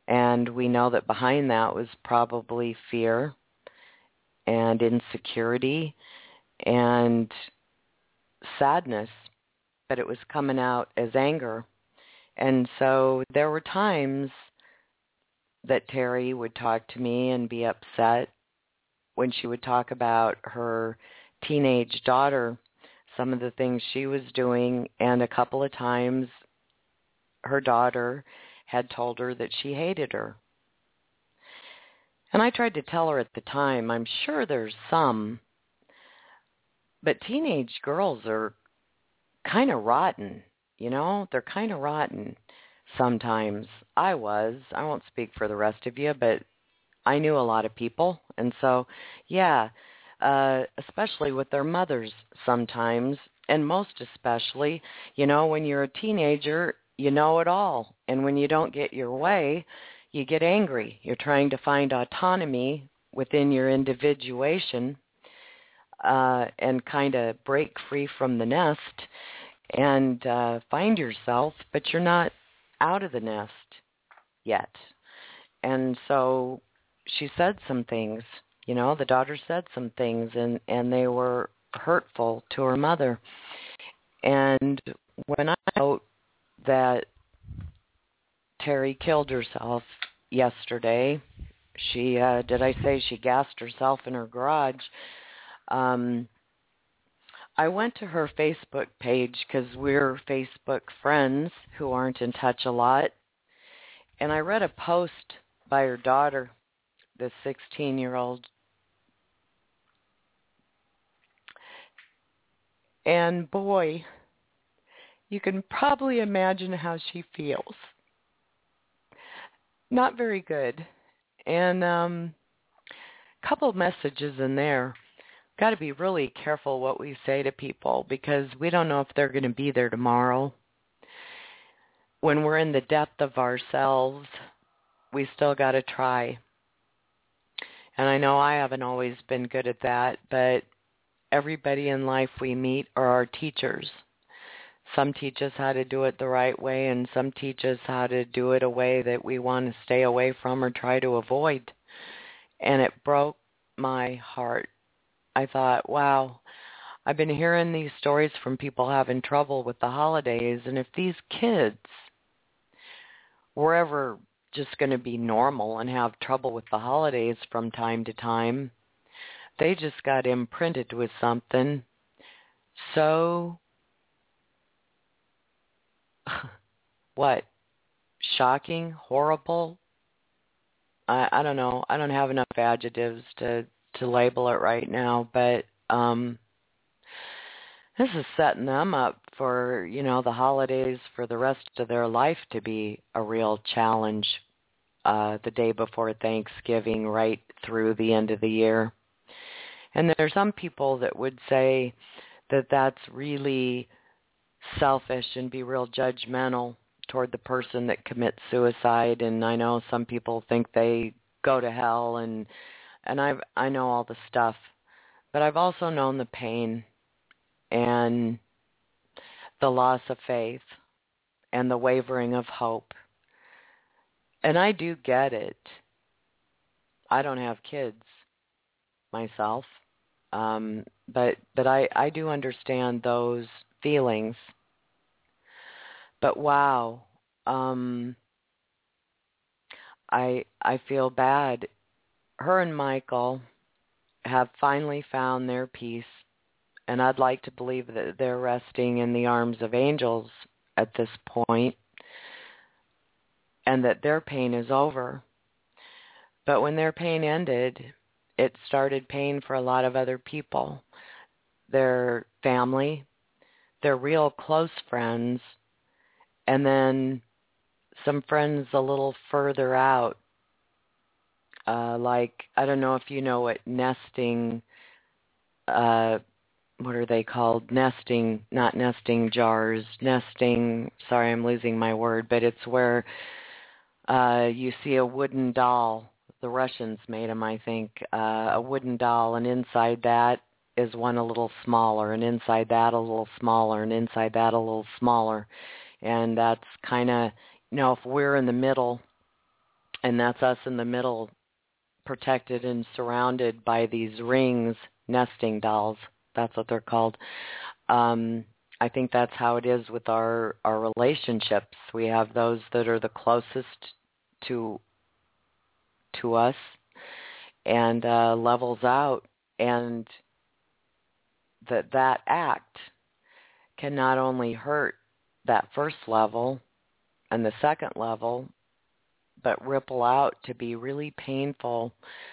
And we know that behind that was probably fear and insecurity and sadness, but it was coming out as anger. And so there were times that Terry would talk to me and be upset when she would talk about her teenage daughter, some of the things she was doing, and a couple of times her daughter had told her that she hated her. And I tried to tell her at the time, I'm sure there's some, but teenage girls are kind of rotten, you know? They're kind of rotten sometimes. I won't speak for the rest of you, but I knew a lot of people. And so, yeah, especially with their mothers sometimes, and most especially, you know, when you're a teenager, you know it all. And when you don't get your way, you get angry. You're trying to find autonomy within your individuation and kind of break free from the nest and find yourself, but you're not out of the nest yet. And so she said some things, you know, the daughter said some things, and they were hurtful to her mother. And when I wrote that Terry killed herself yesterday, she, did I say she gassed herself in her garage? I went to her Facebook page because we're Facebook friends who aren't in touch a lot, and I read a post by her daughter, the 16-year-old. And boy, you can probably imagine how she feels. Not very good. And a couple of messages in there. Got to be really careful what we say to people because we don't know if they're going to be there tomorrow. When we're in the depth of ourselves, we still got to try. And I know I haven't always been good at that, but everybody in life we meet are our teachers. Some teach us how to do it the right way, and some teach us how to do it a way that we want to stay away from or try to avoid. And it broke my heart. I thought, wow, I've been hearing these stories from people having trouble with the holidays, and if these kids were ever just going to be normal and have trouble with the holidays from time to time, they just got imprinted with something so, what, shocking, horrible? I don't know. I don't have enough adjectives to label it right now, but this is setting them up for, you know, the holidays for the rest of their life to be a real challenge the day before Thanksgiving right through the end of the year. And there are some people that would say that that's really selfish and be real judgmental toward the person that commits suicide. And I know some people think they go to hell, and I know all the stuff, but I've also known the pain and the loss of faith and the wavering of hope. And I do get it. I don't have kids myself, but I do understand those feelings. But wow, I feel bad. Her and Michael have finally found their peace, and I'd like to believe that they're resting in the arms of angels at this point, and that their pain is over. But when their pain ended, it started pain for a lot of other people, their family, their real close friends, and then some friends a little further out. Like, I don't know if you know what nesting, what are they called? Nesting, not nesting jars, nesting, sorry, I'm losing my word, but it's where you see a wooden doll. The Russians made them, I think, a wooden doll, and inside that is one a little smaller, and inside that a little smaller, and inside that a little smaller. And that's kind of, you know, if we're in the middle And that's us in the middle, protected and surrounded by these rings, nesting dolls. That's what they're called. I think that's how it is with our relationships. We have those that are the closest to us and levels out, and that act can not only hurt that first level and the second level, but ripple out to be really painful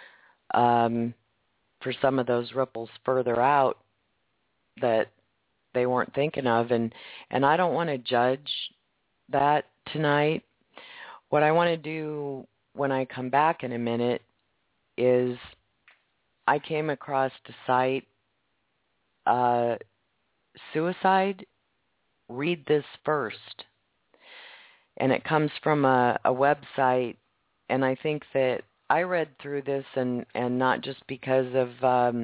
for some of those ripples further out that they weren't thinking of. And I don't want to judge that tonight. What I want to do when I come back in a minute is I came across the site, Suicide, Read This First. And it comes from a website, and I think that I read through this, and not just because of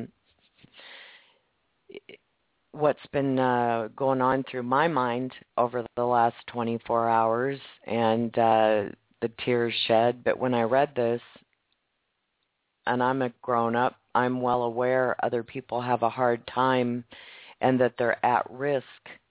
what's been going on through my mind over the last 24 hours and the tears shed, but when I read this, and I'm a grown-up, I'm well aware other people have a hard time and that they're at risk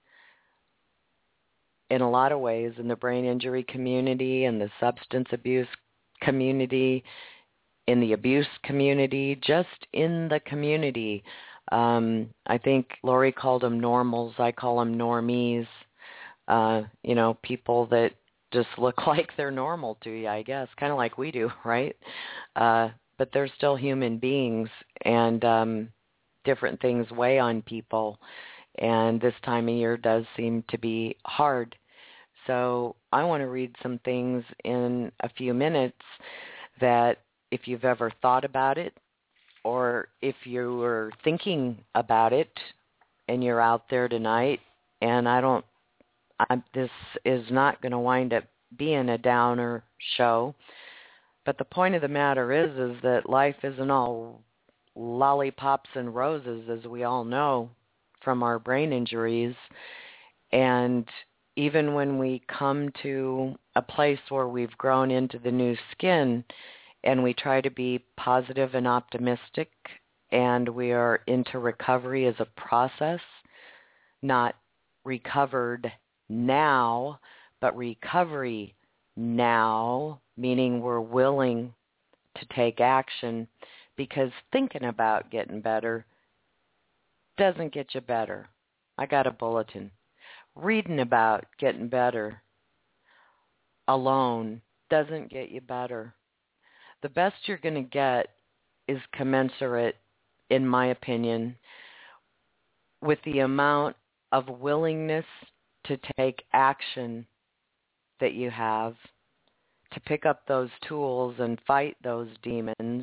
in a lot of ways in the brain injury community and the substance abuse community, in the abuse community, just in the community. I think Lori called them normals. I call them normies. People that just look like they're normal to you, I guess, kind of like we do, right? But they're still human beings, and different things weigh on people. And this time of year does seem to be hard. So I want to read some things in a few minutes that if you've ever thought about it, or if you were thinking about it and you're out there tonight, and this is not going to wind up being a downer show, but the point of the matter is that life isn't all lollipops and roses, as we all know from our brain injuries. And even when we come to a place where we've grown into the new skin and we try to be positive and optimistic, and we are into recovery as a process, not recovered now, but recovery now, meaning we're willing to take action, because thinking about getting better doesn't get you better. I got a bulletin. Reading about getting better alone doesn't get you better. The best you're going to get is commensurate, in my opinion, with the amount of willingness to take action that you have, to pick up those tools and fight those demons,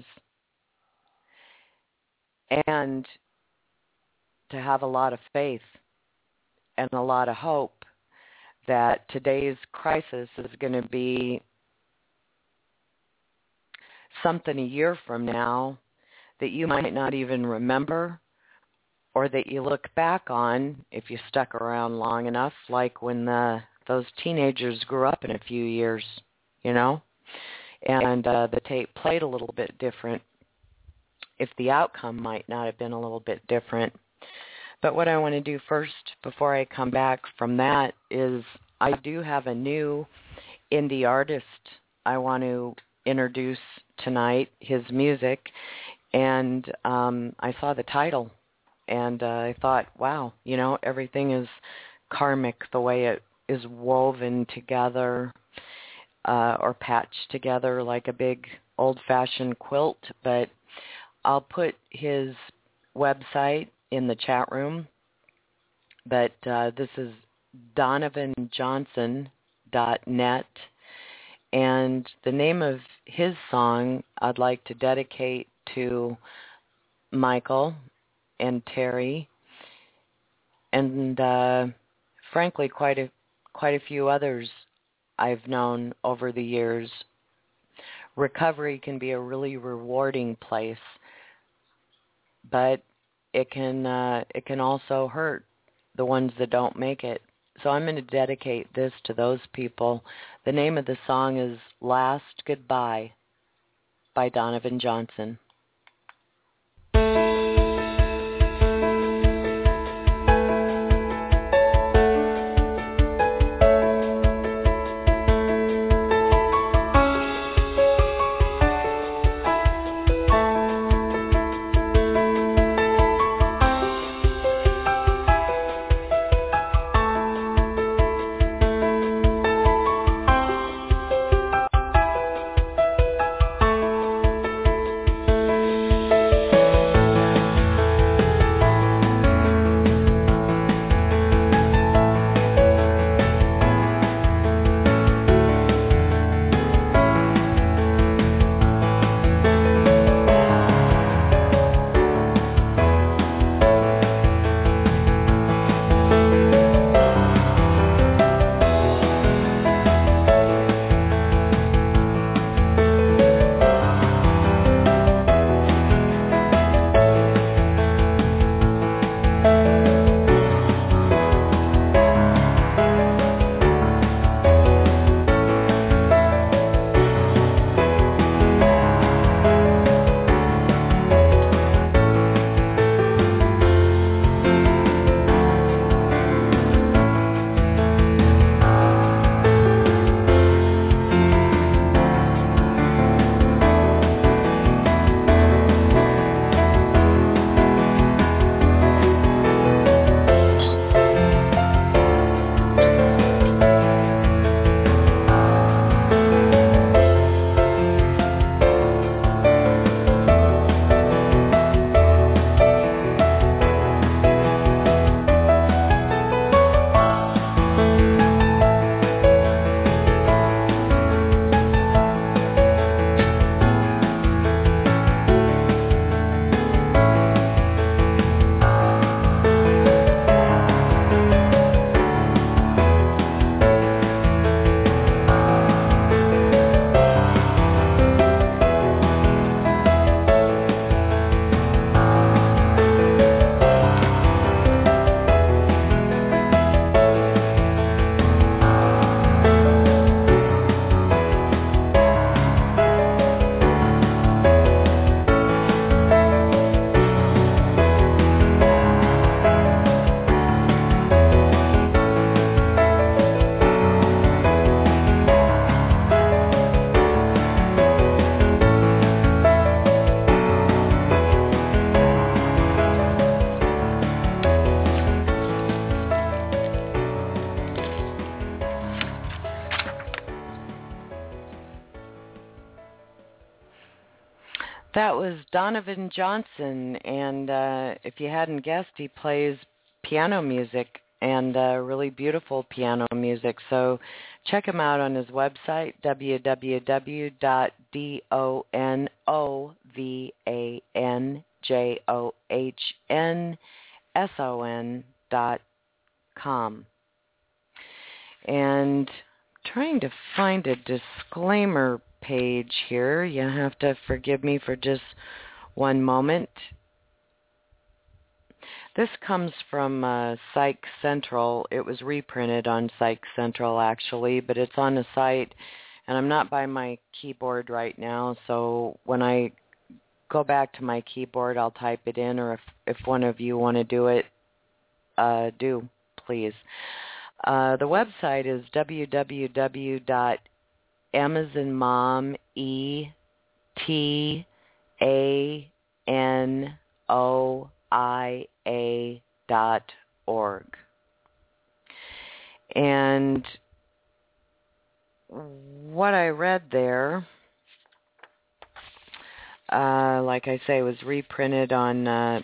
and to have a lot of faith and a lot of hope that today's crisis is going to be something a year from now that you might not even remember, or that you look back on if you stuck around long enough, like when those teenagers grew up in a few years, and the tape played a little bit different, if the outcome might not have been a little bit different. But what I want to do first, before I come back from that, is I do have a new indie artist I want to introduce tonight, his music, and I saw the title, and I thought, wow, everything is karmic, the way it is woven together or patched together like a big old-fashioned quilt. But I'll put his website in the chat room, but this is DonovanJohnson.net, and the name of his song I'd like to dedicate to Michael and Terry, and frankly quite a few others I've known over the years. Recovery can be a really rewarding place, but it can also hurt the ones that don't make it. So I'm going to dedicate this to those people. The name of the song is Last Goodbye by Donovan Johnson. That was Donovan Johnson, and if you hadn't guessed, he plays piano music, and really beautiful piano music. So check him out on his website, www.donovanjonson.com. And trying to find a disclaimer page here. You have to forgive me for just one moment. This comes from Psych Central. It was reprinted on Psych Central, actually, but it's on the site, and I'm not by my keyboard right now, so when I go back to my keyboard, I'll type it in, or if one of you want to do it, do, please. The website is www.AmazonMomETANOIA.org. And what I read there, like I say, was reprinted on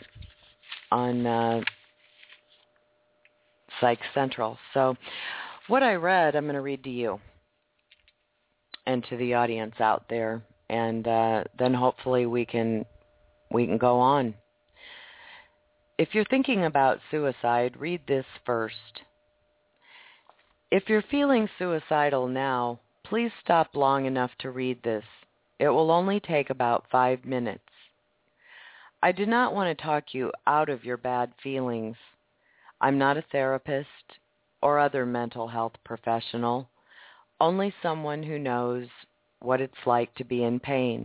Psych Central. So what I read, I'm going to read to you and to the audience out there, and then hopefully we can go on. If you're thinking about suicide, read this first. If you're feeling suicidal now, please stop long enough to read this. It will only take about 5 minutes. I do not want to talk you out of your bad feelings. I'm not a therapist. or other mental health professional, only someone who knows what it's like to be in pain.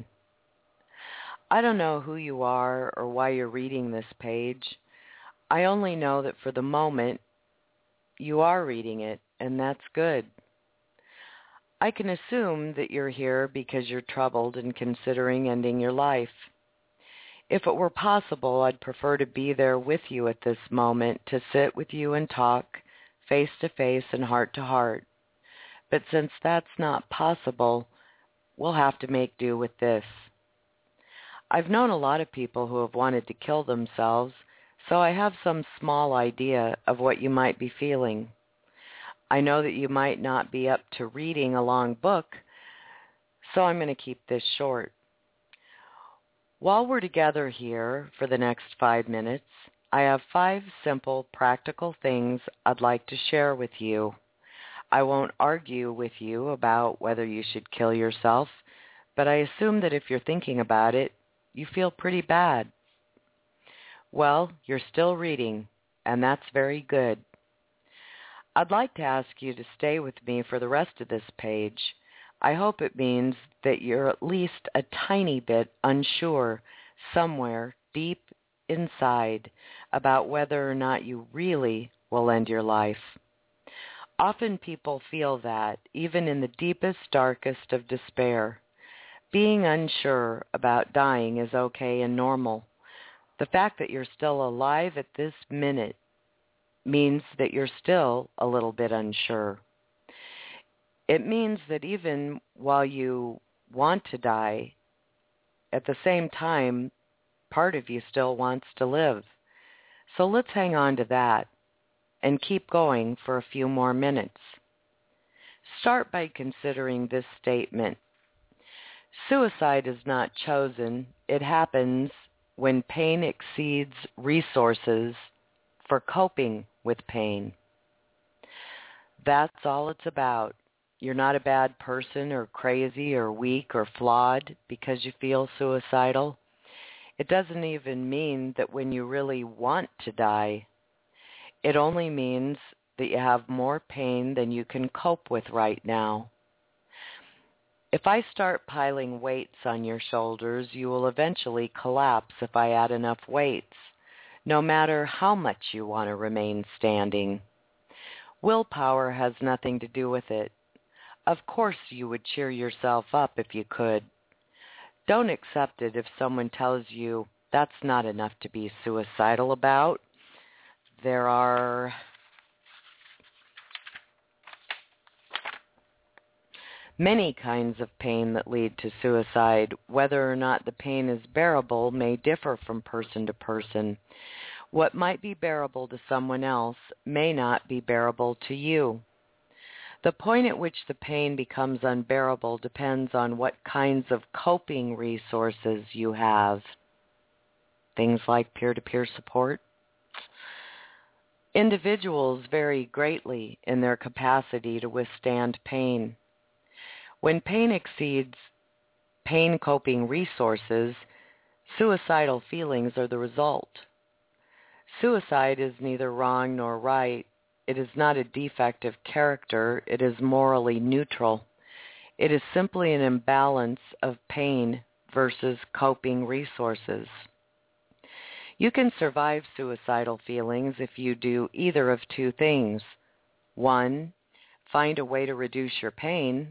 I don't know who you are or why you're reading this page. I only know that for the moment, you are reading it, and that's good. I can assume that you're here because you're troubled and considering ending your life. If it were possible, I'd prefer to be there with you at this moment, to sit with you and talk face to face and heart to heart. But since that's not possible, we'll have to make do with this. I've known a lot of people who have wanted to kill themselves, so I have some small idea of what you might be feeling. I know that you might not be up to reading a long book, so I'm going to keep this short. While we're together here for the next 5 minutes, I have 5 simple, practical things I'd like to share with you. I won't argue with you about whether you should kill yourself, but I assume that if you're thinking about it, you feel pretty bad. Well, you're still reading, and that's very good. I'd like to ask you to stay with me for the rest of this page. I hope it means that you're at least a tiny bit unsure somewhere deep inside about whether or not you really will end your life. Often people feel that, even in the deepest, darkest of despair. Being unsure about dying is okay and normal. The fact that you're still alive at this minute means that you're still a little bit unsure. It means that even while you want to die, at the same time, part of you still wants to live. So let's hang on to that and keep going for a few more minutes. Start by considering this statement. Suicide is not chosen. It happens when pain exceeds resources for coping with pain. That's all it's about. You're not a bad person or crazy or weak or flawed because you feel suicidal. It doesn't even mean that when you really want to die. It only means that you have more pain than you can cope with right now. If I start piling weights on your shoulders, you will eventually collapse if I add enough weights, no matter how much you want to remain standing. Willpower has nothing to do with it. Of course you would cheer yourself up if you could. Don't accept it if someone tells you that's not enough to be suicidal about. There are many kinds of pain that lead to suicide. Whether or not the pain is bearable may differ from person to person. What might be bearable to someone else may not be bearable to you. The point at which the pain becomes unbearable depends on what kinds of coping resources you have. Things like peer-to-peer support. Individuals vary greatly in their capacity to withstand pain. When pain exceeds pain coping resources, suicidal feelings are the result. Suicide is neither wrong nor right. It is not a defect of character. It is morally neutral. It is simply an imbalance of pain versus coping resources. You can survive suicidal feelings if you do either of 2 things. 1, find a way to reduce your pain.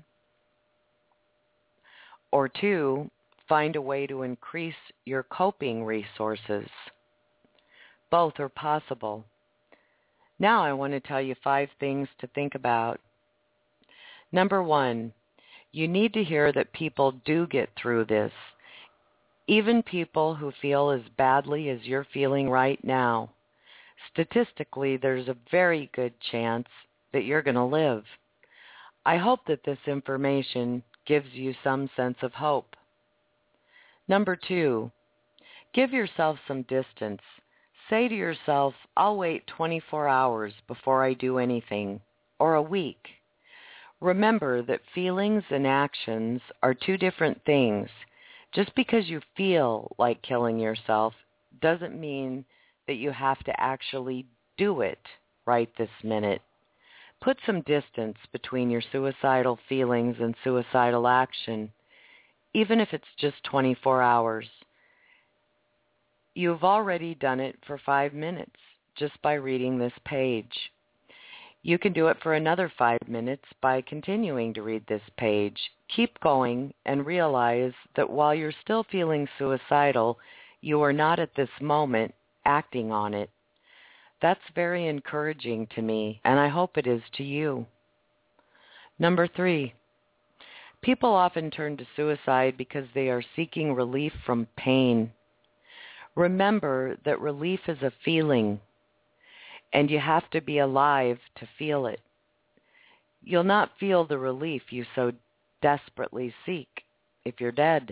Or 2, find a way to increase your coping resources. Both are possible. Now I want to tell you 5 things to think about. Number 1, you need to hear that people do get through this. Even people who feel as badly as you're feeling right now. Statistically, there's a very good chance that you're going to live. I hope that this information gives you some sense of hope. Number 2, give yourself some distance. Say to yourself, I'll wait 24 hours before I do anything, or a week. Remember that feelings and actions are 2 different things. Just because you feel like killing yourself doesn't mean that you have to actually do it right this minute. Put some distance between your suicidal feelings and suicidal action, even if it's just 24 hours. You've already done it for 5 minutes just by reading this page. You can do it for another 5 minutes by continuing to read this page. Keep going and realize that while you're still feeling suicidal, you are not at this moment acting on it. That's very encouraging to me, and I hope it is to you. Number 3, people often turn to suicide because they are seeking relief from pain. Remember that relief is a feeling, and you have to be alive to feel it. You'll not feel the relief you so desperately seek if you're dead.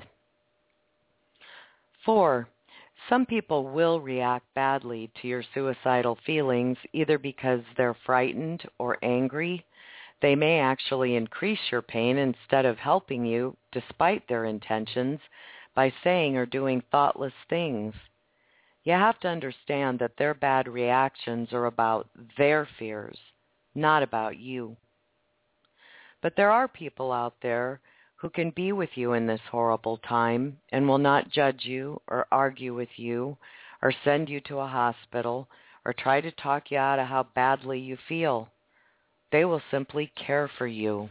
4, some people will react badly to your suicidal feelings, either because they're frightened or angry. They may actually increase your pain instead of helping you, despite their intentions, by saying or doing thoughtless things. You have to understand that their bad reactions are about their fears, not about you. But there are people out there who can be with you in this horrible time and will not judge you or argue with you or send you to a hospital or try to talk you out of how badly you feel. They will simply care for you.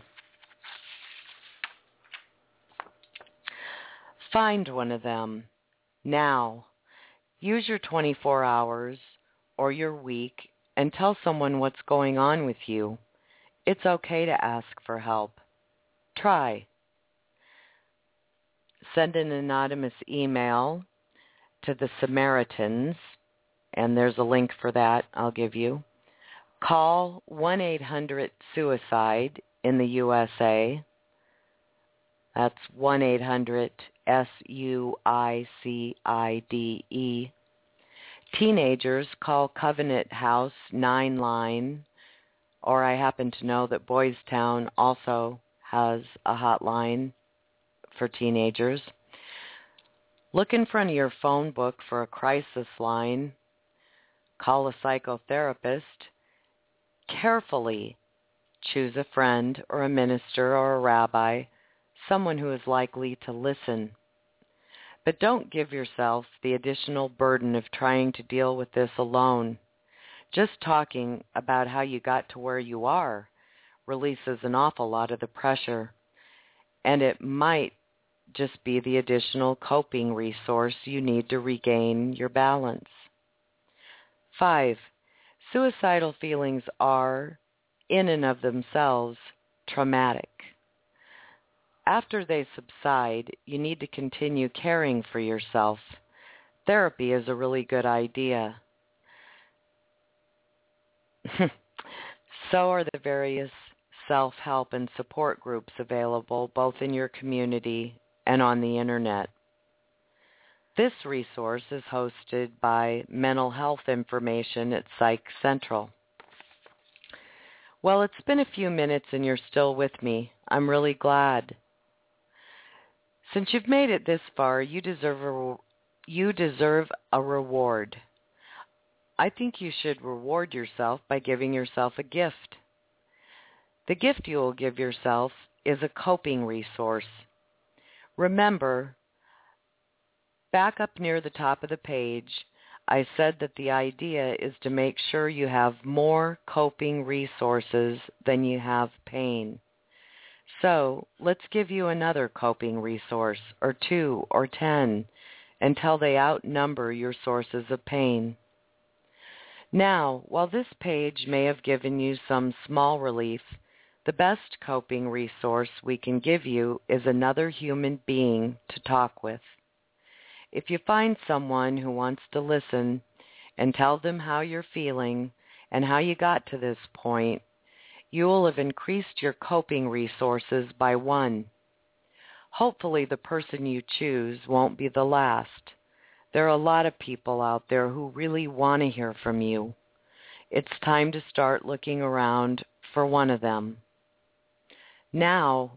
Find one of them now. Use your 24 hours or your week and tell someone what's going on with you. It's okay to ask for help. Try. Send an anonymous email to the Samaritans, and there's a link for that I'll give you. Call 1-800-SUICIDE in the USA. That's 1-800-SUICIDE. Teenagers, call Covenant House 9-line, or I happen to know that Boys Town also has a hotline for teenagers. Look in front of your phone book for a crisis line. Call a psychotherapist. Carefully choose a friend or a minister or a rabbi, someone who is likely to listen. But don't give yourself the additional burden of trying to deal with this alone. Just talking about how you got to where you are releases an awful lot of the pressure, and it might just be the additional coping resource you need to regain your balance. 5, suicidal feelings are, in and of themselves, traumatic. After they subside, you need to continue caring for yourself. Therapy is a really good idea. So are the various self-help and support groups available both in your community and on the internet. This resource is hosted by Mental Health Information at Psych Central. Well, it's been a few minutes and you're still with me. I'm really glad. Since you've made it this far, you deserve a reward. I think you should reward yourself by giving yourself a gift. The gift you will give yourself is a coping resource. Remember, back up near the top of the page, I said that the idea is to make sure you have more coping resources than you have pain. So let's give you another coping resource, or 2 or 10, until they outnumber your sources of pain. Now, while this page may have given you some small relief, the best coping resource we can give you is another human being to talk with. If you find someone who wants to listen and tell them how you're feeling and how you got to this point, you will have increased your coping resources by 1. Hopefully the person you choose won't be the last. There are a lot of people out there who really want to hear from you. It's time to start looking around for one of them. Now,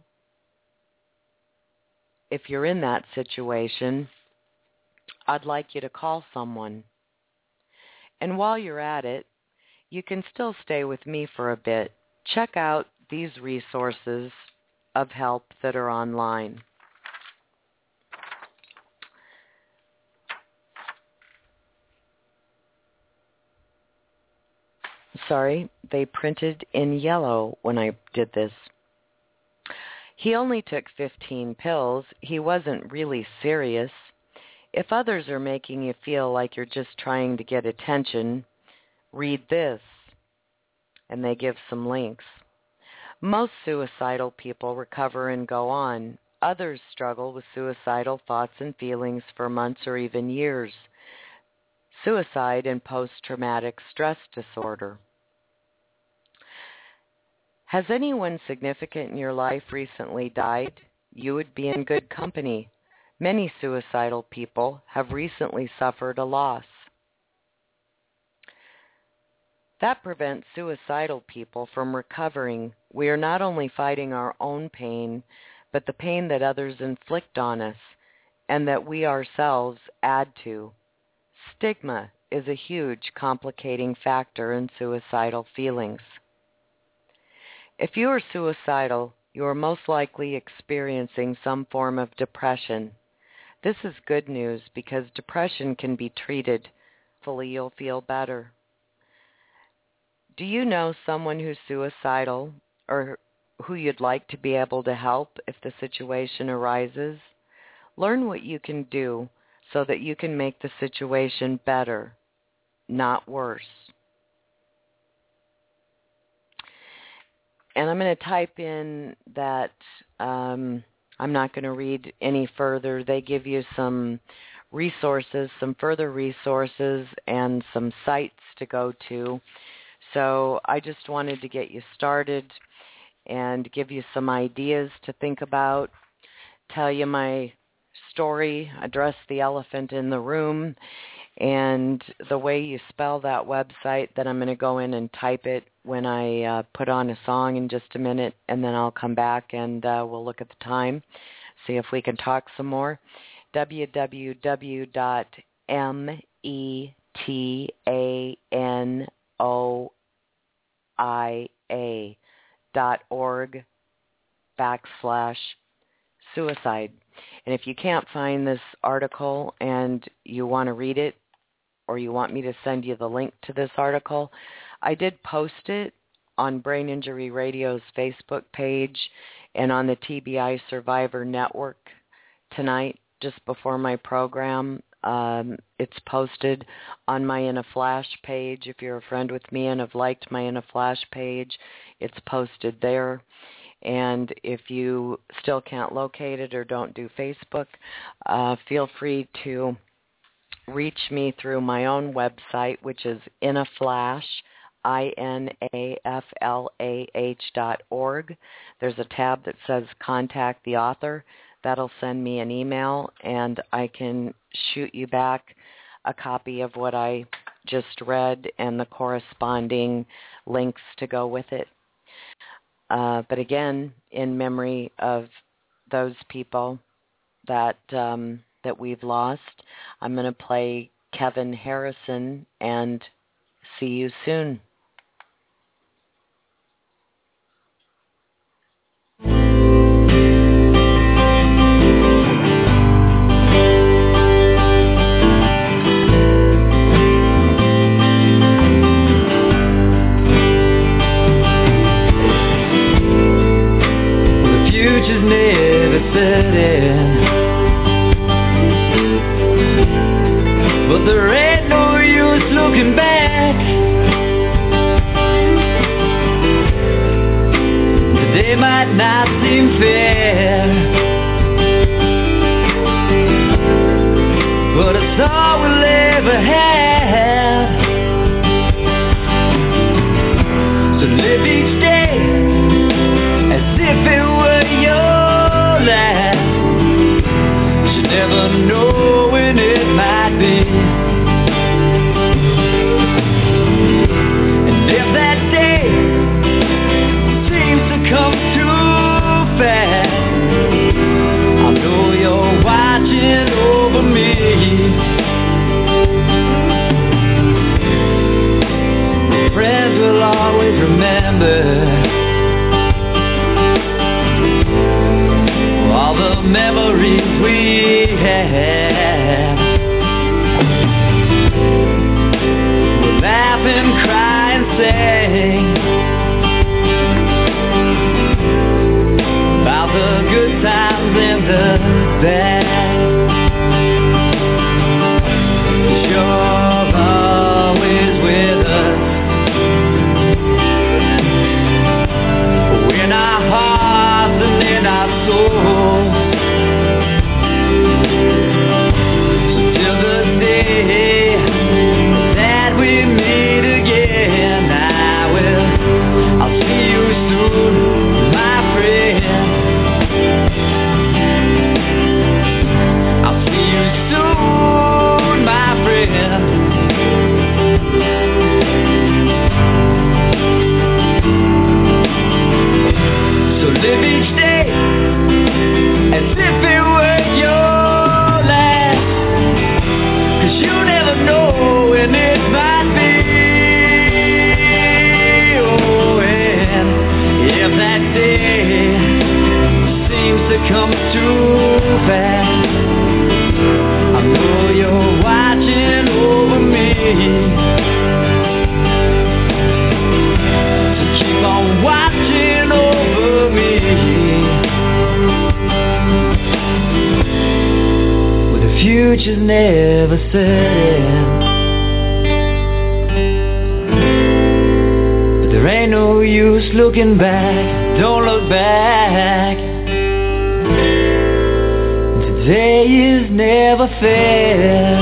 if you're in that situation, I'd like you to call someone. And while you're at it, you can still stay with me for a bit. check out these resources of help that are online. Sorry, they printed in yellow when I did this. He only took 15 pills. He wasn't really serious. If others are making you feel like you're just trying to get attention, read this. And they give some links. Most suicidal people recover and go on. Others struggle with suicidal thoughts and feelings for months or even years. Suicide and post-traumatic stress disorder. Has anyone significant in your life recently died? You would be in good company. Many suicidal people have recently suffered a loss. That prevents suicidal people from recovering. We are not only fighting our own pain, but the pain that others inflict on us and that we ourselves add to. Stigma is a huge complicating factor in suicidal feelings. If you are suicidal, you are most likely experiencing some form of depression. This is good news because depression can be treated. Hopefully you'll feel better. Do you know someone who's suicidal or who you'd like to be able to help if the situation arises? Learn what you can do so that you can make the situation better, not worse. And I'm going to type in that I'm not going to read any further. They give you some resources, some further resources, and some sites to go to. So I just wanted to get you started and give you some ideas to think about, tell you my story, address the elephant in the room, and the way you spell that website, that I'm going to go in and type it when I put on a song in just a minute, and then I'll come back and we'll look at the time, see if we can talk some more. www.metanoia.org/suicide. And if you can't find this article and you want to read it, or you want me to send you the link to this article, I did post it on Brain Injury Radio's Facebook page and on the TBI Survivor Network tonight, just before my program. It's posted on my In a Flash page. If you're a friend with me and have liked my In a Flash page, it's posted there. And if you still can't locate it or don't do Facebook, feel free to reach me through my own website, which is InAFlash, INAFLAH.org. There's a tab that says Contact the Author. That'll send me an email, and I can shoot you back a copy of what I just read and the corresponding links to go with it. But again, in memory of those people that we've lost, I'm going to play Kevin Harrison and See You Soon. But there ain't no use looking back. Today might not seem fair, but it's all we'll ever have. So live each day as if it were your last. You never know when it might be. And if that day seems to come too fast, I know you're watching over me. My friends will always remember memories we have. We'll laugh and cry and sing about the good times and the bad. You're always with us in our hearts and in our souls. So till the day that we meet again, I'll see you soon, my friend. I'll see you soon, my friend. So live each day as if it were your last, 'cause you never know when it might be. Oh, and if that day seems to come too fast, I know you're watching over me. So keep on watching over me. Well, the future's never certain, but there ain't no use looking back. Don't look back. Today is never fair,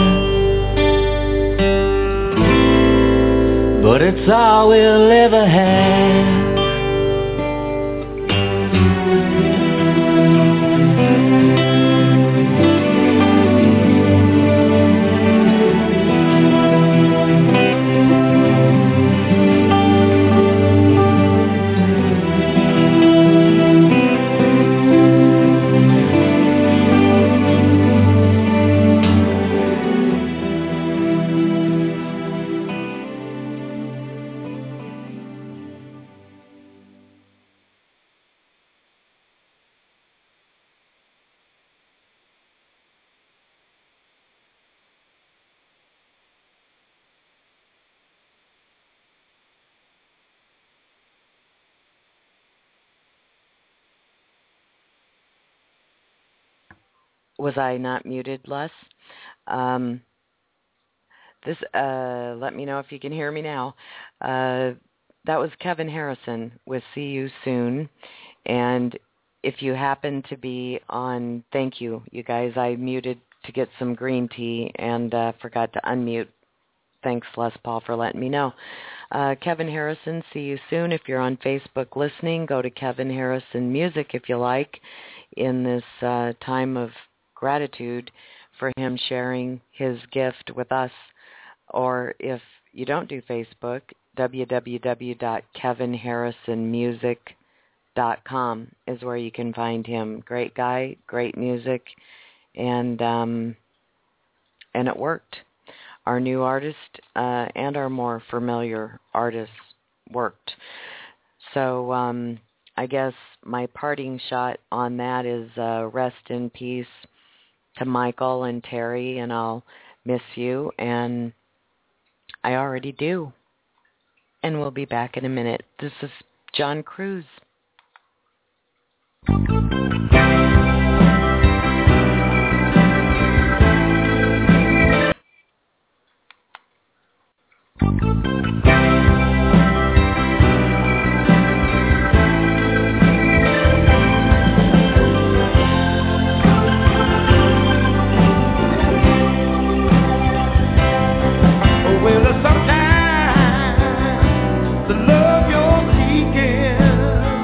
but it's all we'll ever have. Was I not muted, Les? Let me know if you can hear me now. That was Kevin Harrison with See You Soon. And if you happen to be on, thank you, you guys. I muted to get some green tea and forgot to unmute. Thanks, Les Paul, for letting me know. Kevin Harrison, See You Soon. If you're on Facebook listening, go to Kevin Harrison Music if you like, in this time of gratitude for him sharing his gift with us. Or if you don't do Facebook, www.kevinharrisonmusic.com is where you can find him. Great guy, great music, and it worked. Our new artist and our more familiar artists worked. So I guess my parting shot on that is rest in peace to Michael and Terry, and I'll miss you, and I already do. And we'll be back in a minute. This is John Cruz. Sometimes the love you're seeking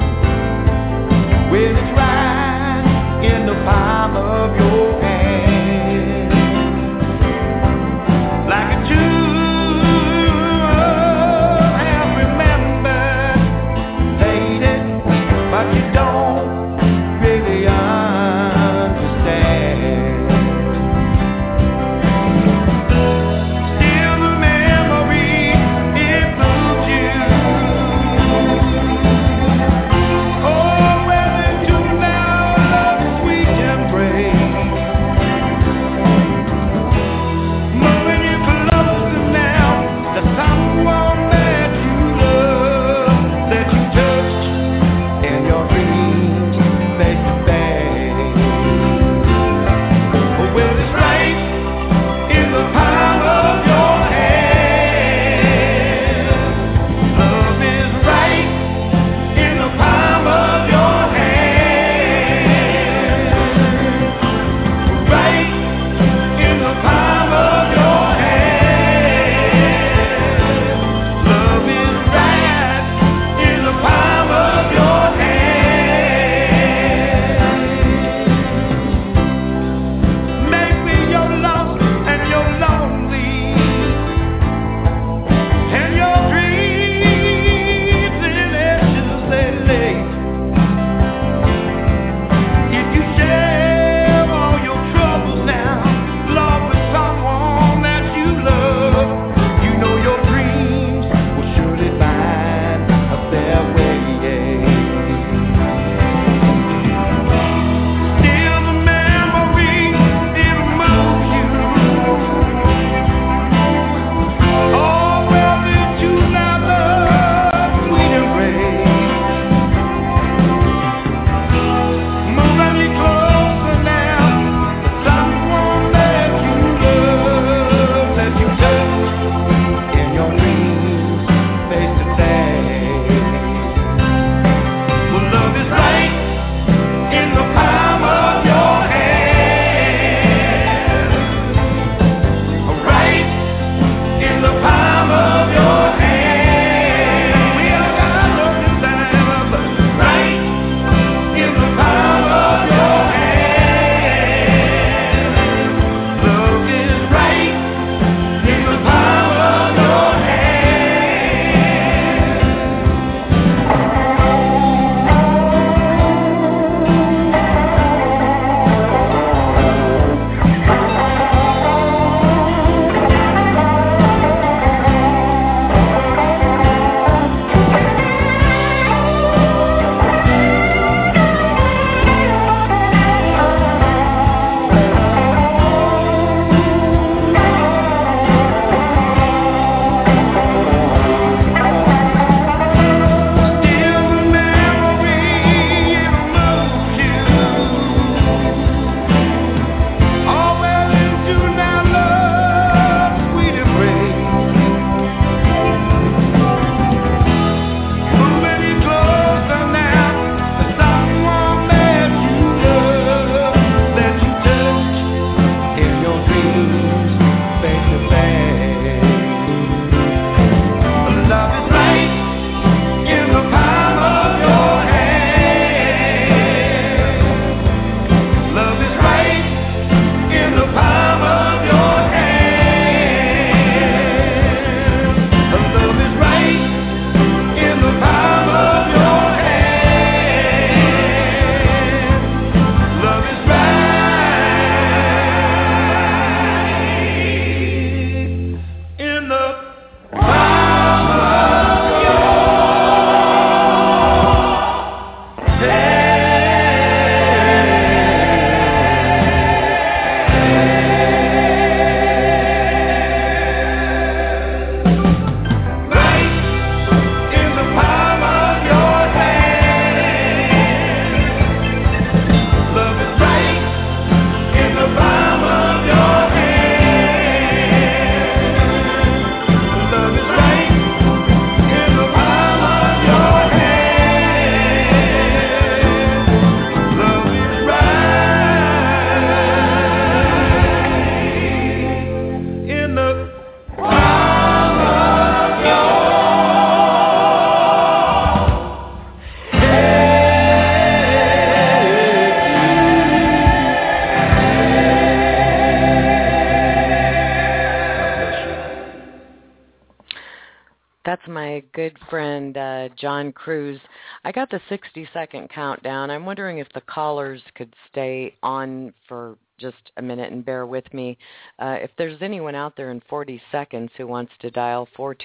That's my good friend, John Cruz. I got the 60-second countdown. I'm wondering if the callers could stay on for just a minute and bear with me. If there's anyone out there in 40 seconds who wants to dial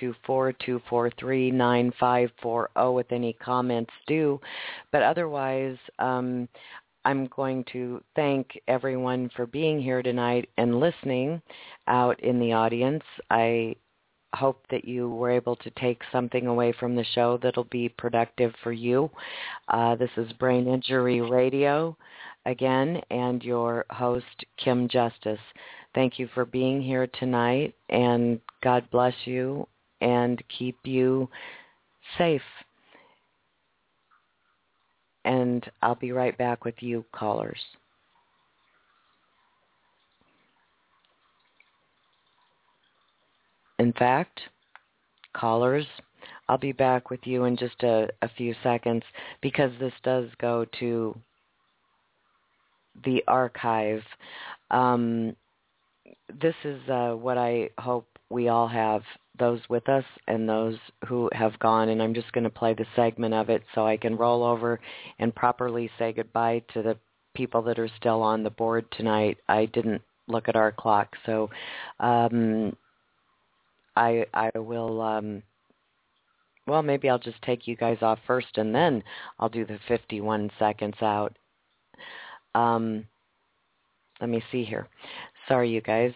424-243-9540 with any comments, do. But otherwise, I'm going to thank everyone for being here tonight and listening out in the audience. I hope that you were able to take something away from the show that'll be productive for you. This is Brain Injury Radio again, and your host, Kim Justice. Thank you for being here tonight, and God bless you and keep you safe. And I'll be right back with you, callers. In fact, callers, I'll be back with you in just a few seconds because this does go to the archive. This is what I hope we all have, those with us and those who have gone, and I'm just going to play the segment of it so I can roll over and properly say goodbye to the people that are still on the board tonight. I didn't look at our clock, so I will, well, maybe I'll just take you guys off first, and then I'll do the 51 seconds out. Let me see here. Sorry, you guys.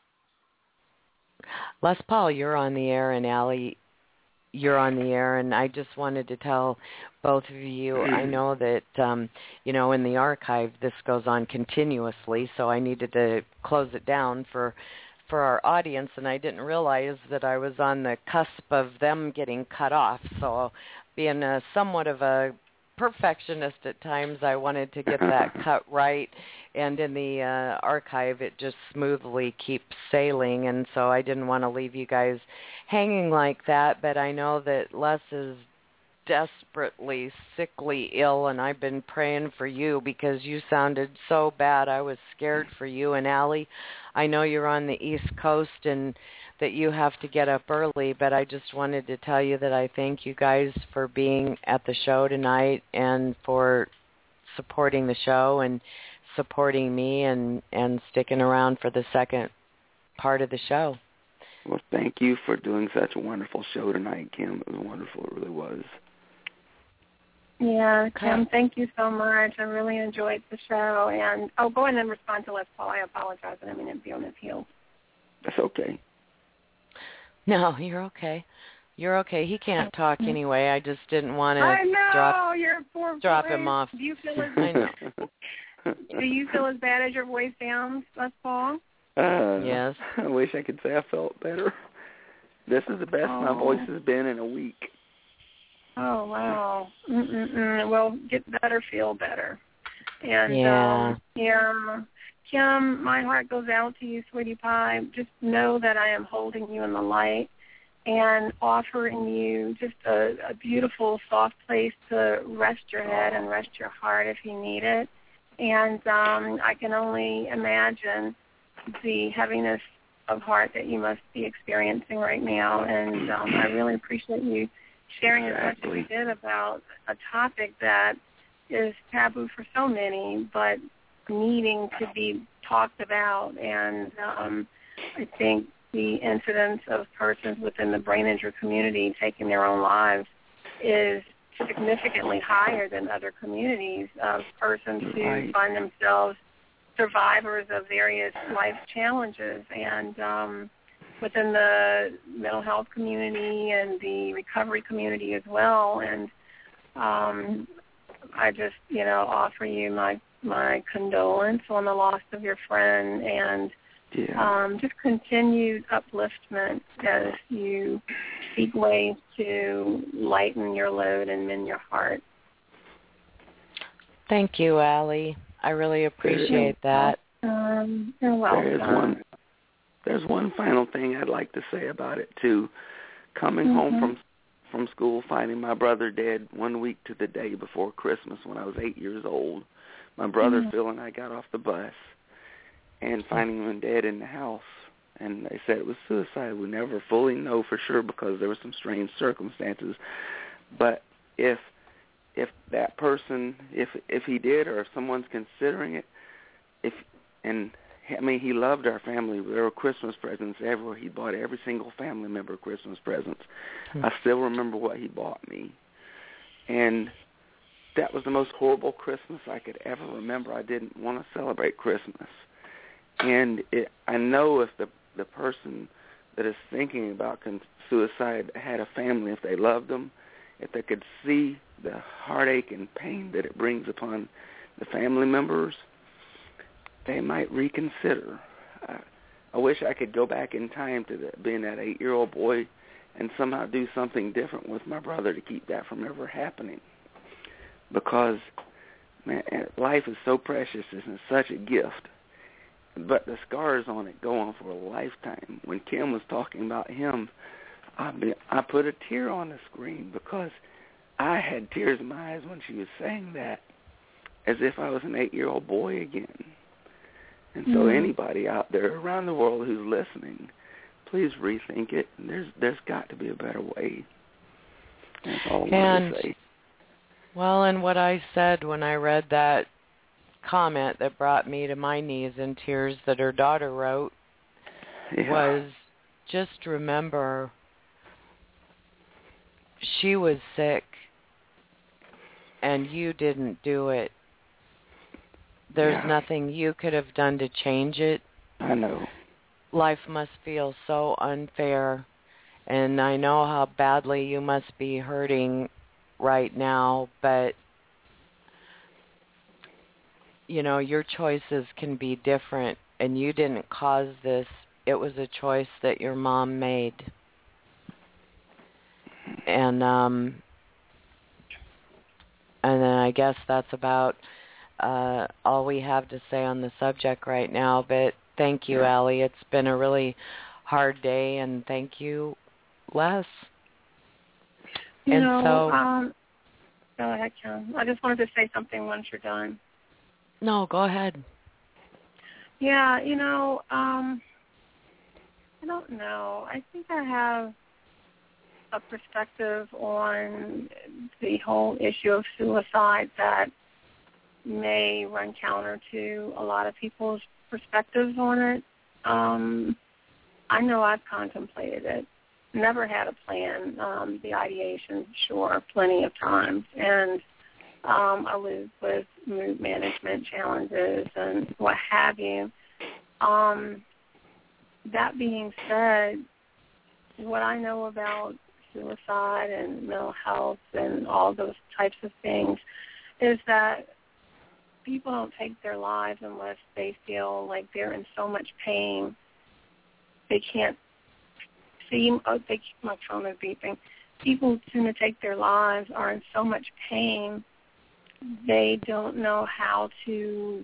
Les Paul, you're on the air, and Allie, you're on the air, and I just wanted to tell both of you, I know that, in the archive, this goes on continuously, so I needed to close it down for our audience, and I didn't realize that I was on the cusp of them getting cut off. So being somewhat of a perfectionist at times, I wanted to get that cut right. And in the archive, it just smoothly keeps sailing, and so I didn't want to leave you guys hanging like that. But I know that Les is desperately sickly ill, and I've been praying for you because you sounded so bad. I was scared for you. And Allie, I know you're on the East Coast and that you have to get up early, but I just wanted to tell you that I thank you guys for being at the show tonight and for supporting the show and supporting me and sticking around for the second part of the show. Well, thank you for doing such a wonderful show tonight, Kim. It was wonderful. It really was. Yeah, Kim, thank you so much. I really enjoyed the show. And I'll go ahead and respond to Les Paul. I apologize. I didn't mean to be on his heels. That's okay. No, you're okay. You're okay. He can't talk anyway. I just didn't want to drop him off. Do you feel as I know. Do you feel as bad as your voice sounds, Les Paul? Yes. I wish I could say I felt better. This is the best my voice has been in a week. Oh, wow. Well, get better, feel better. And, Kim, my heart goes out to you, sweetie pie. Just know that I am holding you in the light and offering you just a beautiful, soft place to rest your head and rest your heart if you need it. And I can only imagine the heaviness of heart that you must be experiencing right now. And I really appreciate you sharing as much as you did about a topic that is taboo for so many, but needing to be talked about. And I think the incidence of persons within the brain injury community taking their own lives is significantly higher than other communities of persons who find themselves survivors of various life challenges. And within the mental health community and the recovery community as well. And I just, offer you my condolence on the loss of your friend and just continued upliftment as you seek ways to lighten your load and mend your heart. Thank you, Allie. I really appreciate that. You're welcome. There's one final thing I'd like to say about it, too. Coming home from school, finding my brother dead 1 week to the day before Christmas when I was 8 years old. My brother, Phil, and I got off the bus and finding him dead in the house. and they said it was suicide. We never fully know for sure because there were some strange circumstances. But if that person, if he did, or if someone's considering it, he loved our family. There were Christmas presents everywhere. He bought every single family member Christmas presents. I still remember what he bought me. And that was the most horrible Christmas I could ever remember. I didn't want to celebrate Christmas. And I know if the person that is thinking about suicide had a family, if they loved them, if they could see the heartache and pain that it brings upon the family members, they might reconsider. I wish I could go back in time to being that 8-year-old boy and somehow do something different with my brother to keep that from ever happening. Because, man, life is so precious and it's such a gift. But the scars on it go on for a lifetime. When Kim was talking about him, I put a tear on the screen because I had tears in my eyes when she was saying that, as if I was an 8-year-old boy again. And so anybody out there around the world who's listening, please rethink it. There's got to be a better way. That's all I want to say. Well, and what I said when I read that comment that brought me to my knees in tears that her daughter wrote was, just remember, she was sick and you didn't do it. There's nothing you could have done to change it. I know. Life must feel so unfair, and I know how badly you must be hurting right now, but you know, your choices can be different, and you didn't cause this. It was a choice that your mom made. And then I guess that's about all we have to say on the subject right now. But thank you, Allie. It's been a really hard day, and thank you, Les. Go ahead, Kim. I just wanted to say something once you're done. No, go ahead. Yeah, I don't know. I think I have a perspective on the whole issue of suicide that may run counter to a lot of people's perspectives on it. I know I've contemplated it. Never had a plan. The ideation, sure, plenty of times. And I live with mood management challenges and what have you. That being said, what I know about suicide and mental health and all those types of things is that people don't take their lives unless they feel like they're in so much pain they can't see. My phone is beeping. People who tend to take their lives are in so much pain they don't know how to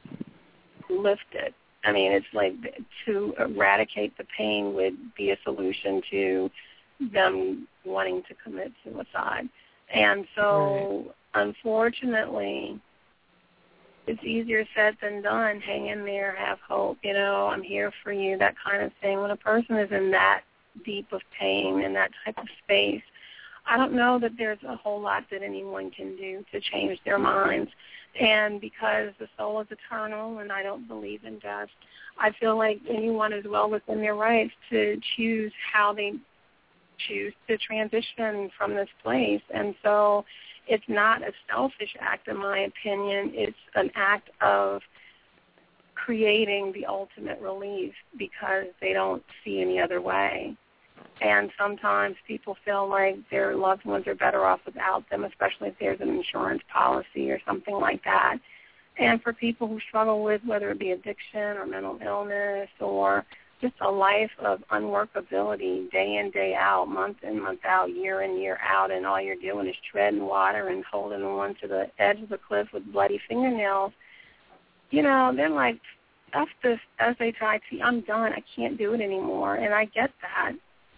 lift it. I mean, it's like to eradicate the pain would be a solution to them wanting to commit suicide. And so, unfortunately, it's easier said than done. Hang in there, have hope, I'm here for you, that kind of thing. When a person is in that deep of pain, in that type of space, I don't know that there's a whole lot that anyone can do to change their minds. And because the soul is eternal and I don't believe in death, I feel like anyone is well within their rights to choose how they choose to transition from this place. And so it's not a selfish act, in my opinion. It's an act of creating the ultimate relief because they don't see any other way. And sometimes people feel like their loved ones are better off without them, especially if there's an insurance policy or something like that. And for people who struggle with whether it be addiction or mental illness or just a life of unworkability day in, day out, month in, month out, year in, year out, and all you're doing is treading water and holding on to the edge of the cliff with bloody fingernails, they're like, F this SHIT, I'm done. I can't do it anymore. And I get that.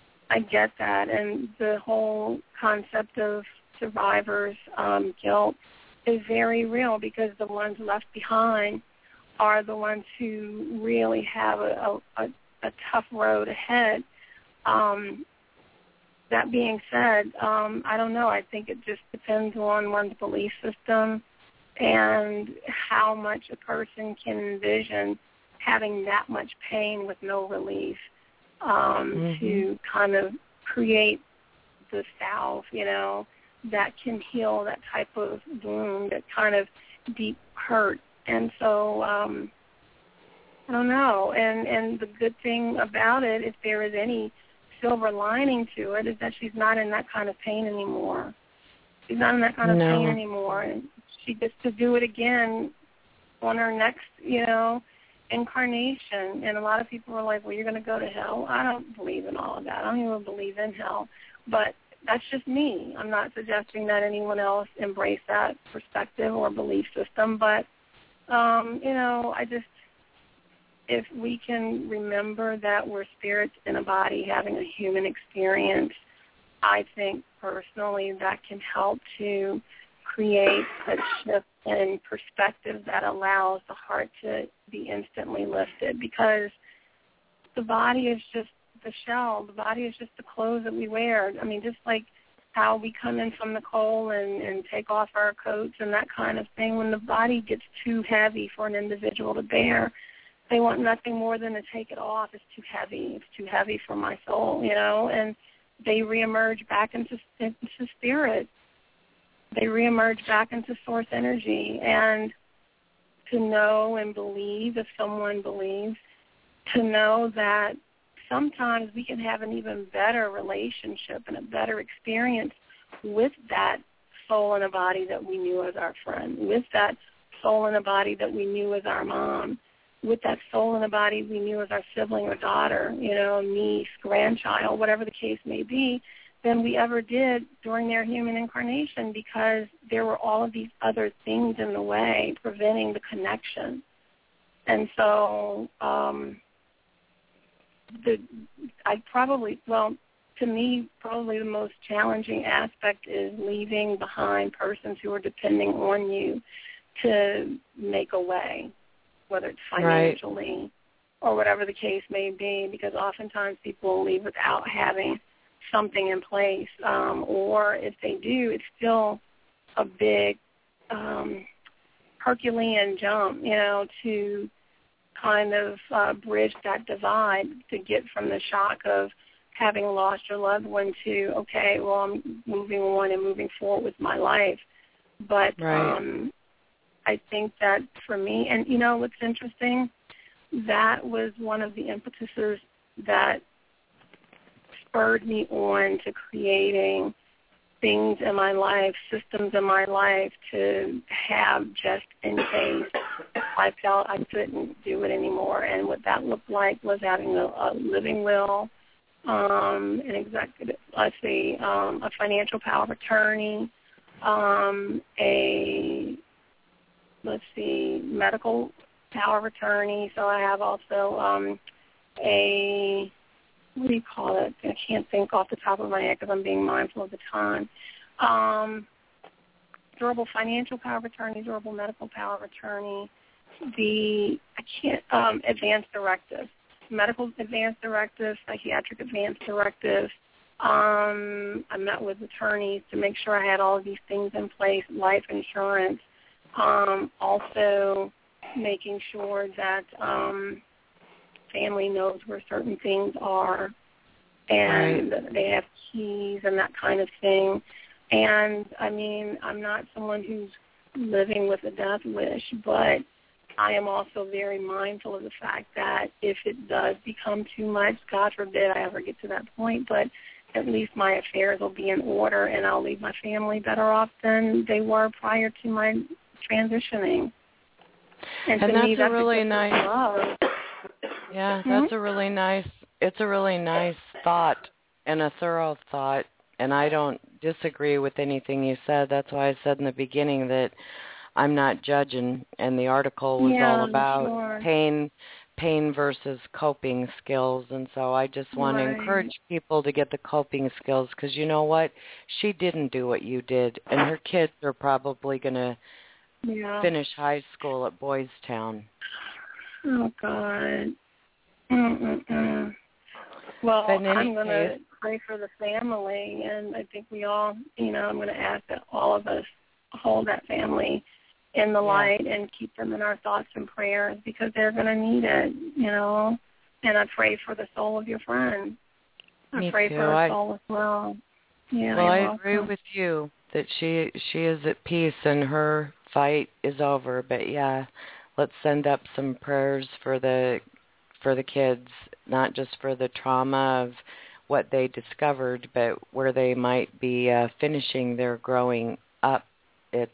And the whole concept of survivors' guilt is very real because the ones left behind are the ones who really have a a tough road ahead. That being said, I don't know. I think it just depends on one's belief system and how much a person can envision having that much pain with no relief to kind of create the salve, that can heal that type of wound, that kind of deep hurt. And so I don't know. And the good thing about it, if there is any silver lining to it, is that she's not in that kind of pain anymore. She's not in that kind of pain anymore. And she gets to do it again on her next, incarnation. And a lot of people are like, well, you're going to go to hell. I don't believe in all of that. I don't even believe in hell. But that's just me. I'm not suggesting that anyone else embrace that perspective or belief system. But, if we can remember that we're spirits in a body having a human experience, I think personally that can help to create a shift in perspective that allows the heart to be instantly lifted, because the body is just the shell. The body is just the clothes that we wear. I mean, just like how we come in from the cold and take off our coats and that kind of thing, when the body gets too heavy for an individual to bear, they want nothing more than to take it off. It's too heavy. It's too heavy for my soul, and they reemerge back into spirit. They reemerge back into source energy. And to know and believe, if someone believes, to know that sometimes we can have an even better relationship and a better experience with that soul in a body that we knew as our friend, with that soul in a body that we knew as our mom, with that soul in the body we knew as our sibling or daughter, niece, grandchild, whatever the case may be, than we ever did during their human incarnation, because there were all of these other things in the way preventing the connection. And so to me, probably the most challenging aspect is leaving behind persons who are depending on you to make a way, whether it's financially or whatever the case may be, because oftentimes people will leave without having something in place, or if they do, it's still a big Herculean jump, to kind of bridge that divide, to get from the shock of having lost your loved one to, okay, well, I'm moving on and moving forward with my life. But I think that for me, and what's interesting, that was one of the impetuses that spurred me on to creating things in my life, systems in my life to have just in case I felt I couldn't do it anymore. And what that looked like was having a living will, an executive, a financial power of attorney, medical power of attorney. So I have also what do you call it? I can't think off the top of my head because I'm being mindful of the time. Durable financial power of attorney, durable medical power of attorney, advanced directive, medical advanced directive, psychiatric advanced directive. I met with attorneys to make sure I had all of these things in place, life insurance, also making sure that family knows where certain things are and they have keys and that kind of thing. And, I mean, I'm not someone who's living with a death wish, but I am also very mindful of the fact that if it does become too much, God forbid I ever get to that point, but at least my affairs will be in order and I'll leave my family better off than they were prior to my transitioning. And that's me, that's a really nice love. Yeah, that's a really nice thought and a thorough thought, and I don't disagree with anything you said. That's why I said in the beginning that I'm not judging, and the article was all about pain versus coping skills, and so I just want to encourage people to get the coping skills, because you know what? She didn't do what you did, and her kids are probably going to finish high school at Boys Town. Oh, God. Well, I'm going to pray for the family, and I think we all, I'm going to ask that all of us hold that family in the light and keep them in our thoughts and prayers because they're going to need it, And I pray for the soul of your friend. I pray for her soul as well. Yeah, well, I agree with you that she is at peace and her fight is over. But yeah, let's send up some prayers for the kids, not just for the trauma of what they discovered, but where they might be finishing their growing up. It's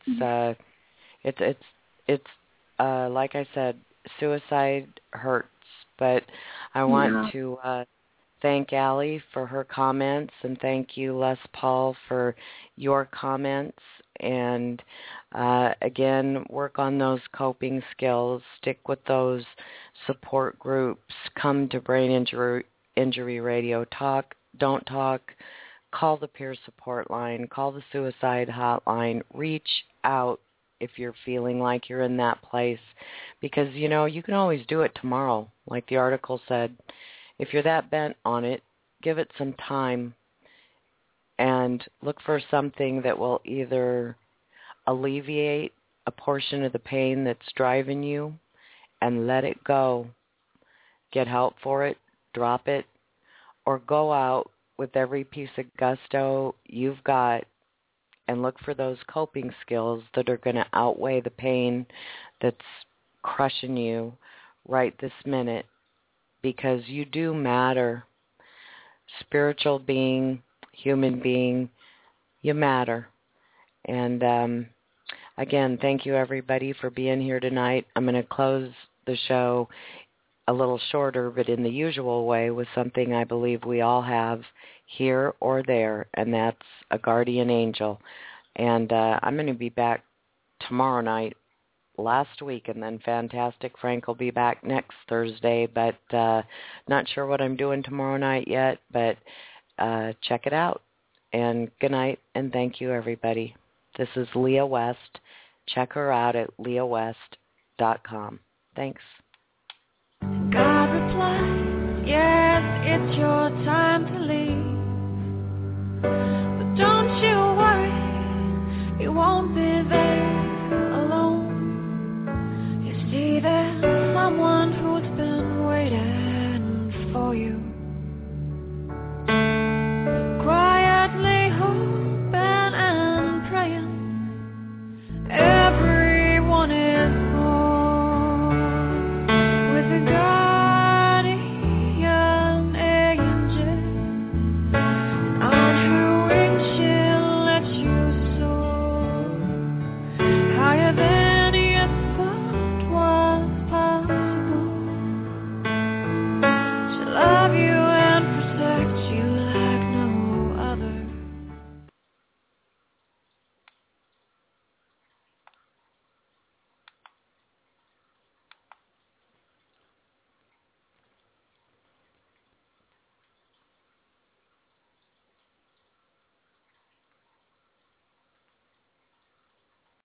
like I said, suicide hurts, but I want to thank Allie for her comments, and thank you, Les Paul, for your comments. And again, work on those coping skills. Stick with those support groups. Come to Brain Injury Radio. Talk, don't talk. Call the peer support line. Call the suicide hotline. Reach out if you're feeling like you're in that place. Because, you can always do it tomorrow. Like the article said, if you're that bent on it, give it some time and look for something that will either alleviate a portion of the pain that's driving you and let it go. Get help for it, drop it, or go out with every piece of gusto you've got and look for those coping skills that are going to outweigh the pain that's crushing you right this minute, because you do matter. Spiritual being, human being, you matter. And again, thank you everybody for being here tonight. I'm going to close the show a little shorter, but in the usual way, with something I believe we all have here or there, and that's a guardian angel. And I'm going to be back tomorrow night, last week, and then Fantastic Frank will be back next Thursday, but not sure what I'm doing tomorrow night yet, but check it out. And good night, and thank you, everybody. This is Leah West. Check her out at leahwest.com. Thanks. God replied, yes, it's your time to leave.